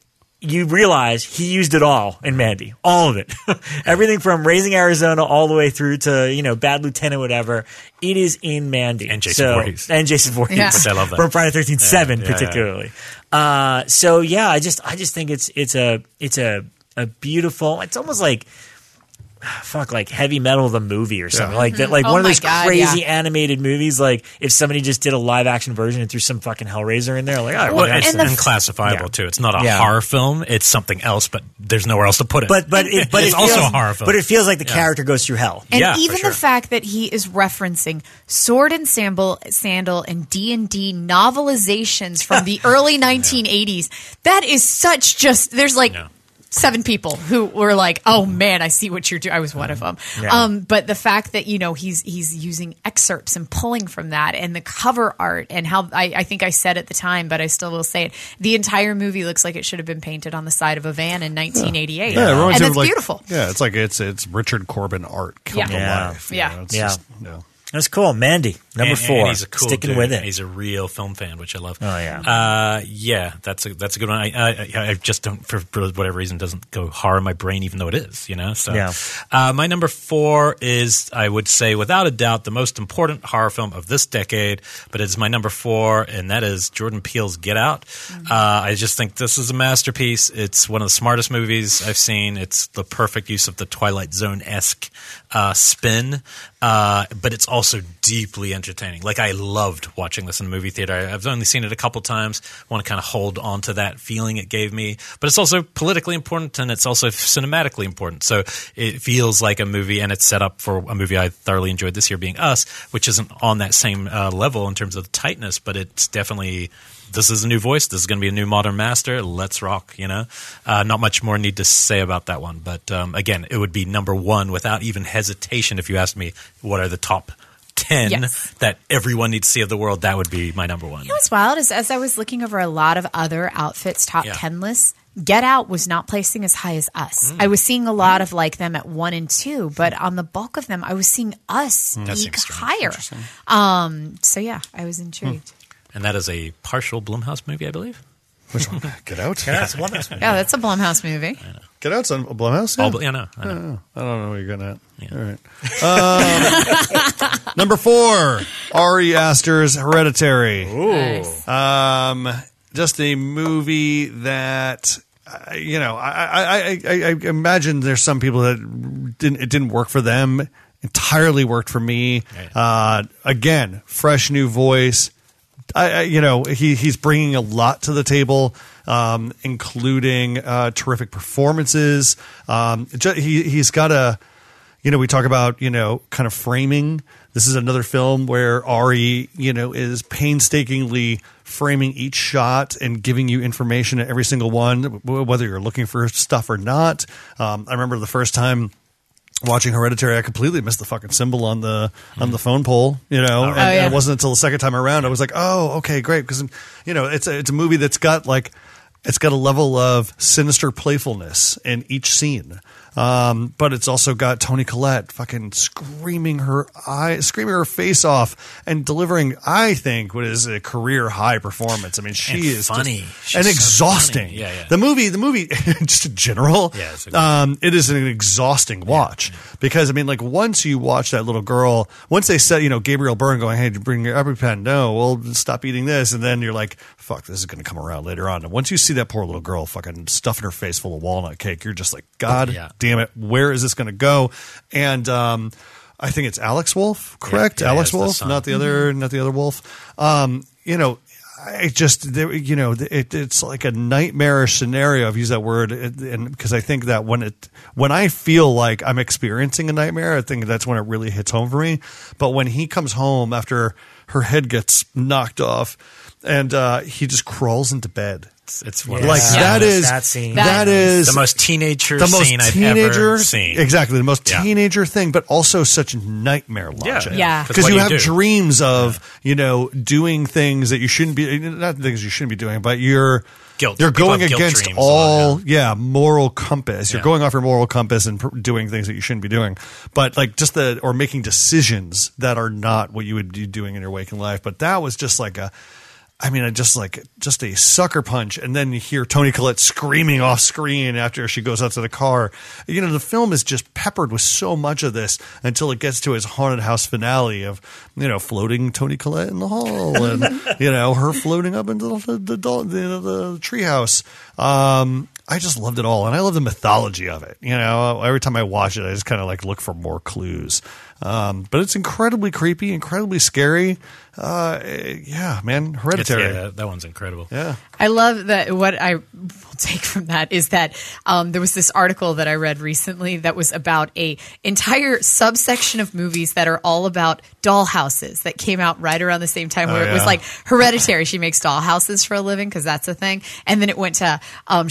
you realize he used it all in Mandy. All of it. Everything from Raising Arizona all the way through to, you know, Bad Lieutenant, whatever. It is in Mandy. And Jason so, Voorhees. And Jason Voorhees. Yeah. Which I love that. From Friday the thirteenth seven, Yeah, yeah, particularly. Uh, so yeah, I just, I just think it's, it's a, it's a, a beautiful, it's almost like, fuck, like Heavy Metal the movie or something like that. Like Oh one of my those God, crazy yeah. animated movies. Like if somebody just did a live action version and threw some fucking Hellraiser in there, like, all right, Well, well, it's and the- unclassifiable Yeah. too. It's not a Yeah. horror film. It's something else, but there's nowhere else to put it. but but it, but it's it also feels, a horror film. But it feels like the character goes through hell. And Yeah, for even sure. the fact that he is referencing Sword and Sandal, Sandal and D and D novelizations from the early nineteen eighties, that is such just, there's like Yeah. seven people who were like, "Oh man, I see what you're doing." I was one of them. Yeah. Um, but the fact that you know he's he's using excerpts and pulling from that, and the cover art, and how I, I think I said at the time, but I still will say it. The entire movie looks like it should have been painted on the side of a van in nineteen eighty-eight, Yeah, it reminds and me it's of, like, beautiful. Yeah, it's like it's it's Richard Corbin art come Yeah. to Yeah. life. you Yeah. know, it's Yeah. just, you know. That's cool. Mandy, number And- four. and he's a cool Sticking dude. with it. He's a real film fan, which I love. Oh, yeah. uh, yeah. That's a that's a good one. I, I, I just don't, for, for whatever reason, doesn't go horror in my brain, even though it is. You know. So, Yeah. uh, my number four is, I would say, without a doubt, the most important horror film of this decade. But it's my number four, and that is Jordan Peele's Get Out. Uh, I just think this is a masterpiece. It's one of the smartest movies I've seen. It's the perfect use of the Twilight Zone esque uh, spin. Uh, but it's also deeply entertaining. Like, I loved watching this in the movie theater. I, I've only seen it a couple times. I want to kind of hold on to that feeling it gave me. But it's also politically important, and it's also cinematically important. So it feels like a movie, and it's set up for a movie I thoroughly enjoyed this year, being Us, which isn't on that same uh, level in terms of the tightness, but it's definitely... This is a new voice. This is going to be a new modern master. Let's rock, you know? Uh, not much more need to say about that one. But um, again, it would be number one without even hesitation. If you asked me what are the top ten Yes. that everyone needs to see of the world, that would be my number one. You know what's wild is as I was looking over a lot of other outfits top Yeah. ten lists, Get Out was not placing as high as Us. I was seeing a lot of like them at one and two, but on the bulk of them, I was seeing Us That's eke strange. higher. Um, so yeah, I was intrigued. And that is a partial Blumhouse movie, I believe. Which one? Get Out? Yeah, that's one. That's one. Yeah, that's a Blumhouse movie. Get Out's on Blumhouse? All, Yeah. Bl- yeah, no, I know. Oh, I don't know what you're getting at. Yeah. All right. Um, number four, Ari Aster's Hereditary. Nice. Um, just a movie that, uh, you know, I, I, I, I, I imagine there's some people that didn't, it didn't work for them. Entirely worked for me. Uh, again, fresh new voice. I, I, you know, he he's bringing a lot to the table, um, including uh, terrific performances. Um, ju- he he's got a, you know, we talk about, you know, kind of framing. This is another film where Ari, you know, is painstakingly framing each shot and giving you information at every single one, w- whether you're looking for stuff or not. Um, I remember the first time watching Hereditary, I completely missed the fucking symbol on the on the phone pole, you know, and, Oh, yeah. and it wasn't until the second time around I was like, oh, okay, great, because you know it's a, it's a movie that's got like it's got a level of sinister playfulness in each scene. Um, but it's also got Toni Collette fucking screaming her eye, screaming her face off, and delivering, I think, what is a career high performance. I mean, she And is funny. just, She's and so exhausting. funny. Yeah, yeah. The movie, the movie, just in general, Yeah, it's a good- um, it is an exhausting watch because I mean, like once you watch that little girl, once they said, you know, Gabriel Byrne going, "Hey, did you bring your EpiPen?" No, well, stop eating this, and then you're like, "Fuck, this is going to come around later on." And once you see that poor little girl fucking stuffing her face full of walnut cake, you're just like, God Yeah. damn it, where is this going to go? And um, I think it's Alex Wolff, correct? Yeah, yeah, Alex it's the Wolff, son. not the other, not the other Wolf. Um, you know. I just, there- you know, it, it's like a nightmarish scenario. I've used that word, and because I think that when it, when I feel like I'm experiencing a nightmare, I think that's when it really hits home for me. But when he comes home after her head gets knocked off, and uh, he just crawls into bed, It's, it's one Yeah. of like the- that is that scene. that is the most teenager the most scene I've teenager ever seen. exactly the most Yeah. teenager thing, but also such nightmare logic. Yeah. because what you do have do? dreams of you know doing things that you shouldn't be, not things you shouldn't be doing, but you're Guilt. you're People going have guilt against dreams a lot, all yeah moral compass. You're Yeah. going off your moral compass and pr- doing things that you shouldn't be doing, but like just the or making decisions that are not what you would be doing in your waking life. But that was just like a. I mean, I just like just a sucker punch, and then you hear Toni Collette screaming off screen after she goes out to the car. You know, the film is just peppered with so much of this until it gets to his haunted house finale of you know floating Toni Collette in the hall, and you know her floating up into the the, the, the, the treehouse. Um, I just loved it all, and I love the mythology of it. You know, every time I watch it, I just kind of like look for more clues. Um, but it's incredibly creepy, incredibly scary. Uh, yeah, man, It's- Hereditary. yeah, that, that one's incredible. Yeah. I love that. What I will take from that is that um, there was this article that I read recently that was about a entire subsection of movies that are all about dollhouses that came out right around the same time. Where Oh, it was yeah. like Hereditary. She makes dollhouses for a living because that's a thing, and then it went to um, Sharp Well, it was for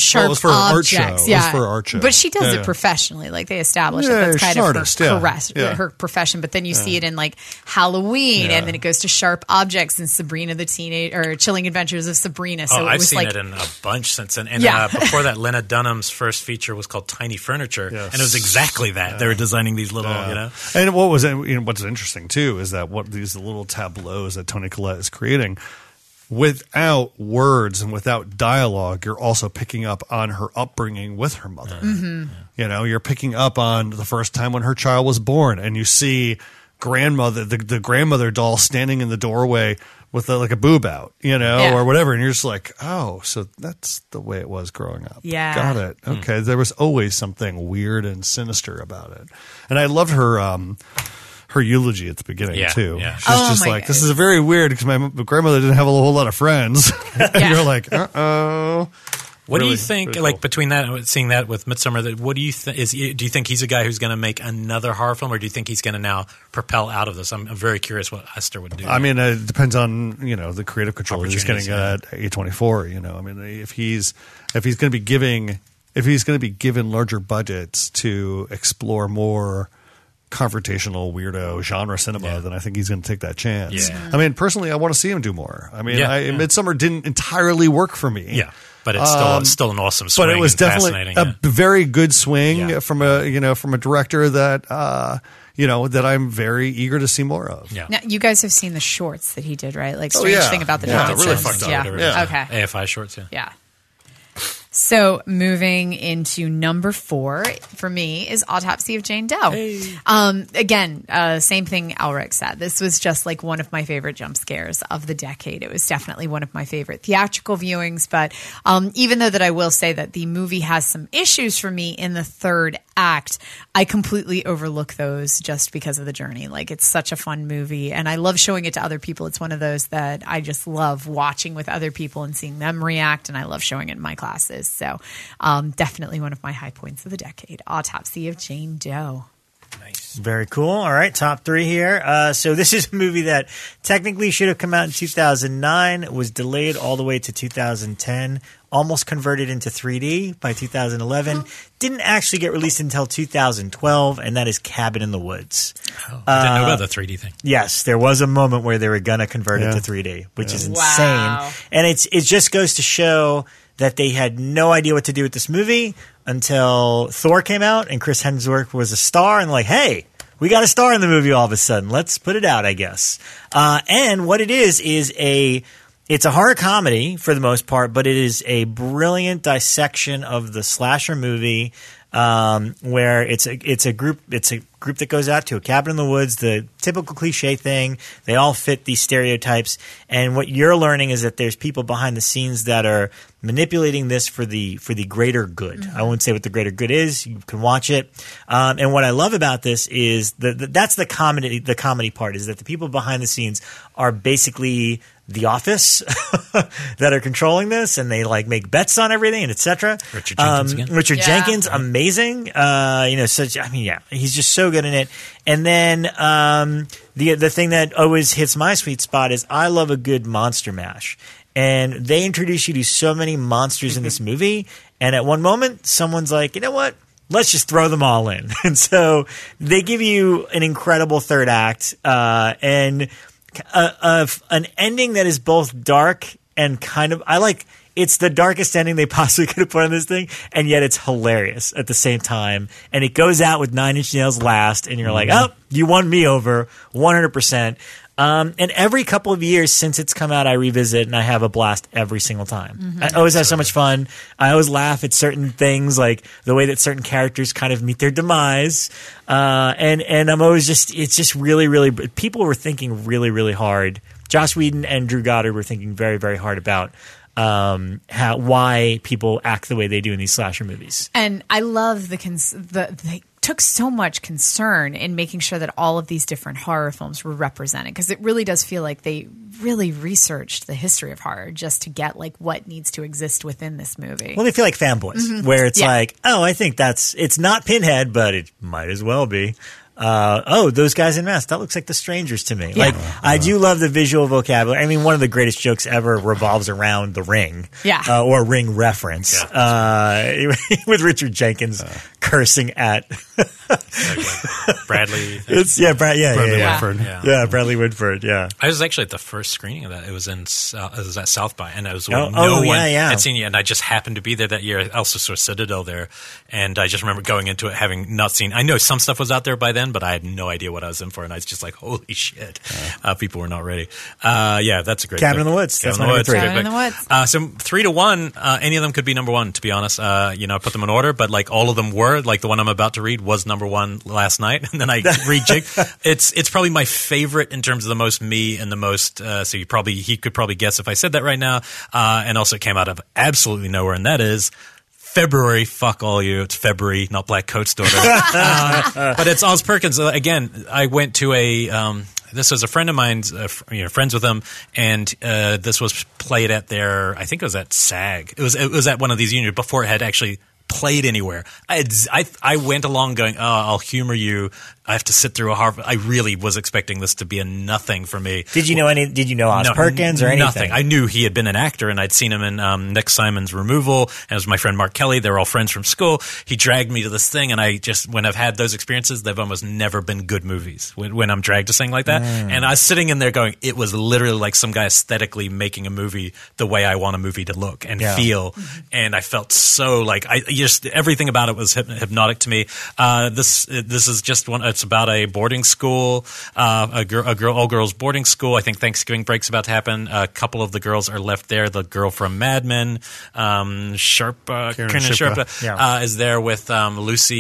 for an art show. objects. It Yeah, was for an art show. but she does Yeah, it yeah. professionally. Like they establish Yeah, that that's she's kind an of artist, her, yeah. caress- Yeah. her profession. But then you see it in like Halloween, Yeah. and then it goes to Sharp Objects and Sabrina the Teenage or Chilling Adventures of Sabrina. So oh, it I've was seen like it in a bunch since then. And Yeah. uh, before that, Lena Dunham's first feature was called Tiny Furniture, Yes. and it was exactly that. They were designing these little, you know. And what was you know, what's interesting too is that what these little tableaus that Toni Collette is creating, without words and without dialogue, you're also picking up on her upbringing with her mother. Mm-hmm. You know, you're picking up on the first time when her child was born, and you see grandmother, the, the grandmother doll standing in the doorway with a, like a boob out, you know, Yeah. or whatever, and you're just like, oh, so that's the way it was growing up. Yeah. Got it. Okay, there was always something weird and sinister about it, and I loved her. Um, her eulogy at the beginning Yeah, too. yeah. She's Oh, just my like, God. this is very weird because my m- grandmother didn't have a whole lot of friends. And Yeah. you're like, uh oh. What do Really- you think? really Like cool. between that, seeing that with Midsommar, that what do you think? Is do you think he's a guy who's going to make another horror film, or do you think he's going to now propel out of this? I'm, I'm very curious what Hester would do. I mean, it depends on, you know, the creative control that he's getting Opportunities, at A twenty-four. You know, I mean, if he's if he's going to be giving if he's going to be given larger budgets to explore more confrontational weirdo genre cinema, Yeah. then I think he's going to take that chance. Yeah. I mean, personally, I want to see him do more. I mean, Yeah, I, yeah. Midsummer didn't entirely work for me. yeah, but it's still Um, still an awesome swing. but it was and definitely fascinating. a yeah. very good swing Yeah. from a you know from a director that uh, you know that I'm very eager to see more of. Yeah. now you guys have seen the shorts that he did, right? Like Oh, Strange yeah. Thing About the Yeah, Johnsons. really fucked up. Yeah. Whatever it Yeah. is. Okay. A F I shorts. Yeah. Yeah. So moving into number four for me is Autopsy of Jane Doe. Um, again, uh, same thing Elric said. This was just like one of my favorite jump scares of the decade. It was definitely one of my favorite theatrical viewings. But um, even though that I will say that the movie has some issues for me in the third act, I completely overlook those just because of the journey. Like it's such a fun movie, and I love showing it to other people. It's one of those that I just love watching with other people and seeing them react, and I love showing it in my classes. So um, definitely one of my high points of the decade, Autopsy of Jane Doe. Very cool. All right, top three here. Uh, so this is a movie that technically should have come out in two thousand nine, was delayed all the way to two thousand ten, almost converted into three D by two thousand eleven, didn't actually get released until two thousand twelve, and that is Cabin in the Woods. Oh, I didn't know about the three D thing. Yes, there was a moment where they were going to convert Yeah. it to three D, which is Wow. insane. And it's it just goes to show that they had no idea what to do with this movie until Thor came out and Chris Hemsworth was a star, and like, hey, we got a star in the movie all of a sudden. Let's put it out, I guess. Uh, and what it is is a it's a horror comedy for the most part, but it is a brilliant dissection of the slasher movie. Um, where it's a it's a group it's a group that goes out to a cabin in the woods, the typical cliche thing. They all fit these stereotypes, and what you're learning is that there's people behind the scenes that are manipulating this for the for the greater good. I won't say what the greater good is. You can watch it. Um, and what I love about this is the, the that's the comedy the comedy part is that the people behind the scenes are basically The Office that are controlling this, and they like make bets on everything and et cetera. Richard Jenkins Um, again? Richard Yeah. Jenkins, amazing. Uh, you know, such. I mean, yeah, he's just so good in it. And then um, the the thing that always hits my sweet spot is I love a good monster mash. And they introduce you to so many monsters in this movie. And at one moment, someone's like, you know what? Let's just throw them all in. And so they give you an incredible third act uh, and a, a, an ending that is both dark and kind of, I like, it's the darkest ending they possibly could have put on this thing, and yet it's hilarious at the same time. And it goes out with Nine Inch Nails last, and you're like, oh, you won me over one hundred percent. Um, and every couple of years since it's come out, I revisit and I have a blast every single time. I always have so much fun. I always laugh at certain things, like the way that certain characters kind of meet their demise. Uh, and, and I'm always just, it's just really, really, people were thinking really, really hard. Joss Whedon and Drew Goddard were thinking very, very hard about um, how, why people act the way they do in these slasher movies. And I love the, cons- the they took so much concern in making sure that all of these different horror films were represented, because it really does feel like they really researched the history of horror just to get like what needs to exist within this movie. Well, they feel like fanboys, where it's Yeah. like, oh, I think that's, it's not Pinhead, but it might as well be. uh, oh, those guys in masks, that looks like the Strangers to me. Yeah. Like, uh, I do love the visual vocabulary. I mean, one of the greatest jokes ever revolves around the Ring. Yeah. Uh, or Ring reference. Yeah. Uh, with Richard Jenkins uh, cursing at Bradley. It's, yeah, Brad, yeah, Bradley yeah, Whitford. Yeah. yeah, Bradley Whitford, yeah. I was actually at the first screening of that. It was in uh, it was at South by, and it was when oh, no oh, one yeah, yeah. had seen it, and I just happened to be there that year. I also saw Citadel there, and I just remember going into it having not seen. I know some stuff was out there by then, but I had no idea what I was in for, and I was just like, "Holy shit!" Uh, people were not ready. Uh, yeah, that's a great Cabin pick. in the Woods. Cabin That's in my the Woods. three. Cabin in the Woods. Uh, so three to one. Uh, any of them could be number one. To be honest, uh, you know, I put them in order, but like all of them were. Like the one I'm about to read was number one last night, and then I rejigged. It's it's probably my favorite in terms of the most me and the most. Uh, so you probably he could probably guess if I said that right now. Uh, and also it came out of absolutely nowhere, and that is February. Fuck all you. It's February, not Black Coat's daughter. uh, but it's Oz Perkins. Uh, again, I went to a. Um, This was a friend of mine's, uh, you know, friends with him, and uh, this was played at their. I think it was at SAG. It was it was at one of these unions before it had actually played anywhere. I had, I I went along going, oh, I'll humor you. I have to sit through a Harvard. I really was expecting this to be a nothing for me. Did you know any? Did you know Oz no, Perkins or anything? Nothing. I knew he had been an actor, and I'd seen him in um, Nick Simon's Removal, and it was my friend Mark Kelly. They were all friends from school. He dragged me to this thing, and I just, when I've had those experiences, they've almost never been good movies when, when I'm dragged to something like that. Mm. And I was sitting in there going, it was literally like some guy aesthetically making a movie the way I want a movie to look and yeah. feel. And I felt so like, I just, everything about it was hypnotic to me. Uh, this, this is just one, it's about a boarding school, uh, a girl, a girl, all girls boarding school. I think Thanksgiving break's about to happen. A couple of the girls are left there. The girl from Mad Men, um, Sharpa, Karen Karen Sharpa, Sharpa, yeah. uh, is there with um,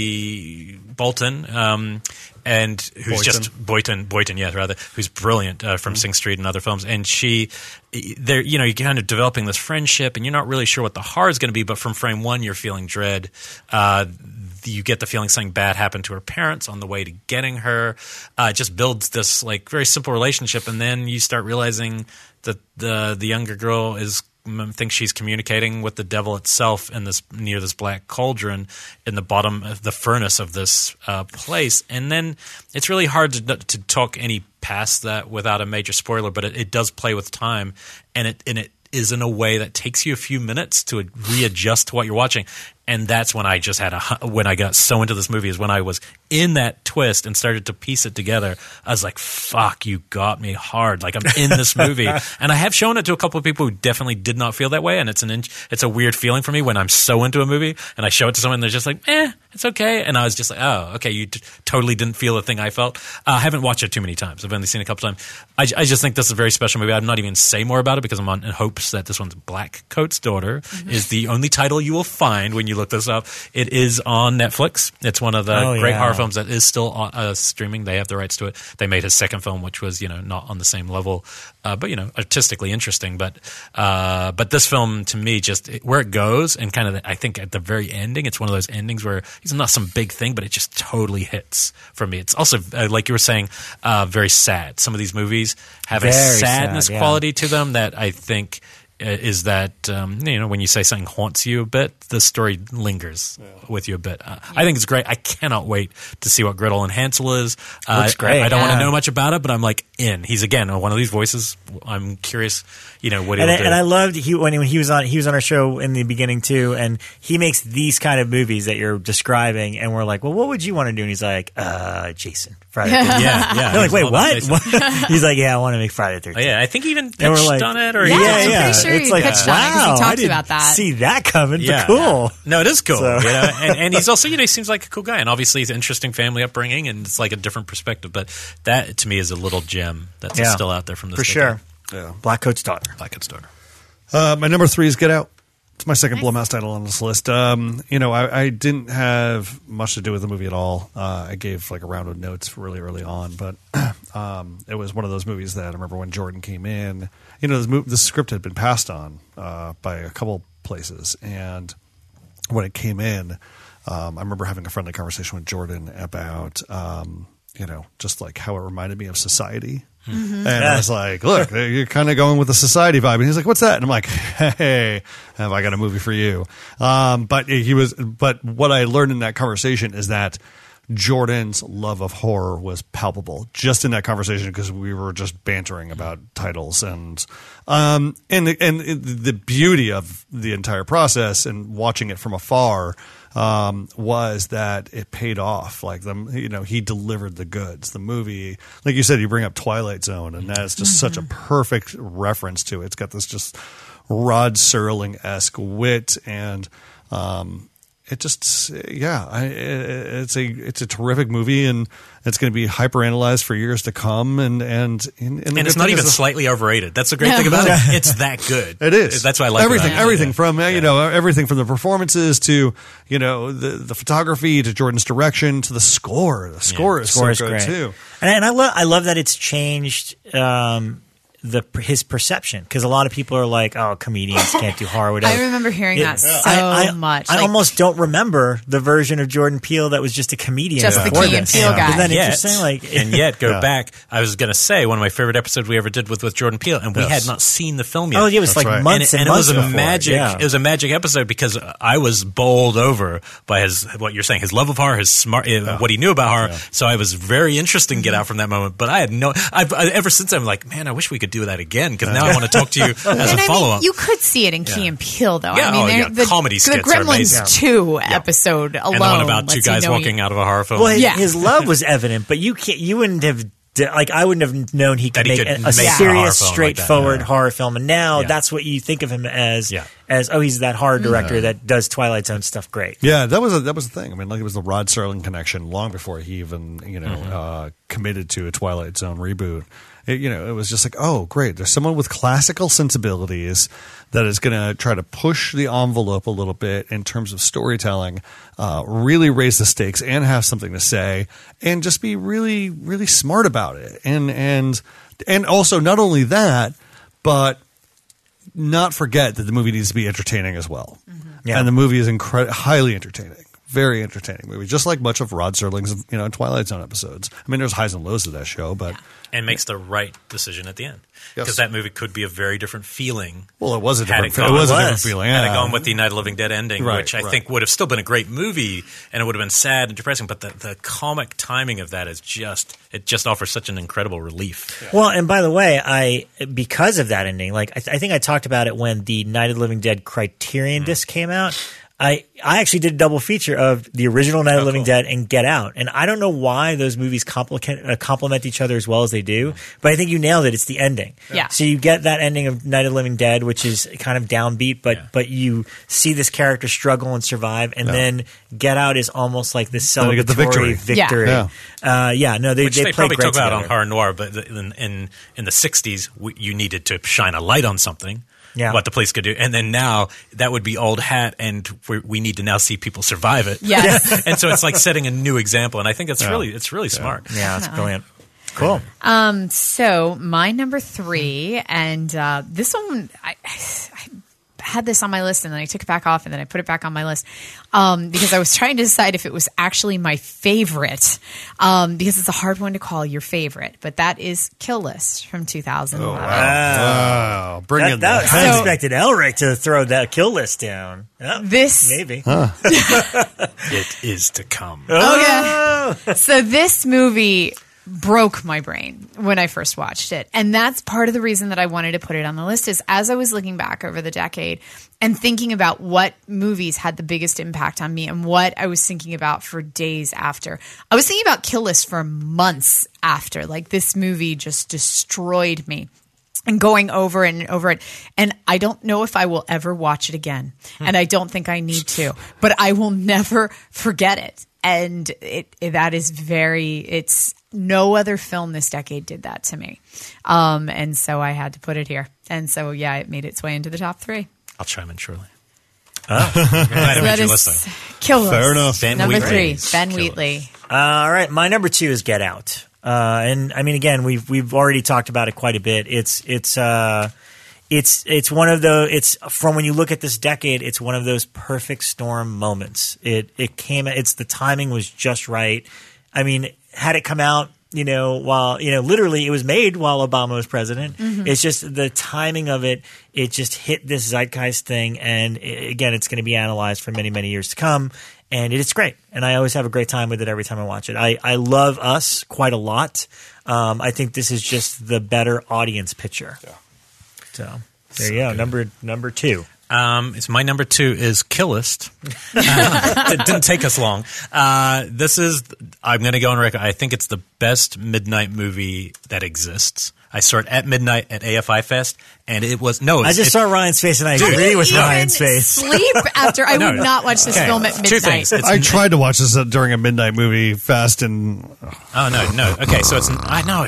Lucy Bolton, um, and who's Boyton. just Boyton, Boyton, yeah, rather, who's brilliant uh, from mm-hmm. Sing Street and other films. And she, they're, you know, you're kind of developing this friendship, and you're not really sure what the horror is going to be. But from frame one, you're feeling dread. Uh, you get the feeling something bad happened to her parents on the way to getting her. Uh, it just builds this like very simple relationship, and then you start realizing that the the younger girl is thinks she's communicating with the devil itself in this near this black cauldron in the bottom of the furnace of this uh, place. And then it's really hard to to talk any past that without a major spoiler, but it, it does play with time, and it and it is in a way that takes you a few minutes to readjust to what you're watching. And that's when I just had a when I got so into this movie is when I was in that twist and started to piece it together. I was like, "Fuck, you got me hard!" Like I'm in this movie, and I have shown it to a couple of people who definitely did not feel that way. And it's an in- it's a weird feeling for me when I'm so into a movie and I show it to someone and they're just like, "Eh, it's okay." And I was just like, "Oh, okay, you t- totally didn't feel the thing I felt." Uh, I haven't watched it too many times. I've only seen it a couple times. I, I just think this is a very special movie. I'm not even say more about it because I'm on in hopes that this one's Black Coat's Daughter mm-hmm. is the only title you will find when you look this up. It is on Netflix. It's one of the oh, great yeah. horror films that is still on, uh, streaming. They have the rights to it. They made his second film, which was, you know, not on the same level, uh, but, you know, artistically interesting. But uh, but this film, to me, just it, where it goes and kind of, the, I think at the very ending, it's one of those endings where it's not some big thing, but it just totally hits for me. It's also, uh, like you were saying, uh, very sad. Some of these movies have very a sadness sad, yeah. quality to them that I think is that, um, you know, when you say something haunts you a bit, the story lingers yeah. with you a bit. Uh, yeah. I think it's great. I cannot wait to see what Gretel and Hansel is. Uh, Looks great. I, I don't yeah. want to know much about it, but I'm like in. He's, again, one of these voices. I'm curious, you know, what and he'll I, do. And I loved he, when, he, when he was on he was on our show in the beginning, too, and he makes these kind of movies that you're describing, and we're like, well, what would you want to do? And he's like, uh, Jason. Friday the thirteenth. Yeah, yeah. They're like, wait, what? what? He's like, yeah, I want to make Friday the thirteenth. Oh, yeah, I think he even pitched and we're like, on it. Or yeah, he yeah, I'm yeah. pretty sure it's he like, pitched wow, on it 'cause he I talked didn't about that. see that coming, Yeah. but cool. No, it is cool. So. You know? and, and he's also, you know, he seems like a cool guy. And obviously he's an interesting family upbringing, and it's like a different perspective. But that, to me, is a little gem that's Yeah. still out there from this For decade. sure. Yeah. Black Coat's Daughter. Black Coat's Daughter. Uh, my number three is Get Out. It's my second Blumhouse title on this list. Um, you know, I, I didn't have much to do with the movie at all. Uh, I gave like a round of notes really early on, but um, it was one of those movies that I remember when Jordan came in. You know, this, movie, this script had been passed on uh, by a couple places, and when it came in, um, I remember having a friendly conversation with Jordan about, um, you know, just like how it reminded me of Society. Mm-hmm. And I was like, look, you're kind of going with the Society vibe. And he's like, what's that? And I'm like, hey, have I got a movie for you? Um, but he was, but what I learned in that conversation is that Jordan's love of horror was palpable just in that conversation because we were just bantering about titles and um and and the beauty of the entire process and watching it from afar um was that it paid off. Like the you know he delivered the goods. The movie, like you said, you bring up Twilight Zone, and that is just mm-hmm. such a perfect reference to it. It's got this just Rod Serling-esque wit and um it just, yeah, I, it's a it's a terrific movie, and it's going to be hyper analyzed for years to come. And and and, and it's not even a, slightly overrated. That's the great thing about it. It's that good. It is. That's what I like. Everything, about it. everything yeah. from you know everything from the performances to you know the the photography to Jordan's direction to the score. The score yeah. is score so is good great. too. And, and I love I love that it's changed. Um, the his perception, because a lot of people are like, oh, comedians can't do horror, whatever. I remember hearing it, that so I, I, much. I like, almost don't remember the version of Jordan Peele that was just a comedian. Just the before Key and this. Peele guy. Isn't that yet, interesting? Like, and yet, go yeah. back. I was going to say one of my favorite episodes we ever did with with Jordan Peele, and we yes. had not seen the film yet. Oh, yeah, it was That's like right. months and, and, and months it was a before. magic. Yeah. It was a magic episode because I was bowled over by his what you're saying, his love of horror, his smart, uh, what he knew about horror. Yeah. So I was very interested in Get Out from that moment. But I had no. I've, I, ever since I'm like, man, I wish we could do that again because now I want to talk to you as and a I follow mean, up. you could see it in Key and Peele, though. Yeah, I mean, oh, they're- yeah. the Comedy the skits are Gremlins amazing. two episode alone. and the one about two lets you guys know walking you- out of a horror film. Well, his, Yeah. his love was evident, but you can't. You wouldn't have. Like I wouldn't have known he could That he make could a, a make a horror serious, film like that, straightforward yeah. horror film, and now Yeah. that's what you think of him as. Yeah. As oh, he's that horror director that does Twilight Zone stuff great. Yeah, that was a, that was the thing. I mean, like it was the Rod Serling connection long before he even you know Mm-hmm. uh, committed to a Twilight Zone reboot. It, you know, it was just like, oh, great. There's someone with classical sensibilities that is going to try to push the envelope a little bit in terms of storytelling, uh, really raise the stakes and have something to say, and just be really, really smart about it. And and and also not only that, but not forget that the movie needs to be entertaining as well. Mm-hmm. Yeah. And the movie is incre- highly entertaining. Very entertaining movie, just like much of Rod Serling's, you know, Twilight Zone episodes. I mean, there's highs and lows to that show, but and makes the right decision at the end because Yes. that movie could be a very different feeling. well, it was a Had different, it it, gone- was a It different was. feeling. Had Yeah. it gone with the Night of the Living Dead ending, Right, which I right. think would have still been a great movie, and it would have been sad and depressing. But the, the comic timing of that is just it just offers such an incredible relief. Well, and by the way, I because of that ending, like I, th- I think I talked about it when the Night of the Living Dead Criterion disc came out. I I actually did a double feature of the original Night of the Living cool. Dead and Get Out, and I don't know why those movies complicate, uh, complement each other as well as they do, but I think you nailed it. It's the ending. Yeah. So you get that ending of Night of the Living Dead, which is kind of downbeat, but Yeah. but you see this character struggle and survive, and then Get Out is almost like this Then you get the celebratory victory. victory. Yeah. Uh, yeah. No, they Which they, they, played probably great took out on together. horror noir, but in in, in the sixties, we, you needed to shine a light on something. Yeah. What the police could do, and then now that would be old hat, and we we need to now see people survive it. Yes. and so it's like setting a new example, and I think it's really it's really smart. Yeah, it's brilliant. Cool. Um, so my number three, and uh, this one, I, I had this on my list, and then I took it back off, and then I put it back on my list um, because I was trying to decide if it was actually my favorite, um, because it's a hard one to call your favorite. But that is Kill List from two thousand eleven. Wow, bring That, it. that, back. I So- expected Elric to throw that kill list down. Yeah, This maybe. It is to come. Okay. So this movie broke my brain when I first watched it. And that's part of the reason that I wanted to put it on the list is as I was looking back over the decade and thinking about what movies had the biggest impact on me and what I was thinking about for days after. I was thinking about Kill List for months after. Like this movie just destroyed me. And going over and over it. And I don't know if I will ever watch it again. And I don't think I need to. But I will never forget it. And it, it that is very, it's no other film this decade did that to me. Um, and so I had to put it here. And so, yeah, it made its way into the top three. I'll chime in shortly. Oh. Glad I So made that your is list, though. Kill List. Fair enough. Ben Number Wheatley. three, Ben Kill Wheatley. Uh, all right, my number two is Get Out. Uh, and I mean, again, we've we've already talked about it quite a bit. It's it's uh, it's it's one of the it's from when you look at this decade, it's one of those perfect storm moments. It it came, it's the timing was just right. I mean, had it come out, you know, while you know, literally, it was made while Obama was president. Mm-hmm. It's just the timing of it. It just hit this zeitgeist thing, and i again, it's going to be analyzed for many many years to come. and it's great. And I always have a great time with it every time I watch it. I, I love Us quite a lot. Um, I think this is just the better audience picture. Yeah. So there so you go. Good. Number number two. Um, it's my number two is Killist. Uh, it didn't take us long. Uh, this is, I'm going to go on record. I think it's the best midnight movie that exists. I saw it at midnight at A F I Fest, and it was no. I just it, saw Ryan's face, and I dude, agree with Ryan's face. Sleep after I no, would not watch this okay. film at midnight. Two things. It's, I tried to watch this during a midnight movie fest, and oh no, no. Okay, so it's I know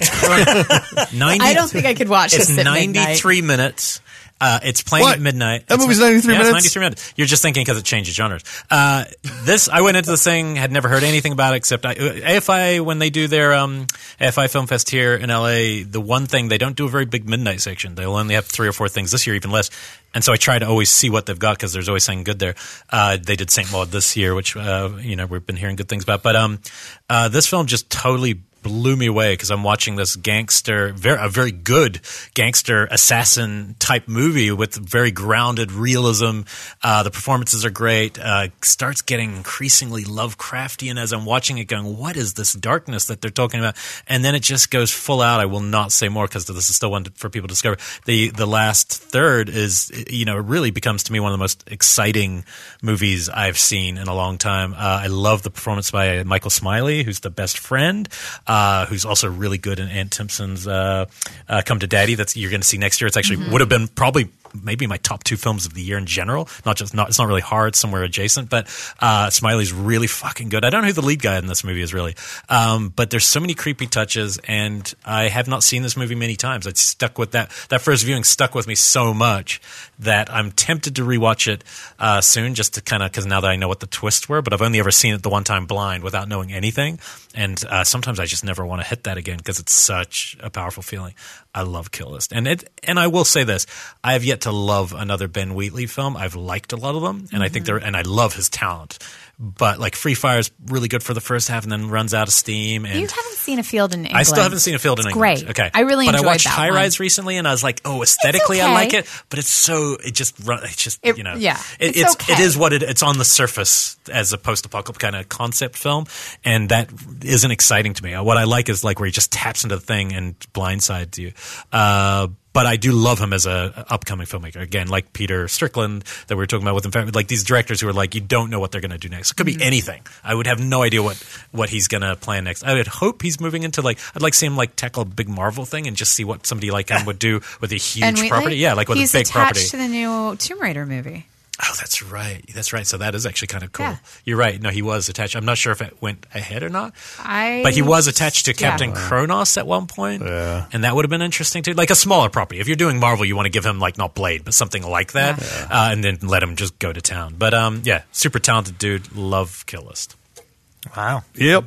it's ninety. I don't think I could watch it's this. It's ninety-three minutes. Uh, it's playing what? at midnight. That it's, movie's ninety-three yeah, minutes? It's ninety-three minutes. You're just thinking because it changes genres. Uh, this, I went into this thing, had never heard anything about it except I, A F I, when they do their um, A F I Film Fest here in L A, the one thing, they don't do a very big midnight section. They'll only have three or four things. This year, even less. And so I try to always see what they've got because there's always something good there. Uh, they did Saint Maud this year, which, uh, you know, we've been hearing good things about. But um, uh, this film just totally blew me away because I'm watching this gangster, very, a very good gangster assassin type movie with very grounded realism. Uh, the performances are great. Uh, starts getting increasingly Lovecraftian as I'm watching it going, what is this darkness that they're talking about? And then it just goes full out. I will not say more because this is still one for people to discover. The, the last third is, you know, it really becomes to me one of the most exciting movies I've seen in a long time. Uh, I love the performance by Michael Smiley, who's the best friend. Uh, who's also really good in Ant Timpson's uh, uh, Come to Daddy. That's you're going to see next year. It's actually mm-hmm. would have been probably maybe my top two films of the year in general. Not just not it's not really hard, it's somewhere adjacent, but uh, Smiley's really fucking good. I don't know who the lead guy in this movie is really, um, but there's so many creepy touches, and I have not seen this movie many times. It's stuck with that that first viewing stuck with me so much that I'm tempted to rewatch it uh, soon, just to kind of because now that I know what the twists were. But I've only ever seen it the one time blind without knowing anything, and uh, sometimes I just never want to hit that again because it's such a powerful feeling. I love Kill List, and it and I will say this: I have yet to love another Ben Wheatley film. I've liked a lot of them, and mm-hmm. I think they're and I love his talent. But like Free Fire is really good for the first half, and then runs out of steam. And you haven't seen A Field in England. I still haven't seen A Field in it's England. Great, okay, I really but enjoyed I watched that High one. Rise recently, and I was like, oh, aesthetically, okay. I like it, but it's so it just run. It's just it, you know, yeah, it, it's, it's okay. it is what it. It's on the surface as a post-apocalyptic kind of concept film, and that isn't exciting to me. What I like is like where he just taps into the thing and blindsides you. Uh, But I do love him as a upcoming filmmaker. Again, like Peter Strickland that we were talking about with him, like these directors who are like, you don't know what they're going to do next. It could be mm-hmm. anything. I would have no idea what, what he's going to plan next. I would hope he's moving into like, I'd like to see him like tackle a big Marvel thing and just see what somebody like him would do with a huge property. Yeah, like with he's a big property. He's attached to the new Tomb Raider movie. Oh, that's right. That's right. So that is actually kind of cool. Yeah. You're right. No, he was attached. I'm not sure if it went ahead or not. I, but he was attached to Captain yeah. Kronos at one point. Yeah. And that would have been interesting too. Like a smaller property. If you're doing Marvel, you want to give him like not Blade, but something like that. Yeah. Uh, and then let him just go to town. But um, yeah, super talented dude. Love Kill List. Wow. Yep.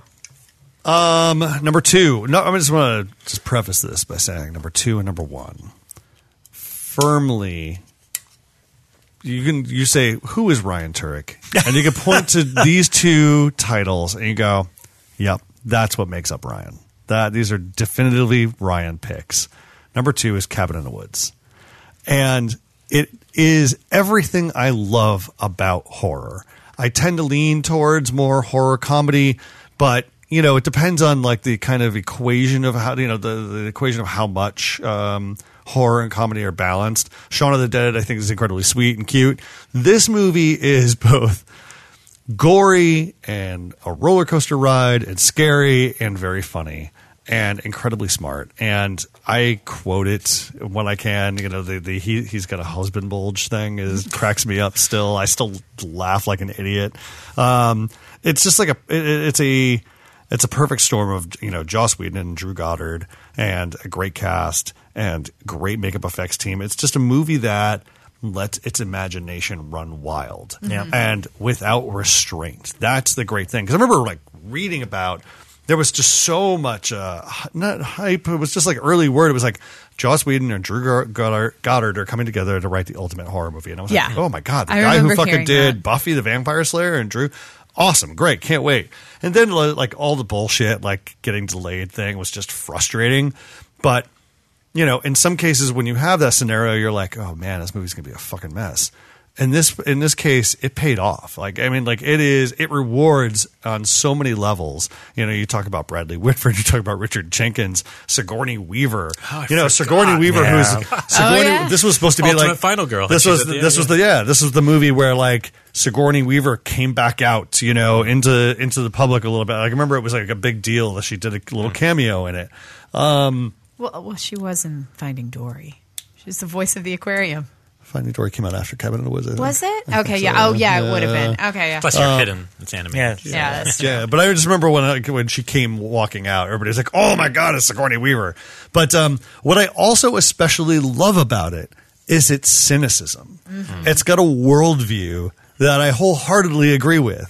Um, number two. No, I just want to just preface this by saying number two and number one firmly. You can you say who is Ryan Turek, and you can point to these two titles, and you go, "Yep, that's what makes up Ryan." That these are definitively Ryan picks. Number two is Cabin in the Woods, and it is everything I love about horror. I tend to lean towards more horror comedy, but you know it depends on like the kind of equation of how you know the, the equation of how much. Um, horror and comedy are balanced. Shaun of the Dead, I think, is incredibly sweet and cute. This movie is both gory and a roller coaster ride and scary and very funny and incredibly smart. And I quote it when I can. You know, the, the he, he's got a husband bulge thing is cracks me up still. I still laugh like an idiot. Um, it's just like a it, it's a it's a perfect storm of, you know, Joss Whedon and Drew Goddard and a great cast and great makeup effects team. It's just a movie that lets its imagination run wild yeah. and without restraint. That's the great thing. Because I remember like reading about there was just so much uh, not hype. It was just like early word. It was like Joss Whedon and Drew Goddard, Goddard are coming together to write the ultimate horror movie. And I was yeah. like, oh my God, the I guy who fucking hearing did that. Buffy the Vampire Slayer and Drew. Awesome. Great. Can't wait. And then like all the bullshit, like getting delayed thing was just frustrating. But, you know, in some cases when you have that scenario, you're like, oh man, this movie's going to be a fucking mess. in this in this case, it paid off. Like I mean, like it is it rewards on so many levels. You know, you talk about Bradley Whitford, you talk about Richard Jenkins, Sigourney Weaver. Oh, you know, forgot. Sigourney Weaver, Yeah. who's Sigourney. Oh, yeah. This was supposed to be Ultimate like Final Girl. This She was did the, the- this was the yeah this was the movie where like Sigourney Weaver came back out, you know, into into the public a little bit. Like, I remember it was like a big deal that she did a little cameo in it. Um, Well, well, she was in Finding Dory. She's the voice of the aquarium. Finding Dory came out after Cabin in the Woods. I think. Was it? I Okay, think yeah. so. Oh, yeah, it would have been. Okay, yeah. Plus, you're hidden. It's animated. Yeah. Yeah, that's true. Yeah, but I just remember when I, when she came walking out, everybody was like, "Oh my God, it's Sigourney Weaver." But um, what I also especially love about it is its cynicism. Mm-hmm. It's got a worldview that I wholeheartedly agree with.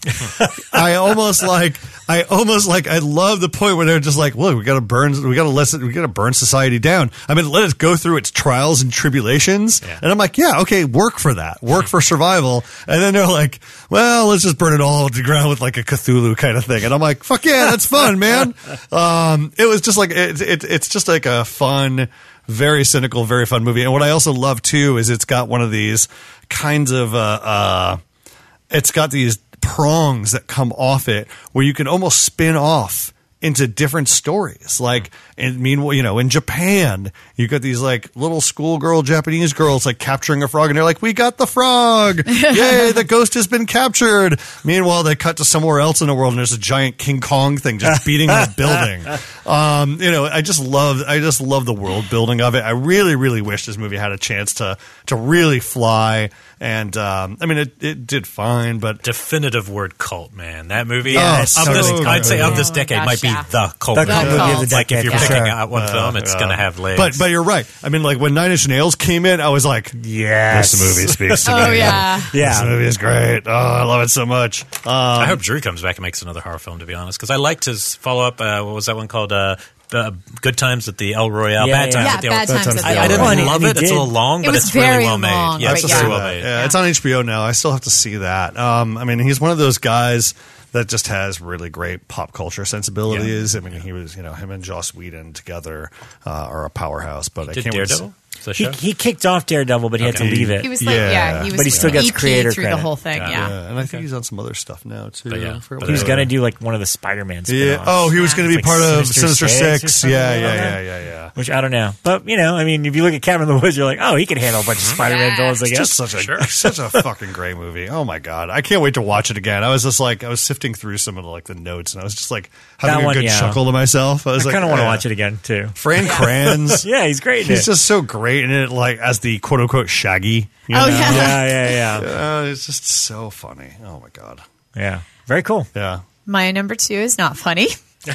I almost like, I almost like, I love the point where they're just like, look, we got to burn, we got to listen, we got to burn society down. I mean, let it go through its trials and tribulations. Yeah. And I'm like, yeah, okay, work for that, work for survival. And then they're like, well, let's just burn it all to the ground with like a Cthulhu kind of thing. And I'm like, fuck yeah, that's fun, man. Um, it was just like, it, it, it's just like a fun, very cynical, very fun movie. And what I also love too is it's got one of these kinds of, uh, uh, it's got these prongs that come off it where you can almost spin off into different stories. Like, and meanwhile, you know, in Japan, you got these like little schoolgirl Japanese girls like capturing a frog, and they're like, "We got the frog! Yay, the ghost has been captured!" Meanwhile, they cut to somewhere else in the world, and there's a giant King Kong thing just beating on a building. Um, you know, I just love, I just love the world building of it. I really, really wish this movie had a chance to to really fly. And um, I mean, it, it did fine, but Definitive word cult, man. That movie, Yeah, of it's this, so I'd say good. of this Oh, decade gosh, might be yeah. the cult. The movie. cult movie of the Like if decade, you're for picking sure. out one film, it's going to have legs. But but you're right. I mean, like when Nine Inch Nails came in, I was like, Yes. "This movie speaks to me." Oh, yeah. This Yeah. movie is great. Oh, I love it so much. Um, I hope Drew comes back and makes another horror film, to be honest, because I liked his follow up. Uh, what was that one called? Uh, uh, Good Times at the El Royale. Yeah, Bad yeah. Times Yeah, at the Bad El Times at the I, I El didn't Royale. love And it. he It's a did. little long, It but was it's really very well made. long, Yeah, but it's yeah. really well yeah, made. yeah, it's on H B O now. I still have to see that. Um, I mean, he's one of those guys that just has really great pop culture sensibilities. I mean, he was, you know, him and Joss Whedon together uh, are a powerhouse. But I Did can't wait to- Daredevil? Is that a He, show? he kicked off Daredevil, but he had to Okay. leave it. He was like, Yeah. yeah, he was But he still gets E P creator through credit. the whole thing. Yeah. Yeah. Yeah, and I think he's on some other stuff now too. But yeah, I forgot but what he was it going to do like one of the Spider-Man spin-offs. Yeah. Oh, he was Yeah. going to be Like part of Sinister Sinister Six or Six. something Yeah, like yeah, that. yeah, yeah, yeah. Which I don't know. But, you know, I mean, if you look at Cabin in the Woods, you're like, oh, he can handle a bunch of Spider-Man Yeah. villains, I It's guess. just such a such a fucking great movie. Oh my god, I can't wait to watch it again. I was just like, I was sifting through some of the, like the notes, and I was just like having That a one, good yeah. chuckle to myself. I was I like, kind of want to yeah. watch it again, too. Fran Kranz, Yeah, he's great in he's it. just so great in it, like as the quote unquote Shaggy. You Oh, know? yeah. yeah, yeah, yeah. Uh, it's just so funny. Oh my god, Yeah. Very cool. yeah. My number two is not funny.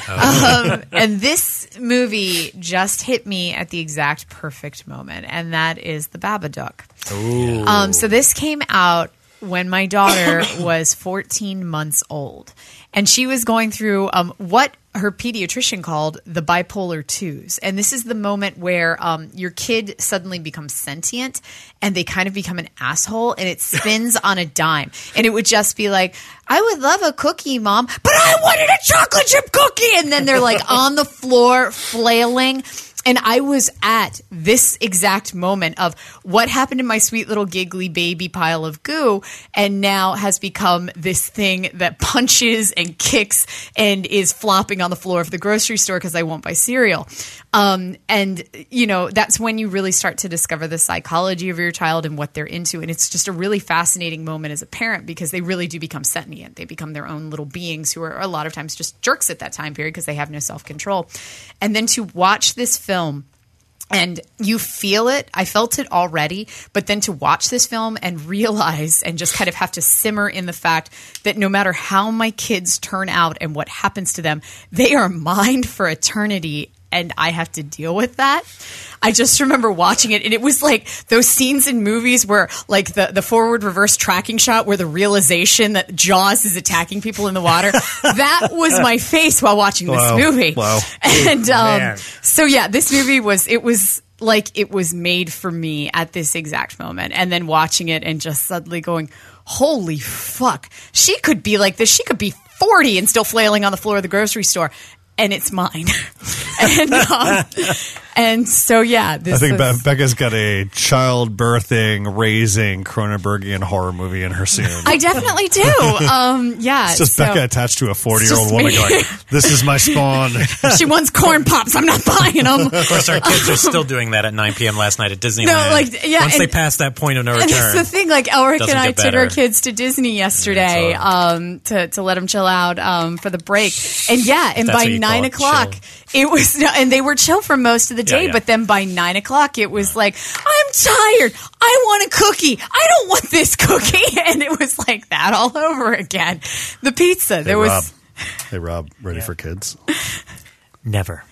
um, and this movie just hit me at the exact perfect moment, and that is The Babadook. Um, so this came out when my daughter was fourteen months old, and she was going through um, what her pediatrician called the bipolar twos. And this is the moment where um, your kid suddenly becomes sentient and they kind of become an asshole, and it spins on a dime. And it would just be like, I would love a cookie, Mom, but I wanted a chocolate chip cookie. And then they're like on the floor flailing. And I was at this exact moment of what happened to my sweet little giggly baby pile of goo, and now has become this thing that punches and kicks and is flopping on the floor of the grocery store because I won't buy cereal. Um, and, you know, that's when you really start to discover the psychology of your child and what they're into. And it's just a really fascinating moment as a parent because they really do become sentient. They become their own little beings who are a lot of times just jerks at that time period because they have no self-control. And then to watch this film, and you feel it. I felt it already. But then to watch this film and realize and just kind of have to simmer in the fact that no matter how my kids turn out and what happens to them, they are mine for eternity. And I have to deal with that. I just remember watching it, and it was like those scenes in movies where, like, the, the forward reverse tracking shot where the realization that Jaws is attacking people in the water. That was my face while watching this Wow. movie. Wow. And um, Man. so, yeah, this movie was, it was like it was made for me at this exact moment. And then watching it and just suddenly going, holy fuck, she could be like this. She could be forty and still flailing on the floor of the grocery store. And it's mine. and um, And so, yeah. This I think was, Be- Becca's got a childbirthing, raising Cronenbergian horror movie in her soon. I definitely do. Um, yeah. It's just so, Becca attached to a forty-year-old just woman me. going, this is my spawn. She wants corn pops. I'm not buying them. Of course, our kids are still doing that at nine p.m. last night at Disneyland. No, like, yeah, Once and- they pass that point of no And return. that's the thing. Like Elric Doesn't and I get took better. our kids to Disney yesterday um, to to let them chill out um, for the break. And yeah, and That's by what you call nine it, o'clock, chill. it was, and they were chill for most of the day. yeah. But then by nine o'clock, it was like, I'm tired. I want a cookie. I don't want this cookie. And it was like that all over again. The pizza. Hey, there was. Rob. Hey, Rob, ready for kids? Never.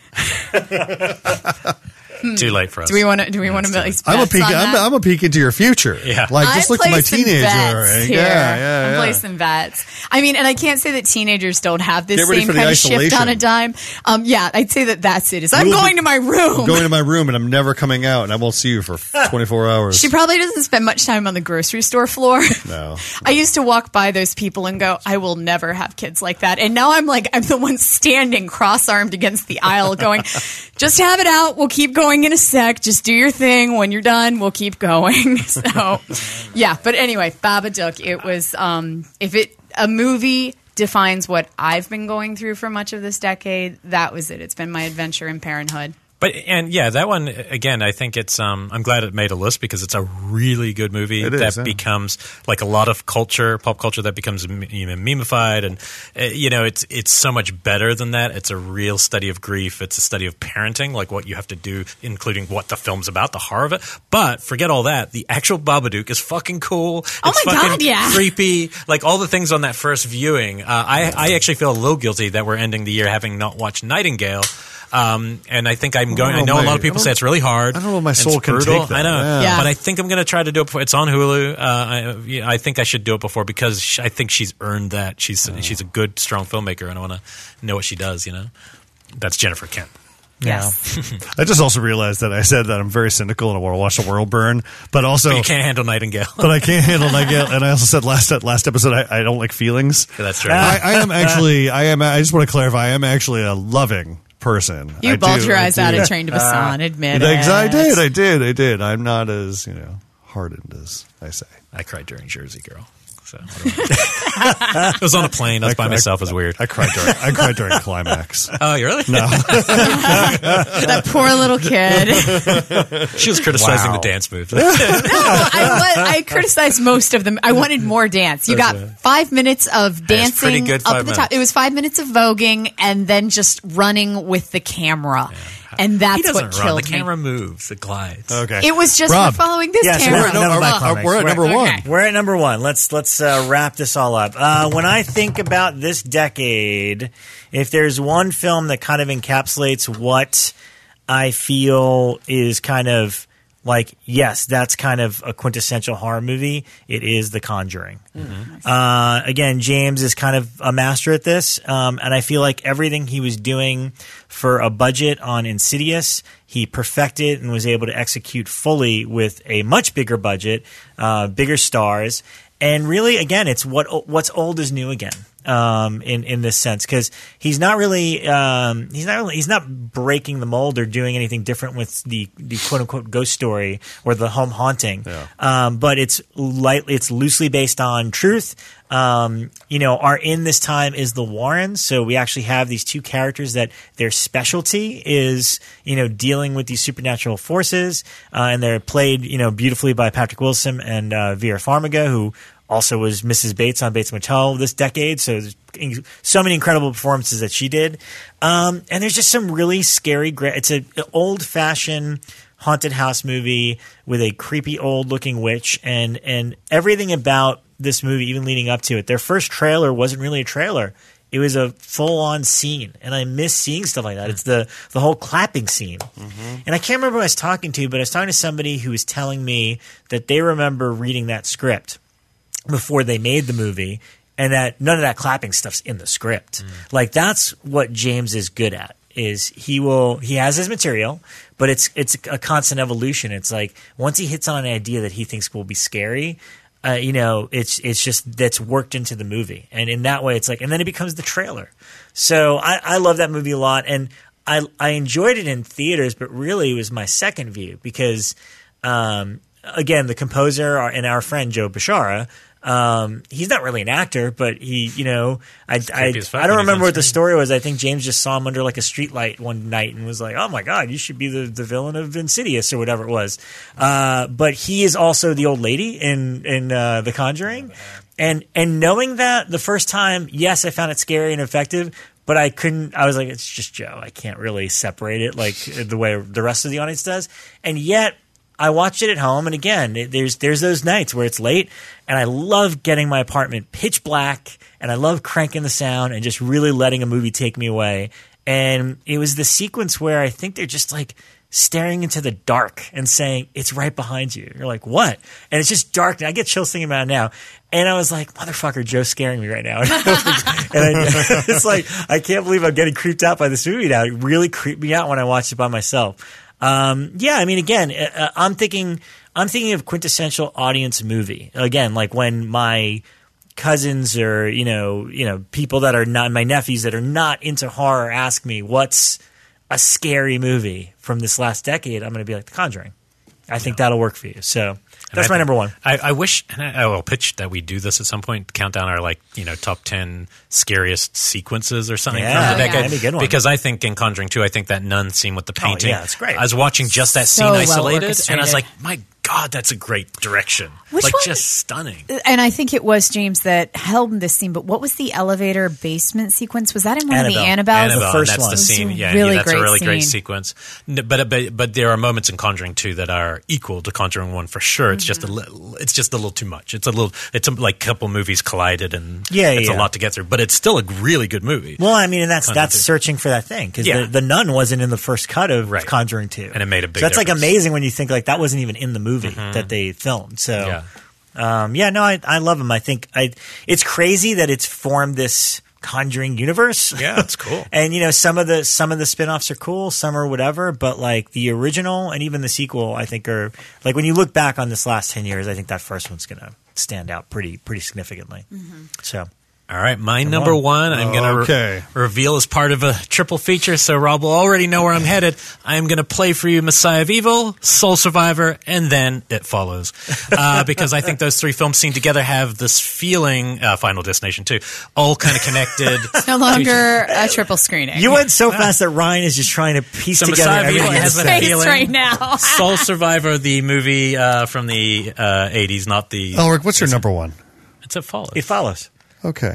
Too late for us. Do we want to? Do we want to place I'm a bets peek. on I'm, that? I'm a peek into your future. Yeah. like just I'm look to my placing teenager. bets here. Yeah, yeah, I'm yeah. placing bets. I mean, and I can't say that teenagers don't have this Get ready same for the kind of shift isolation. on a dime. Um, yeah, I'd say that that's it. Is I'm We'll be- going to my room. I'm going to my room and I'm never coming out, and I won't see you for twenty-four hours. She probably doesn't spend much time on the grocery store floor. No. I used to walk by those people and go, I will never have kids like that. And now I'm like, I'm the one standing cross-armed against the aisle going, just have it out. We'll keep going in a sec. Just do your thing. When you're done, we'll keep going. So, yeah. But anyway, Babadook, it was, um, if it, a movie defines what I've been going through for much of this decade, that was it. It's been my adventure in parenthood. But and yeah, that one again. I think it's. Um, I'm glad it made a list because it's a really good movie It is, that yeah. becomes like a lot of culture, pop culture that becomes you know, memeified, and uh, you know, it's it's so much better than that. It's a real study of grief. It's a study of parenting, like what you have to do, including what the film's about, the horror of it. But forget all that. The actual Babadook is fucking cool. Oh It's my fucking God, yeah. creepy. Like all the things on that first viewing. Uh, I I actually feel a little guilty that we're ending the year having not watched Nightingale. Um, and I think I'm going. I Oh, know a lot my- of people I say don't- it's really hard. I don't know if my and soul it's can brutal. take that. I know, Yeah. Yeah. but I think I'm going to try to do it before. It's on Hulu. Uh, I, yeah, I think I should do it before because sh- I think she's earned that. She's she's a good, strong filmmaker, and I want to know what she does. You know, that's Jennifer Kent. Yes. I just also realized that I said that I'm very cynical and I want to watch the world burn, but also But you can't handle Nightingale. but I can't handle Nightingale. And I also said last last episode I, I don't like feelings. That's true. I, I am actually. I am. I just want to clarify. I am actually a loving person. You I bulge do, your I eyes out do. at Train to Busan. Admit Thanks, it. I did. I did. I did. I'm not as you know hardened as I say. I cried during Jersey Girl. So what do I- it was on a plane. I was by I- myself. It was weird. I cried during. I cried during climax. Oh, you really? No. That poor little kid. She was criticizing Wow. the dance moves. No, I, was, I criticized most of them. I wanted more dance. You got five minutes of dancing pretty good up five at the top. minutes. It was five minutes of voguing and then just running with the camera. And He that's doesn't what run. killed The camera me. moves. It glides. Okay. It was just Rob. for following this Yeah, so camera. we're- no, are, Another are- climax. we're at number Okay. one. We're at number one. Let's let's uh, wrap this all up. Uh, when I think about this decade, if there's one film that kind of encapsulates what I feel is kind of like, yes, that's kind of a quintessential horror movie, it is The Conjuring. Uh, again, James is kind of a master at this, um, and I feel like everything he was doing for a budget on Insidious, he perfected and was able to execute fully with a much bigger budget, uh, bigger stars, and really, again, it's what what's old is new again. Um, in in this sense, because he's not really um, he's not really he's not breaking the mold or doing anything different with the, the quote unquote ghost story or the home haunting. Yeah. Um, but it's lightly it's loosely based on truth. Um, you know, our in this time is the Warrens, so we actually have these two characters that their specialty is you know dealing with these supernatural forces, uh, and they're played you know beautifully by Patrick Wilson and uh, Vera Farmiga, who also was Missus Bates on Bates Motel this decade. So there's so many incredible performances that she did. Um, and there's just some really scary, gra- it's an old-fashioned haunted house movie with a creepy old-looking witch. And, and everything about this movie, even leading up to it, their first trailer wasn't really a trailer. It was a full-on scene, and I miss seeing stuff like that. It's the, the whole clapping scene. Mm-hmm. And I can't remember who I was talking to, but I was talking to somebody who was telling me that they remember reading that script before they made the movie, and that none of that clapping stuff's in the script. Mm. Like that's what James is good at. Is he will he has his material, but it's it's a constant evolution. It's like once he hits on an idea that he thinks will be scary, uh, you know, it's it's just that's worked into the movie, and in that way, it's like, and then it becomes the trailer. So I, I love that movie a lot, and I I enjoyed it in theaters, but really it was my second view because, um, again, the composer and our friend Joe Bishara. Um, he's not really an actor, but he, you know, I, I, I don't remember what the story was. I think James just saw him under like a streetlight one night and was like, "Oh my God, you should be the, the villain of Insidious or whatever it was." Uh, but he is also the old lady in in uh, The Conjuring, and and knowing that the first time, yes, I found it scary and effective. But I couldn't. I was like, it's just Joe. I can't really separate it like the way the rest of the audience does. And yet, I watched it at home, and again, it, there's there's those nights where it's late, and I love getting my apartment pitch black, and I love cranking the sound and just really letting a movie take me away. And it was the sequence where I think they're just like staring into the dark and saying, "It's right behind you." You're like, "What?" And it's just dark, and I get chills thinking about it now. And I was like, "Motherfucker, Joe's scaring me right now." And I, it's like, I can't believe I'm getting creeped out by this movie now. It really creeped me out when I watched it by myself. Um, yeah, I mean, again, uh, I'm thinking, I'm thinking of quintessential audience movie. Again, like when my cousins or you know, you know, people that are not my nephews that are not into horror ask me what's a scary movie from this last decade, I'm going to be like The Conjuring. I think that'll work for you. So that's I, my number one. I, I wish, and I, I will pitch that we do this at some point, count down our like, you know, top ten scariest sequences or something Yeah, from the yeah. decade. That'd be a good one. Because I think in Conjuring two, I think that nun scene with the painting. yeah, it's great. I was watching just that So scene well isolated, and I orchestrated. was like, my God, that's a great direction. Which like one- just stunning. And I think it was James that held this scene. But what was the elevator basement sequence? Was that in one Annabelle. of the Annabelles? Annabelle, the first and that's one. the It was scene. a Yeah, really yeah, that's great a really great scene. sequence. N- But, but but there are moments in Conjuring two that are equal to Conjuring one for sure. It's just a little. It's just a little too much. It's a little. It's a, like a couple movies collided, and Yeah, it's yeah. a lot to get through. But it's still a really good movie. Well, I mean, and that's Conjuring that's two. searching for that thing because Yeah. the, the nun wasn't in the first cut of Right. Conjuring two, And it made a big So that's like difference. amazing when you think like that wasn't even in the movie that they filmed. So Yeah. Um, yeah, no, I, I love him. I think I, it's crazy that it's formed this Conjuring universe. Yeah, it's cool. And you know, some of the some of the spin-offs are cool, some are whatever, but like the original and even the sequel, I think are like when you look back on this last ten years, I think that first one's gonna stand out pretty pretty significantly. So All right, my number on. one, I'm going to Okay. re- reveal as part of a triple feature, so Rob will already know where I'm headed. I'm going to play for you Messiah of Evil, Soul Survivor, and then It Follows. Uh, because I think those three films seen together have this feeling, uh, Final Destination too, all kind of connected. No longer a triple screening. you went so fast that Ryan is just trying to piece So together Messiah of Evil everything you has said. that Face feeling. right now. Soul Survivor, the movie uh, from the uh, eighties, not the... Elric, what's your number one? It's It Follows. It follows. Okay.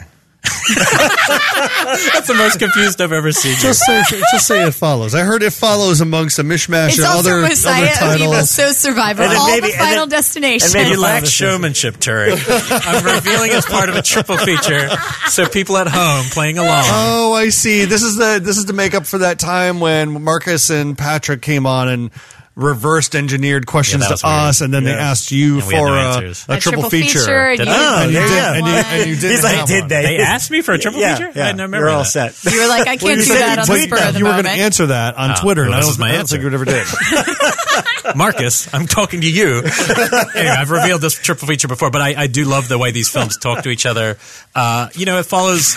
That's the most confused I've ever seen you. Just say, just say It Follows. I heard It Follows amongst a mishmash It's of also other, Messiah other of Evil, titles. So Survivor, And then all maybe- the and then- Final Destination. and maybe You lack Follows. showmanship, Turek. I'm revealing as part of a triple feature, so people at home playing along. Oh, I see. This is the this is to make up for that time when Marcus and Patrick came on and reversed engineered questions Yeah, that to was weird. us, and then they Yeah. asked you And we had for no a, answers. a, A triple, triple feature. feature, and Did you- I? Oh, and, you there did, you go. and, you, and you didn't He's like, have did one. they? They asked me for a triple yeah, feature? yeah. I had no memory You're of all that. set. You were like, I can't do said that on the you- spur of the you were moment. going to answer that on Oh, Twitter, and well, I this don't, is my I don't answer. think you ever did. Marcus, I'm talking to you. Anyway, I've revealed this triple feature before, but I, I do love the way these films talk to each other. Uh, you know, it follows...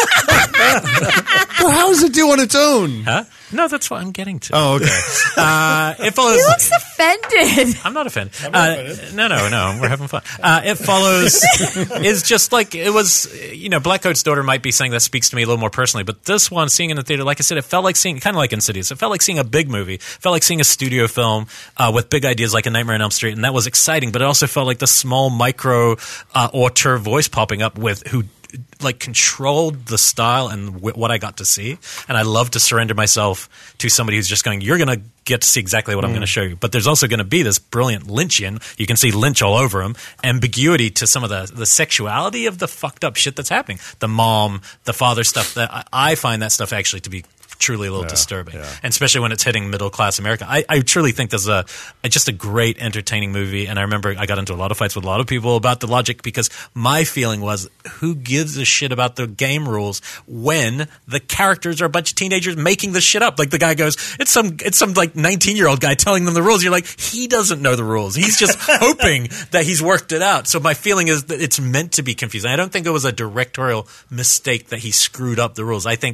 Well, how does it do on its own? Huh? No, that's what I'm getting to. Oh, okay. Uh, it follows... He looks offended. I'm not offended. Uh, no, no, no. We're having fun. Uh, it follows is just like it was. You know, Black Coat's Daughter might be something that speaks to me a little more personally, but this one, seeing in the theater, like I said, it felt like seeing kind of like Insidious. It felt like seeing a big movie. It felt like seeing a studio film uh, with big ideas, like A Nightmare on Elm Street, and that was exciting. But it also felt like the small micro uh, auteur voice popping up with who. Like controlled the style and w- what I got to see, and I love to surrender myself to somebody who's just going, you're going to get to see exactly what I'm going to show you, but there's also going to be this brilliant Lynchian, you can see Lynch all over him, ambiguity to some of the, the sexuality of the fucked up shit that's happening, the mom, the father stuff, that I, I find that stuff actually to be truly a little disturbing, and especially when it's hitting middle class America. I, I truly think there's a, a just a great entertaining movie, and I remember I got into a lot of fights with a lot of people about the logic because my feeling was, who gives a shit about the game rules when the characters are a bunch of teenagers making this shit up? Like the guy goes, it's some it's some like nineteen year old guy telling them the rules. You're like, he doesn't know the rules. He's just hoping that he's worked it out. So my feeling is that it's meant to be confusing. I don't think it was a directorial mistake that he screwed up the rules. I think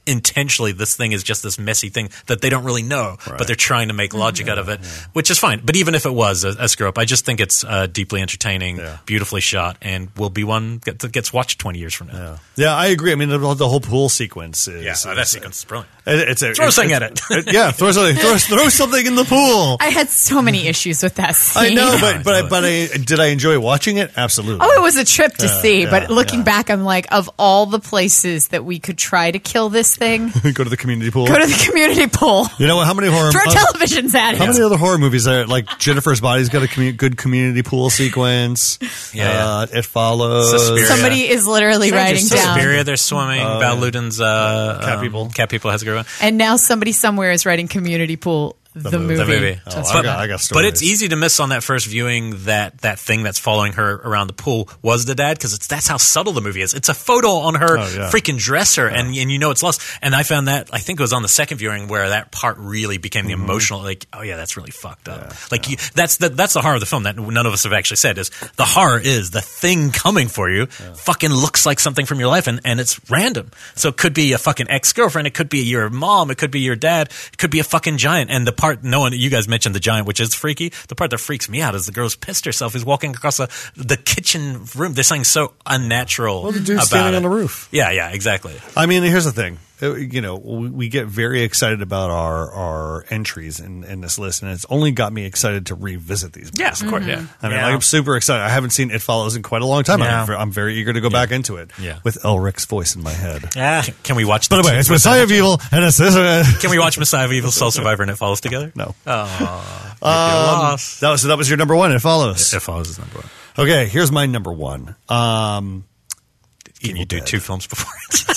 intentionally this thing is just this messy thing that they don't really know, Right. but they're trying to make logic yeah, out of it, yeah. which is fine. But even if it was a, a screw up, I just think it's uh, deeply entertaining, Yeah. beautifully shot, and will be one that gets watched twenty years from now. Yeah. yeah, I agree. I mean, the, the whole pool sequence is. Yeah, is, oh, that sequence is brilliant. it- It's a, Throw it's- something it's- at it. yeah, throw something. Throw, throw something in the pool. I had so many issues with that scene. I know, but but I, but I did I enjoy watching it? Absolutely. Oh, it was a trip to see. yeah, but looking yeah. back, I'm like, of all the places that we could try to kill this thing, Go to the community pool. go to the community pool. you know what? How many horror? Throw uh, televisions at it. How many other horror movies are like Jennifer's Body's got a commu- good community pool sequence? Yeah, uh, It Follows. Suspiria. Somebody is literally writing down. Suspiria, they're swimming. Val Luden's uh, Cat um, People. Cat People has a good one. And now somebody somewhere is writing Community Pool, the, movie. movie. The movie. Oh, Just I for got, that. I got But stories. it's easy to miss on that first viewing that that thing that's following her around the pool was the dad, because that's how subtle the movie is. It's a photo on her Oh, yeah. freaking dresser, and and you know it's lost. And I found that, I think it was on the second viewing where that part really became the Mm-hmm. emotional. Like, oh yeah, that's really fucked up. Like you, that's the that's the horror of the film that none of us have actually said is the horror is the thing coming for you. Fucking looks like something from your life, and and it's random. So it could be a fucking ex girlfriend. It could be your mom. It could be your dad. It could be a fucking giant. And the part no one you guys mentioned the giant, which is freaky. The part that freaks me out is the girl's pissed herself. Who's walking across the, the kitchen room. There's something so unnatural. Well, the dude's about standing it. on the roof. Yeah, yeah, exactly. I mean, here's the thing. Uh, You know, we, we get very excited about our, our entries in, in this list, and it's only got me excited to revisit these movies. Yes, of course. Yeah. I mean, Yeah. like, I'm super excited. I haven't seen It Follows in quite a long time. Yeah. I'm, ver- I'm very eager to go back into it Yeah. with Elric's voice in my head. Yeah. Can, can we watch? By the way, it's Messiah of Evil, and it's this. Uh, Can we watch Messiah of Evil, Soul Survivor, and It Follows together? no. Oh, Um, that was that was your number one. It Follows. It Follows is number one. Okay, here's my number one. Um, Can Evil you do Dead. two films before?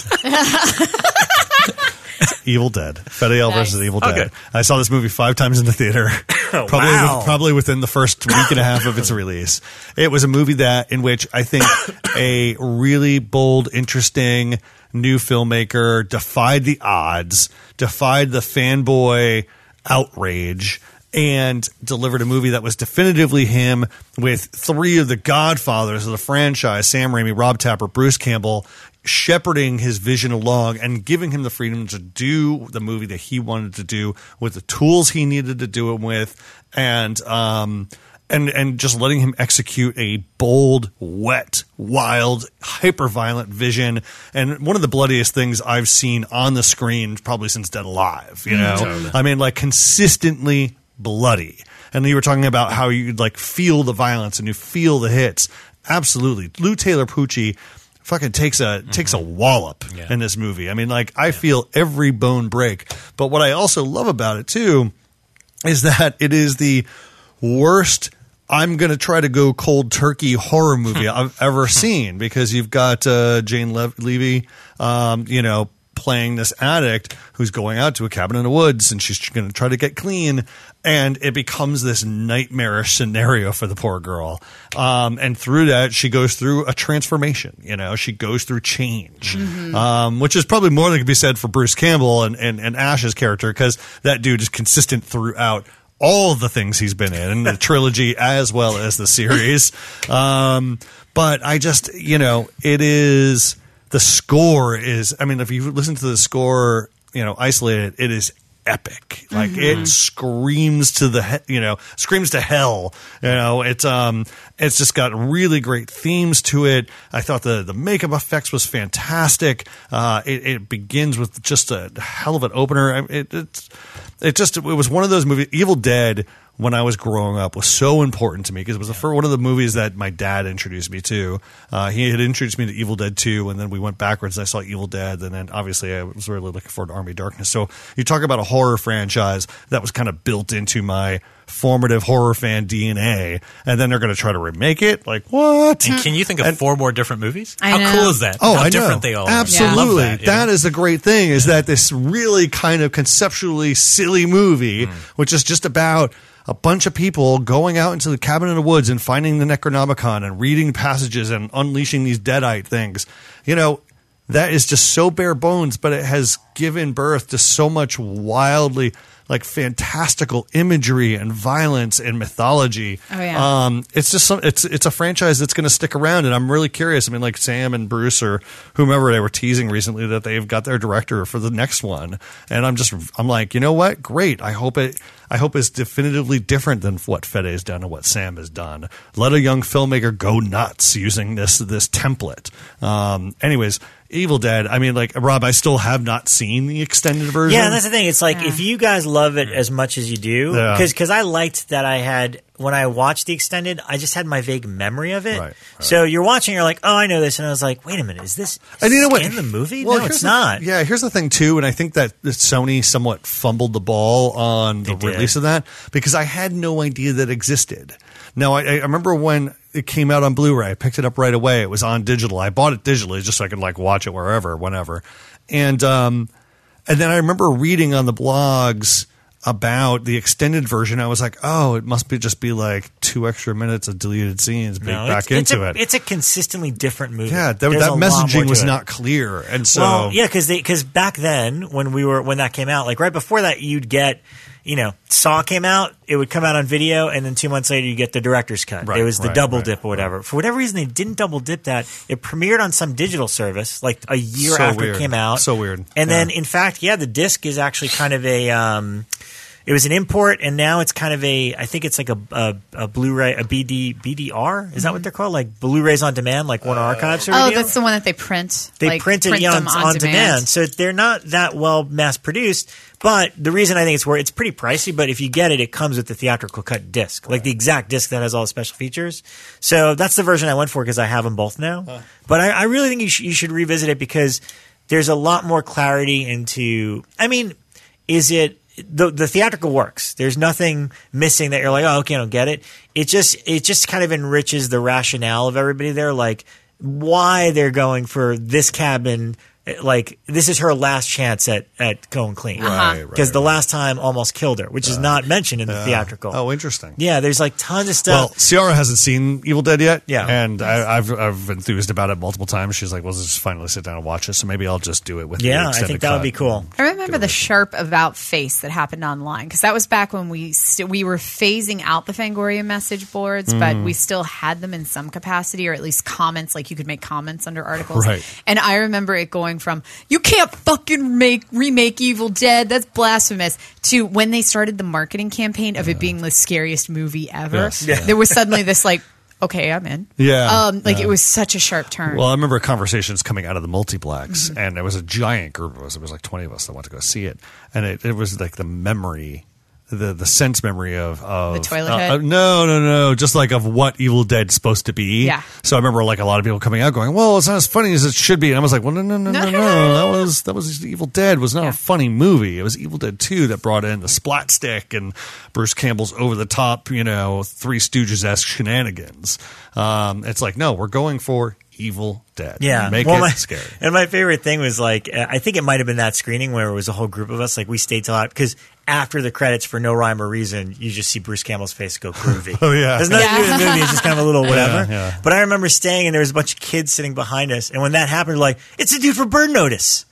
Evil Dead. Fede Alvarez Nice. is Evil Dead. Okay. I saw this movie five times in the theater. probably, wow. with- probably within the first week and a half of its release. It was a movie that in which I think a really bold, interesting new filmmaker defied the odds, defied the fanboy outrage, and delivered a movie that was definitively him, with three of the godfathers of the franchise, Sam Raimi, Rob Tapper, Bruce Campbell, shepherding his vision along and giving him the freedom to do the movie that he wanted to do with the tools he needed to do it with, and um and and just letting him execute a bold, wet, wild, hyper-violent vision, and one of the bloodiest things I've seen on the screen probably since Dead Alive. You know, Totally. I mean, like consistently bloody. And you were talking about how you like feel the violence and you feel the hits. Absolutely, Lou Taylor Pucci fucking takes a takes a wallop Yeah. in this movie. I mean, like I feel every bone break. But what I also love about it too is that it is the worst I'm going to try to go cold turkey horror movie I've ever seen, because you've got uh, Jane Le- Levy, um, you know, playing this addict who's going out to a cabin in the woods, and she's going to try to get clean, and it becomes this nightmarish scenario for the poor girl. Um, and through that, she goes through a transformation. You know, she goes through change, um, which is probably more than could be said for Bruce Campbell and, and, and Ash's character, because that dude is consistent throughout all the things he's been in, the trilogy as well as the series. Um, but I just, you know, it is, the score is, I mean, if you listen to the score, you know, isolated, it is epic. Like it screams to the, he- you know, screams to hell. You know, it's, um, it's just got really great themes to it. I thought the, the makeup effects was fantastic. Uh, it, it begins with just a hell of an opener. I- It, it's, it just, it was one of those movies. Evil Dead, when I was growing up, was so important to me because it was the first one of the movies that my dad introduced me to. Uh, he had introduced me to Evil Dead two, and then we went backwards. I saw Evil Dead, and then obviously I was really looking forward to Army of Darkness. So you talk about a horror franchise that was kind of built into my formative horror fan D N A, and then they're going to try to remake it. Like, what? And can you think of And- four more different movies? I How know. cool is that? Oh, How I different know. they all are. Absolutely. I love that, you That know? is the great thing, is that this really kind of conceptually silly movie, which is just about a bunch of people going out into the cabin in the woods and finding the Necronomicon and reading passages and unleashing these deadite things. You know, that is just so bare bones, but it has given birth to so much wildly, like fantastical imagery and violence and mythology. Oh, yeah. Um, it's just some, it's it's a franchise that's going to stick around, and I'm really curious. I mean, like Sam and Bruce or whomever they were teasing recently that they've got their director for the next one, and I'm just I'm like, you know what? Great. I hope it. I hope it's definitively different than what Fede's done and what Sam has done. Let a young filmmaker go nuts using this this template. Um, anyways, Evil Dead. I mean, like Rob, I still have not seen the extended version. Yeah, that's the thing. It's like Yeah. if you guys love it as much as you do, Yeah. because because I liked that I had when I watched the extended, I just had my vague memory of it. Right, right. So you're watching, you're like, oh, I know this, and I was like, wait a minute, is this is And you know this what? in the movie? Well, no, here's it's the- not. Yeah, here's the thing too, and I think that that Sony somewhat fumbled the ball on the They did. release of that because I had no idea that existed. Now, I, I remember when it came out on Blu-ray, I picked it up right away. It was on digital. I bought it digitally just so I could like watch it wherever, whenever. And um, and then I remember reading on the blogs about the extended version. I was like, oh, it must be just be like two extra minutes of deleted scenes baked No, back it's, it's into a, it. It's a consistently different movie. Yeah, that, There's that a lot more messaging to was it. not clear, and so Well, yeah, because because back then when we were when that came out, like right before that, you'd get, you know, Saw came out, it would come out on video, and then two months later you get the director's cut. Right, it was the right, double right, dip or whatever. For whatever reason, they didn't double dip that. It premiered on some digital service like a year So after weird. it came out. So weird. And then, Yeah. in fact, yeah, the disc is actually kind of a. Um, It was an import, and now it's kind of a. I think it's like a a, a Blu-ray, a B D B D R. Is that what they're called? Like Blu-rays on demand, like Warner Archives. Sort of Oh, deal? that's the one that they print. They like, print it print yeah, them on, on demand. So they're not that well mass produced. But the reason I think it's worth it's pretty pricey. But if you get it, it comes with the theatrical cut disc, like the exact disc that has all the special features. So that's the version I went for because I have them both now. Huh. But I, I really think you, sh- you should revisit it because there's a lot more clarity into. I mean, is it? The, the theatrical works. There's nothing missing that you're like, oh, okay, I don't get it. It just it just kind of enriches the rationale of everybody there, like why they're going for this cabin. Like this is her last chance at at going clean, Right, Because right, the right. last time almost killed her, which is not mentioned in the theatrical. Oh, interesting. Yeah, there's like tons of Well, stuff. Ciara hasn't seen Evil Dead yet. Yeah. And I, I've I've enthused about it multiple times. She's like, well, let's just finally sit down and watch it. So maybe I'll just do it with the Yeah, I extended think that would cut. be cool. I remember the sharp about face that happened online because that was back when we st- we were phasing out the Fangoria message boards, but Mm. we still had them in some capacity, or at least comments. Like you could make comments under articles. Right. And I remember it going from "you can't fucking make remake Evil Dead, that's blasphemous," to when they started the marketing campaign of it being the scariest movie ever. Yes. Yeah. There was suddenly this like, okay, I'm in. Yeah. Um, like Yeah. it was such a sharp turn. Well, I remember conversations coming out of the multiplex, Mm-hmm. and there was a giant group of us. It was like twenty of us that went to go see it, and it, it was like the memory, the the sense memory of, of The toilet uh, head? uh, no, no, no, just like of what Evil Dead's supposed to be. Yeah. So I remember like a lot of people coming out going, "Well, it's not as funny as it should be," and I was like, "Well, no, no, no, no, no, that was that was Evil Dead was not Yeah. a funny movie. It was Evil Dead two that brought in the splat stick and Bruce Campbell's over the top, you know, Three Stooges esque shenanigans. Um, it's like, no, we're going for Evil Dead. Yeah, make well, it my, scary. And my favorite thing was like, uh, I think it might have been that screening where it was a whole group of us. Like we stayed till out because after the credits, for no rhyme or reason, you just see Bruce Campbell's face go groovy. Oh, yeah. there's nothing to do with the Yeah. movie. It's just kind of a little whatever. Yeah, yeah. But I remember staying and there was a bunch of kids sitting behind us, and when that happened, we're like, it's a dude from Bird Notice.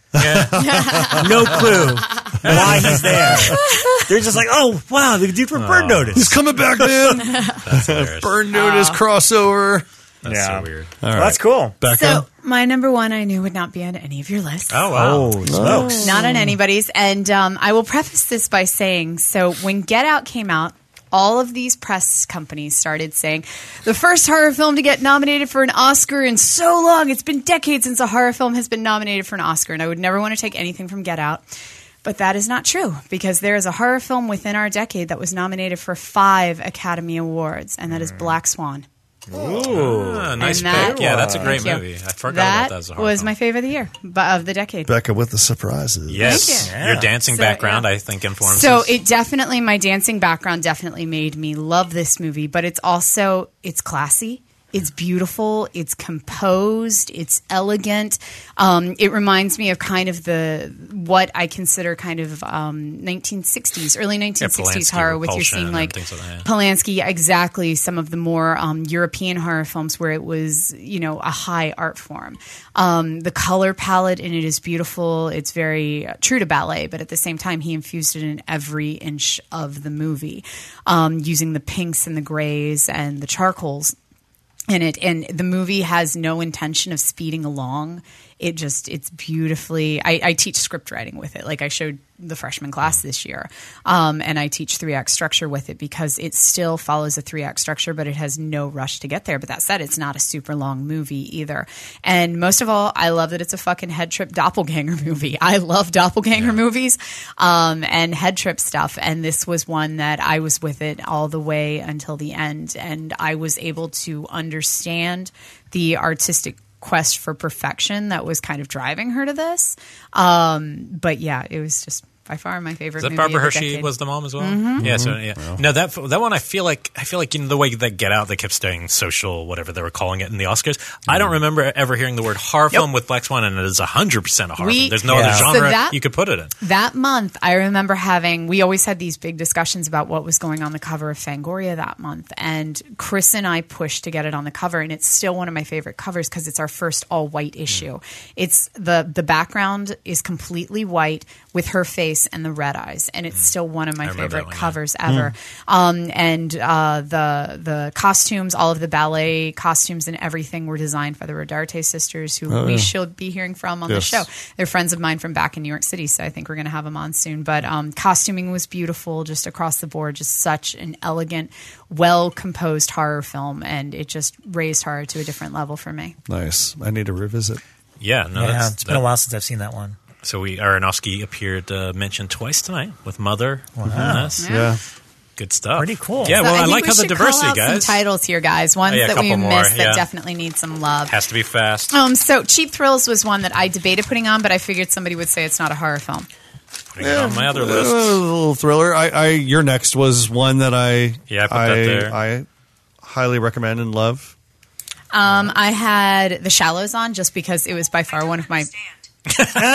No clue why he's there. They're just like, oh wow, the dude from Bird Notice. He's coming back, man. That's hilarious. Burn Notice crossover. That's Yeah. so weird. All Well, right. that's cool. Becca? So my number one, I knew would not be on any of your lists. Oh wow. Oh, smokes. Not on anybody's. And um, I will preface this by saying, so when Get Out came out, all of these press companies started saying, the first horror film to get nominated for an Oscar in so long. It's been decades since a horror film has been nominated for an Oscar. And I would never want to take anything from Get Out. But that is not true, because there is a horror film within our decade that was nominated for five Academy Awards, and that is Black Swan. Ah, nice And that- pick. Yeah, that's a great Thank you. movie. I forgot that about that as a horror was film. my favorite of the year, but of the decade. Becca with the surprises. Yes, Thank you. your Yeah. dancing So, background, yeah. I think, influences. So it definitely, my dancing background definitely made me love this movie, but it's also, it's classy. It's beautiful. It's composed. It's elegant. Um, it reminds me of kind of the what I consider kind of um, nineteen sixties, early nineteen sixties yeah, horror, with you're seeing like like that, yeah. Polanski, exactly. Some of the more um, European horror films where it was, you know, a high art form. Um, the color palette in it is beautiful. It's very uh, true to ballet, but at the same time, he infused it in every inch of the movie, um, using the pinks and the grays and the charcoals in it. And the movie has no intention of speeding along. It just, it's beautifully, I, I teach script writing with it. Like I showed the freshman class this year. Um, and I teach three act structure with it because it still follows a three act structure, but it has no rush to get there. But that said, it's not a super long movie either. And most of all, I love that it's a fucking head trip doppelganger movie. I love doppelganger yeah. movies, um, and head trip stuff. And this was one that I was with it all the way until the end. And I was able to understand the artistic quest for perfection that was kind of driving her to this. Um, but yeah, it was just by far my favorite. Is that movie Barbara of the Hershey decade. was the mom as well? Mm-hmm. Yeah, so yeah. Wow. No, that that one I feel like I feel like you know the way that Get Out they kept saying social whatever they were calling it in the Oscars. Mm-hmm. I don't remember ever hearing the word horror Yep. film with Black Swan, and it is a hundred percent a horror We- film. There's no Yeah. other So genre that- you could put it in. That month, I remember having, we always had these big discussions about what was going on the cover of Fangoria that month. And Chris and I pushed to get it on the cover. And it's still one of my favorite covers because it's our first all white issue. Mm. It's the, the background is completely white with her face and the red eyes. And it's mm. still one of my I remember favorite that one, yeah. covers ever. Mm. Um, and uh, the, the costumes, all of the ballet costumes and everything were designed by the Rodarte sisters, who Oh, we yeah. should be hearing from on Yes. the show. They're friends of mine from back in New York City, so I think we're going to have them on soon. But um, costuming was beautiful just across the board, just such an elegant, well-composed horror film, and it just raised horror to a different level for me. Nice. I need to revisit. Yeah, no, yeah, that's, it's been that, a while since I've seen that one. So we Aronofsky appeared uh, mentioned twice tonight with Mother. Wow. Yes. Yeah. Good stuff. Pretty cool. Yeah, So well, I, think like we how the should diversity, call out guys. Some titles here, guys. Ones Oh, yeah, a that we couple more, missed that yeah. definitely need some love. Has to be fast. Um, so Cheap Thrills was one that I debated putting on, but I figured somebody would say it's not a horror film. Putting it on my other A list. little thriller. I, I your next was one that I Yeah, I put that there. I highly recommend and love. Um, I had The Shallows on just because it was by far one of my. Was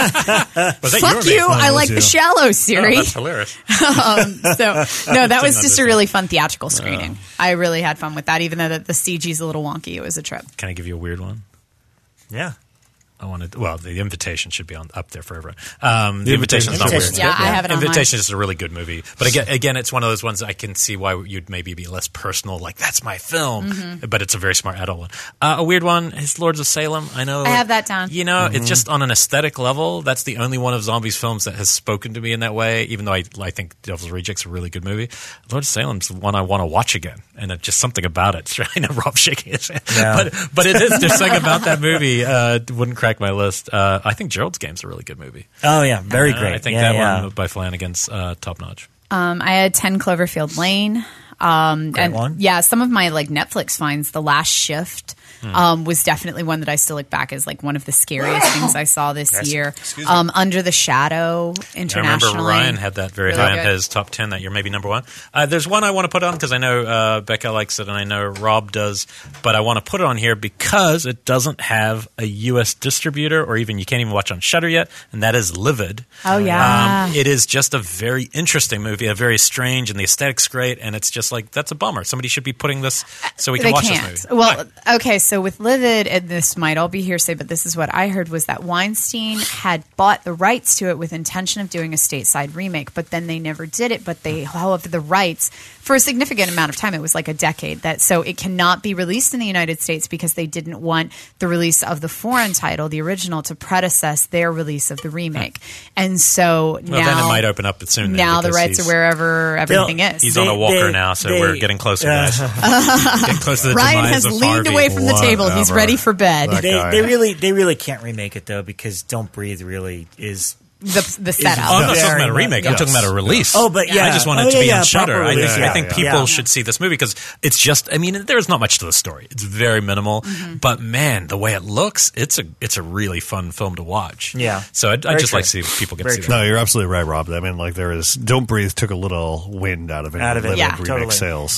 that Fuck your you! name? I like you. The Shallows, Siri. Oh, that's hilarious. um, so no, that was just a understand. really fun theatrical screening. I really had fun with that, even though the, the C G's a little wonky. It was a trip. Can I give you a weird one? Yeah. I wanted. Well, the Invitation should be on up there for everyone. Um, the, The Invitation is not weird. Invitation's Yeah, I have it online. Invitation is a really good movie, but again, again, it's one of those ones I can see why you'd maybe be less personal. Like that's my film, Mm-hmm. but it's a very smart adult one. Uh, a weird one is Lords of Salem. I know I have that down. You know, it's just on an aesthetic level. That's the only one of Zombies films that has spoken to me in that way. Even though I, I think Devil's Rejects is a really good movie, Lords of Salem's the one I want to watch again, and it's just something about it. I know Rob shaking his head, Yeah. but but it is. There's something about that movie uh, wouldn't crack my list. Uh, I think Gerald's Game's a really good movie. Oh, yeah. Very Uh, great. I think yeah, that yeah. one by Flanagan's uh, top notch. Um, I had ten Cloverfield Lane. Um, Great and one. yeah, some of my like Netflix finds, The Last Shift, um, was definitely one that I still look back as like one of the scariest things I saw this Yes. year. Um, Under the Shadow I internationally. remember Ryan had that very Really high on good. his top ten that year, maybe number one. Uh, there's one I want to put on because I know uh, Becca likes it and I know Rob does, but I want to put it on here because it doesn't have a U S distributor or even you can't even watch on Shudder yet, and that is Livid. Oh, yeah. Um, it is just a very interesting movie, a very strange, and the aesthetic's great, and it's just like, that's a bummer. Somebody should be putting this so we can They watch can't. this movie. Well, okay, so with Livid, and this might all be hearsay, but this is what I heard, was that Weinstein had bought the rights to it with intention of doing a stateside remake, but then they never did it, but they held the rights for a significant amount of time. It was like a decade. That so it cannot be released in the United States because they didn't want the release of the foreign title, the original, to predecess their release of the remake. And so Well, now, then it might open up soon. then, now the because rights he's- are wherever everything is. He's They- on a walker they- now, so they- we're getting closer, uh, guys. getting close to the Ryan demise has of leaned Harvey. away from the table. He's Whatever. ready for bed. That They, guy. they really they really can't remake it though because Don't Breathe really is. The, the setup. Oh, I'm not Very talking about a much- remake. I'm yes. talking about a release. Oh, but yeah. I just want it Oh, to yeah, be yeah, on Shudder. proper I, release, I yeah, think yeah. people Yeah. should see this movie because it's just. I mean, there's not much to the story. It's very minimal, Mm-hmm. but man, the way it looks, it's a it's a really fun film to watch. Yeah. So I'd, I'd Very just like to true. see if people get Very to see true. that. No, you're absolutely right, Rob. I mean, like there is. Don't Breathe took a little wind out of it. Out of it, Livid yeah, remake totally. sales. Yeah.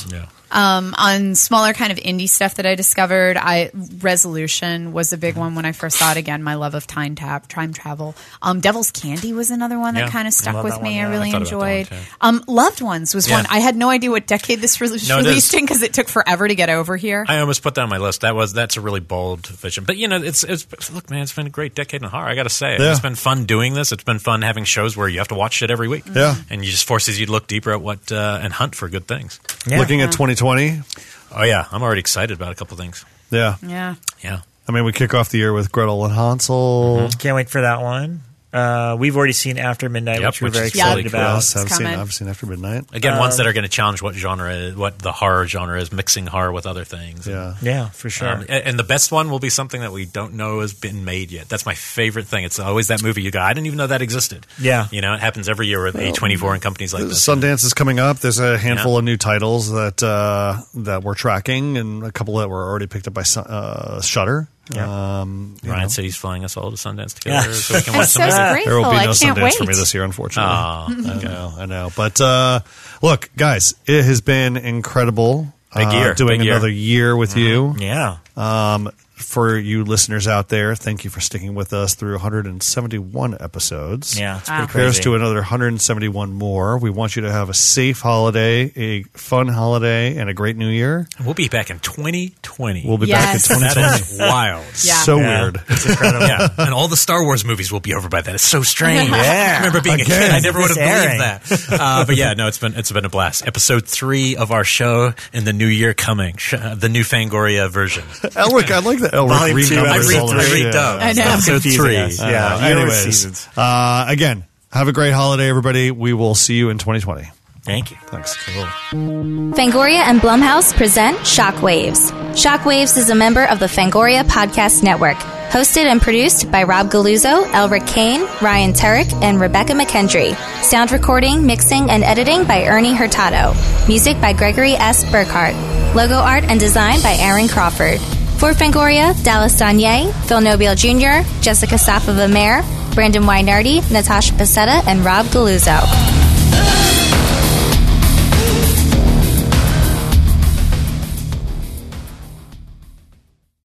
Um, on smaller kind of indie stuff that I discovered, I Resolution was a big one when I first saw it. Again, my love of time tap, time travel. Um, Devil's Candy was another one Yeah. that kind of stuck love with that me. one, yeah. I really I thought about that enjoyed. one, too. Um, Loved Ones was Yeah. one. I had no idea what decade this was No, it released is. in because it took forever to get over here. I almost put that on my list. That was that's a really bold vision. But you know, it's it's look, man, it's been a great decade in horror. I got to say, Yeah. it's been fun doing this. It's been fun having shows where you have to watch shit every week. Yeah. and you just forces you to look deeper at what uh, and hunt for good things. Yeah. Looking at twenty twenty, Oh yeah, I'm already excited about a couple things. yeah. yeah. Yeah, I mean, we kick off the year with Gretel and Hansel. Can't wait for that one. Uh, we've already seen After Midnight, Yep, which we're which very is excited really cool. about. Yes, I've seen, coming. I've seen After Midnight. again, ones that are going to challenge what genre, is, what the horror genre is, mixing horror with other things. Yeah. Yeah, for sure. Um, and, and the best one will be something that we don't know has been made yet. That's my favorite thing. It's always that movie you go, I didn't even know that existed. Yeah. You know, it happens every year with A twenty-four and companies like this. Sundance is coming up. There's a handful Yeah. of new titles that uh, that we're tracking, and a couple that were already picked up by Sun- uh, Shudder. Yeah. Um, you Ryan know. said he's flying us all to Sundance together Yeah. so we can I'm watch so some movies. grateful. There will be no I can't Sundance wait. for me this year, unfortunately. Aw, I know, I know. But uh, look, guys, it has been incredible Big uh, year, doing big year. another year with you. Yeah. Um, for you listeners out there, thank you for sticking with us through one hundred seventy-one episodes. Yeah, it's Wow. pretty Compares crazy. to another one hundred seventy-one more. We want you to have a safe holiday, a fun holiday, and a great new year. We'll be back in twenty twenty. We'll be Yes. back in twenty twenty. That is wild. Yeah. So Yeah. weird. It's incredible. Yeah, and all the Star Wars movies will be over by then. It's so strange. Yeah. I remember being Again. a kid. I never would have This airing. believed that. Uh, but yeah, no, it's been it's been a blast. Episode three of our show in the new year coming, Sh- uh, the new Fangoria version. Elric, I like that Elric Volume two, renumbers I read, all I this read shit. dub. I know. Episode Confusing three. us. Uh, Yeah. You know anyways, seasons. uh, again, have a great holiday, everybody. We will see you in twenty twenty. Thank you. Thanks. Fangoria and Blumhouse present Shockwaves. Shockwaves is a member of the Fangoria Podcast Network, hosted and produced by Rob Galuzzo, Elric Kane, Ryan Turek, and Rebecca McKendry. Sound recording, mixing, and editing by Ernie Hurtado. Music by Gregory S. Burkhart. Logo art and design by Aaron Crawford. For Fangoria, Dallas Danier, Phil Nobile Junior, Jessica Safa-Vamer, Brandon Wynardi, Natasha Passetta, and Rob Galuzzo.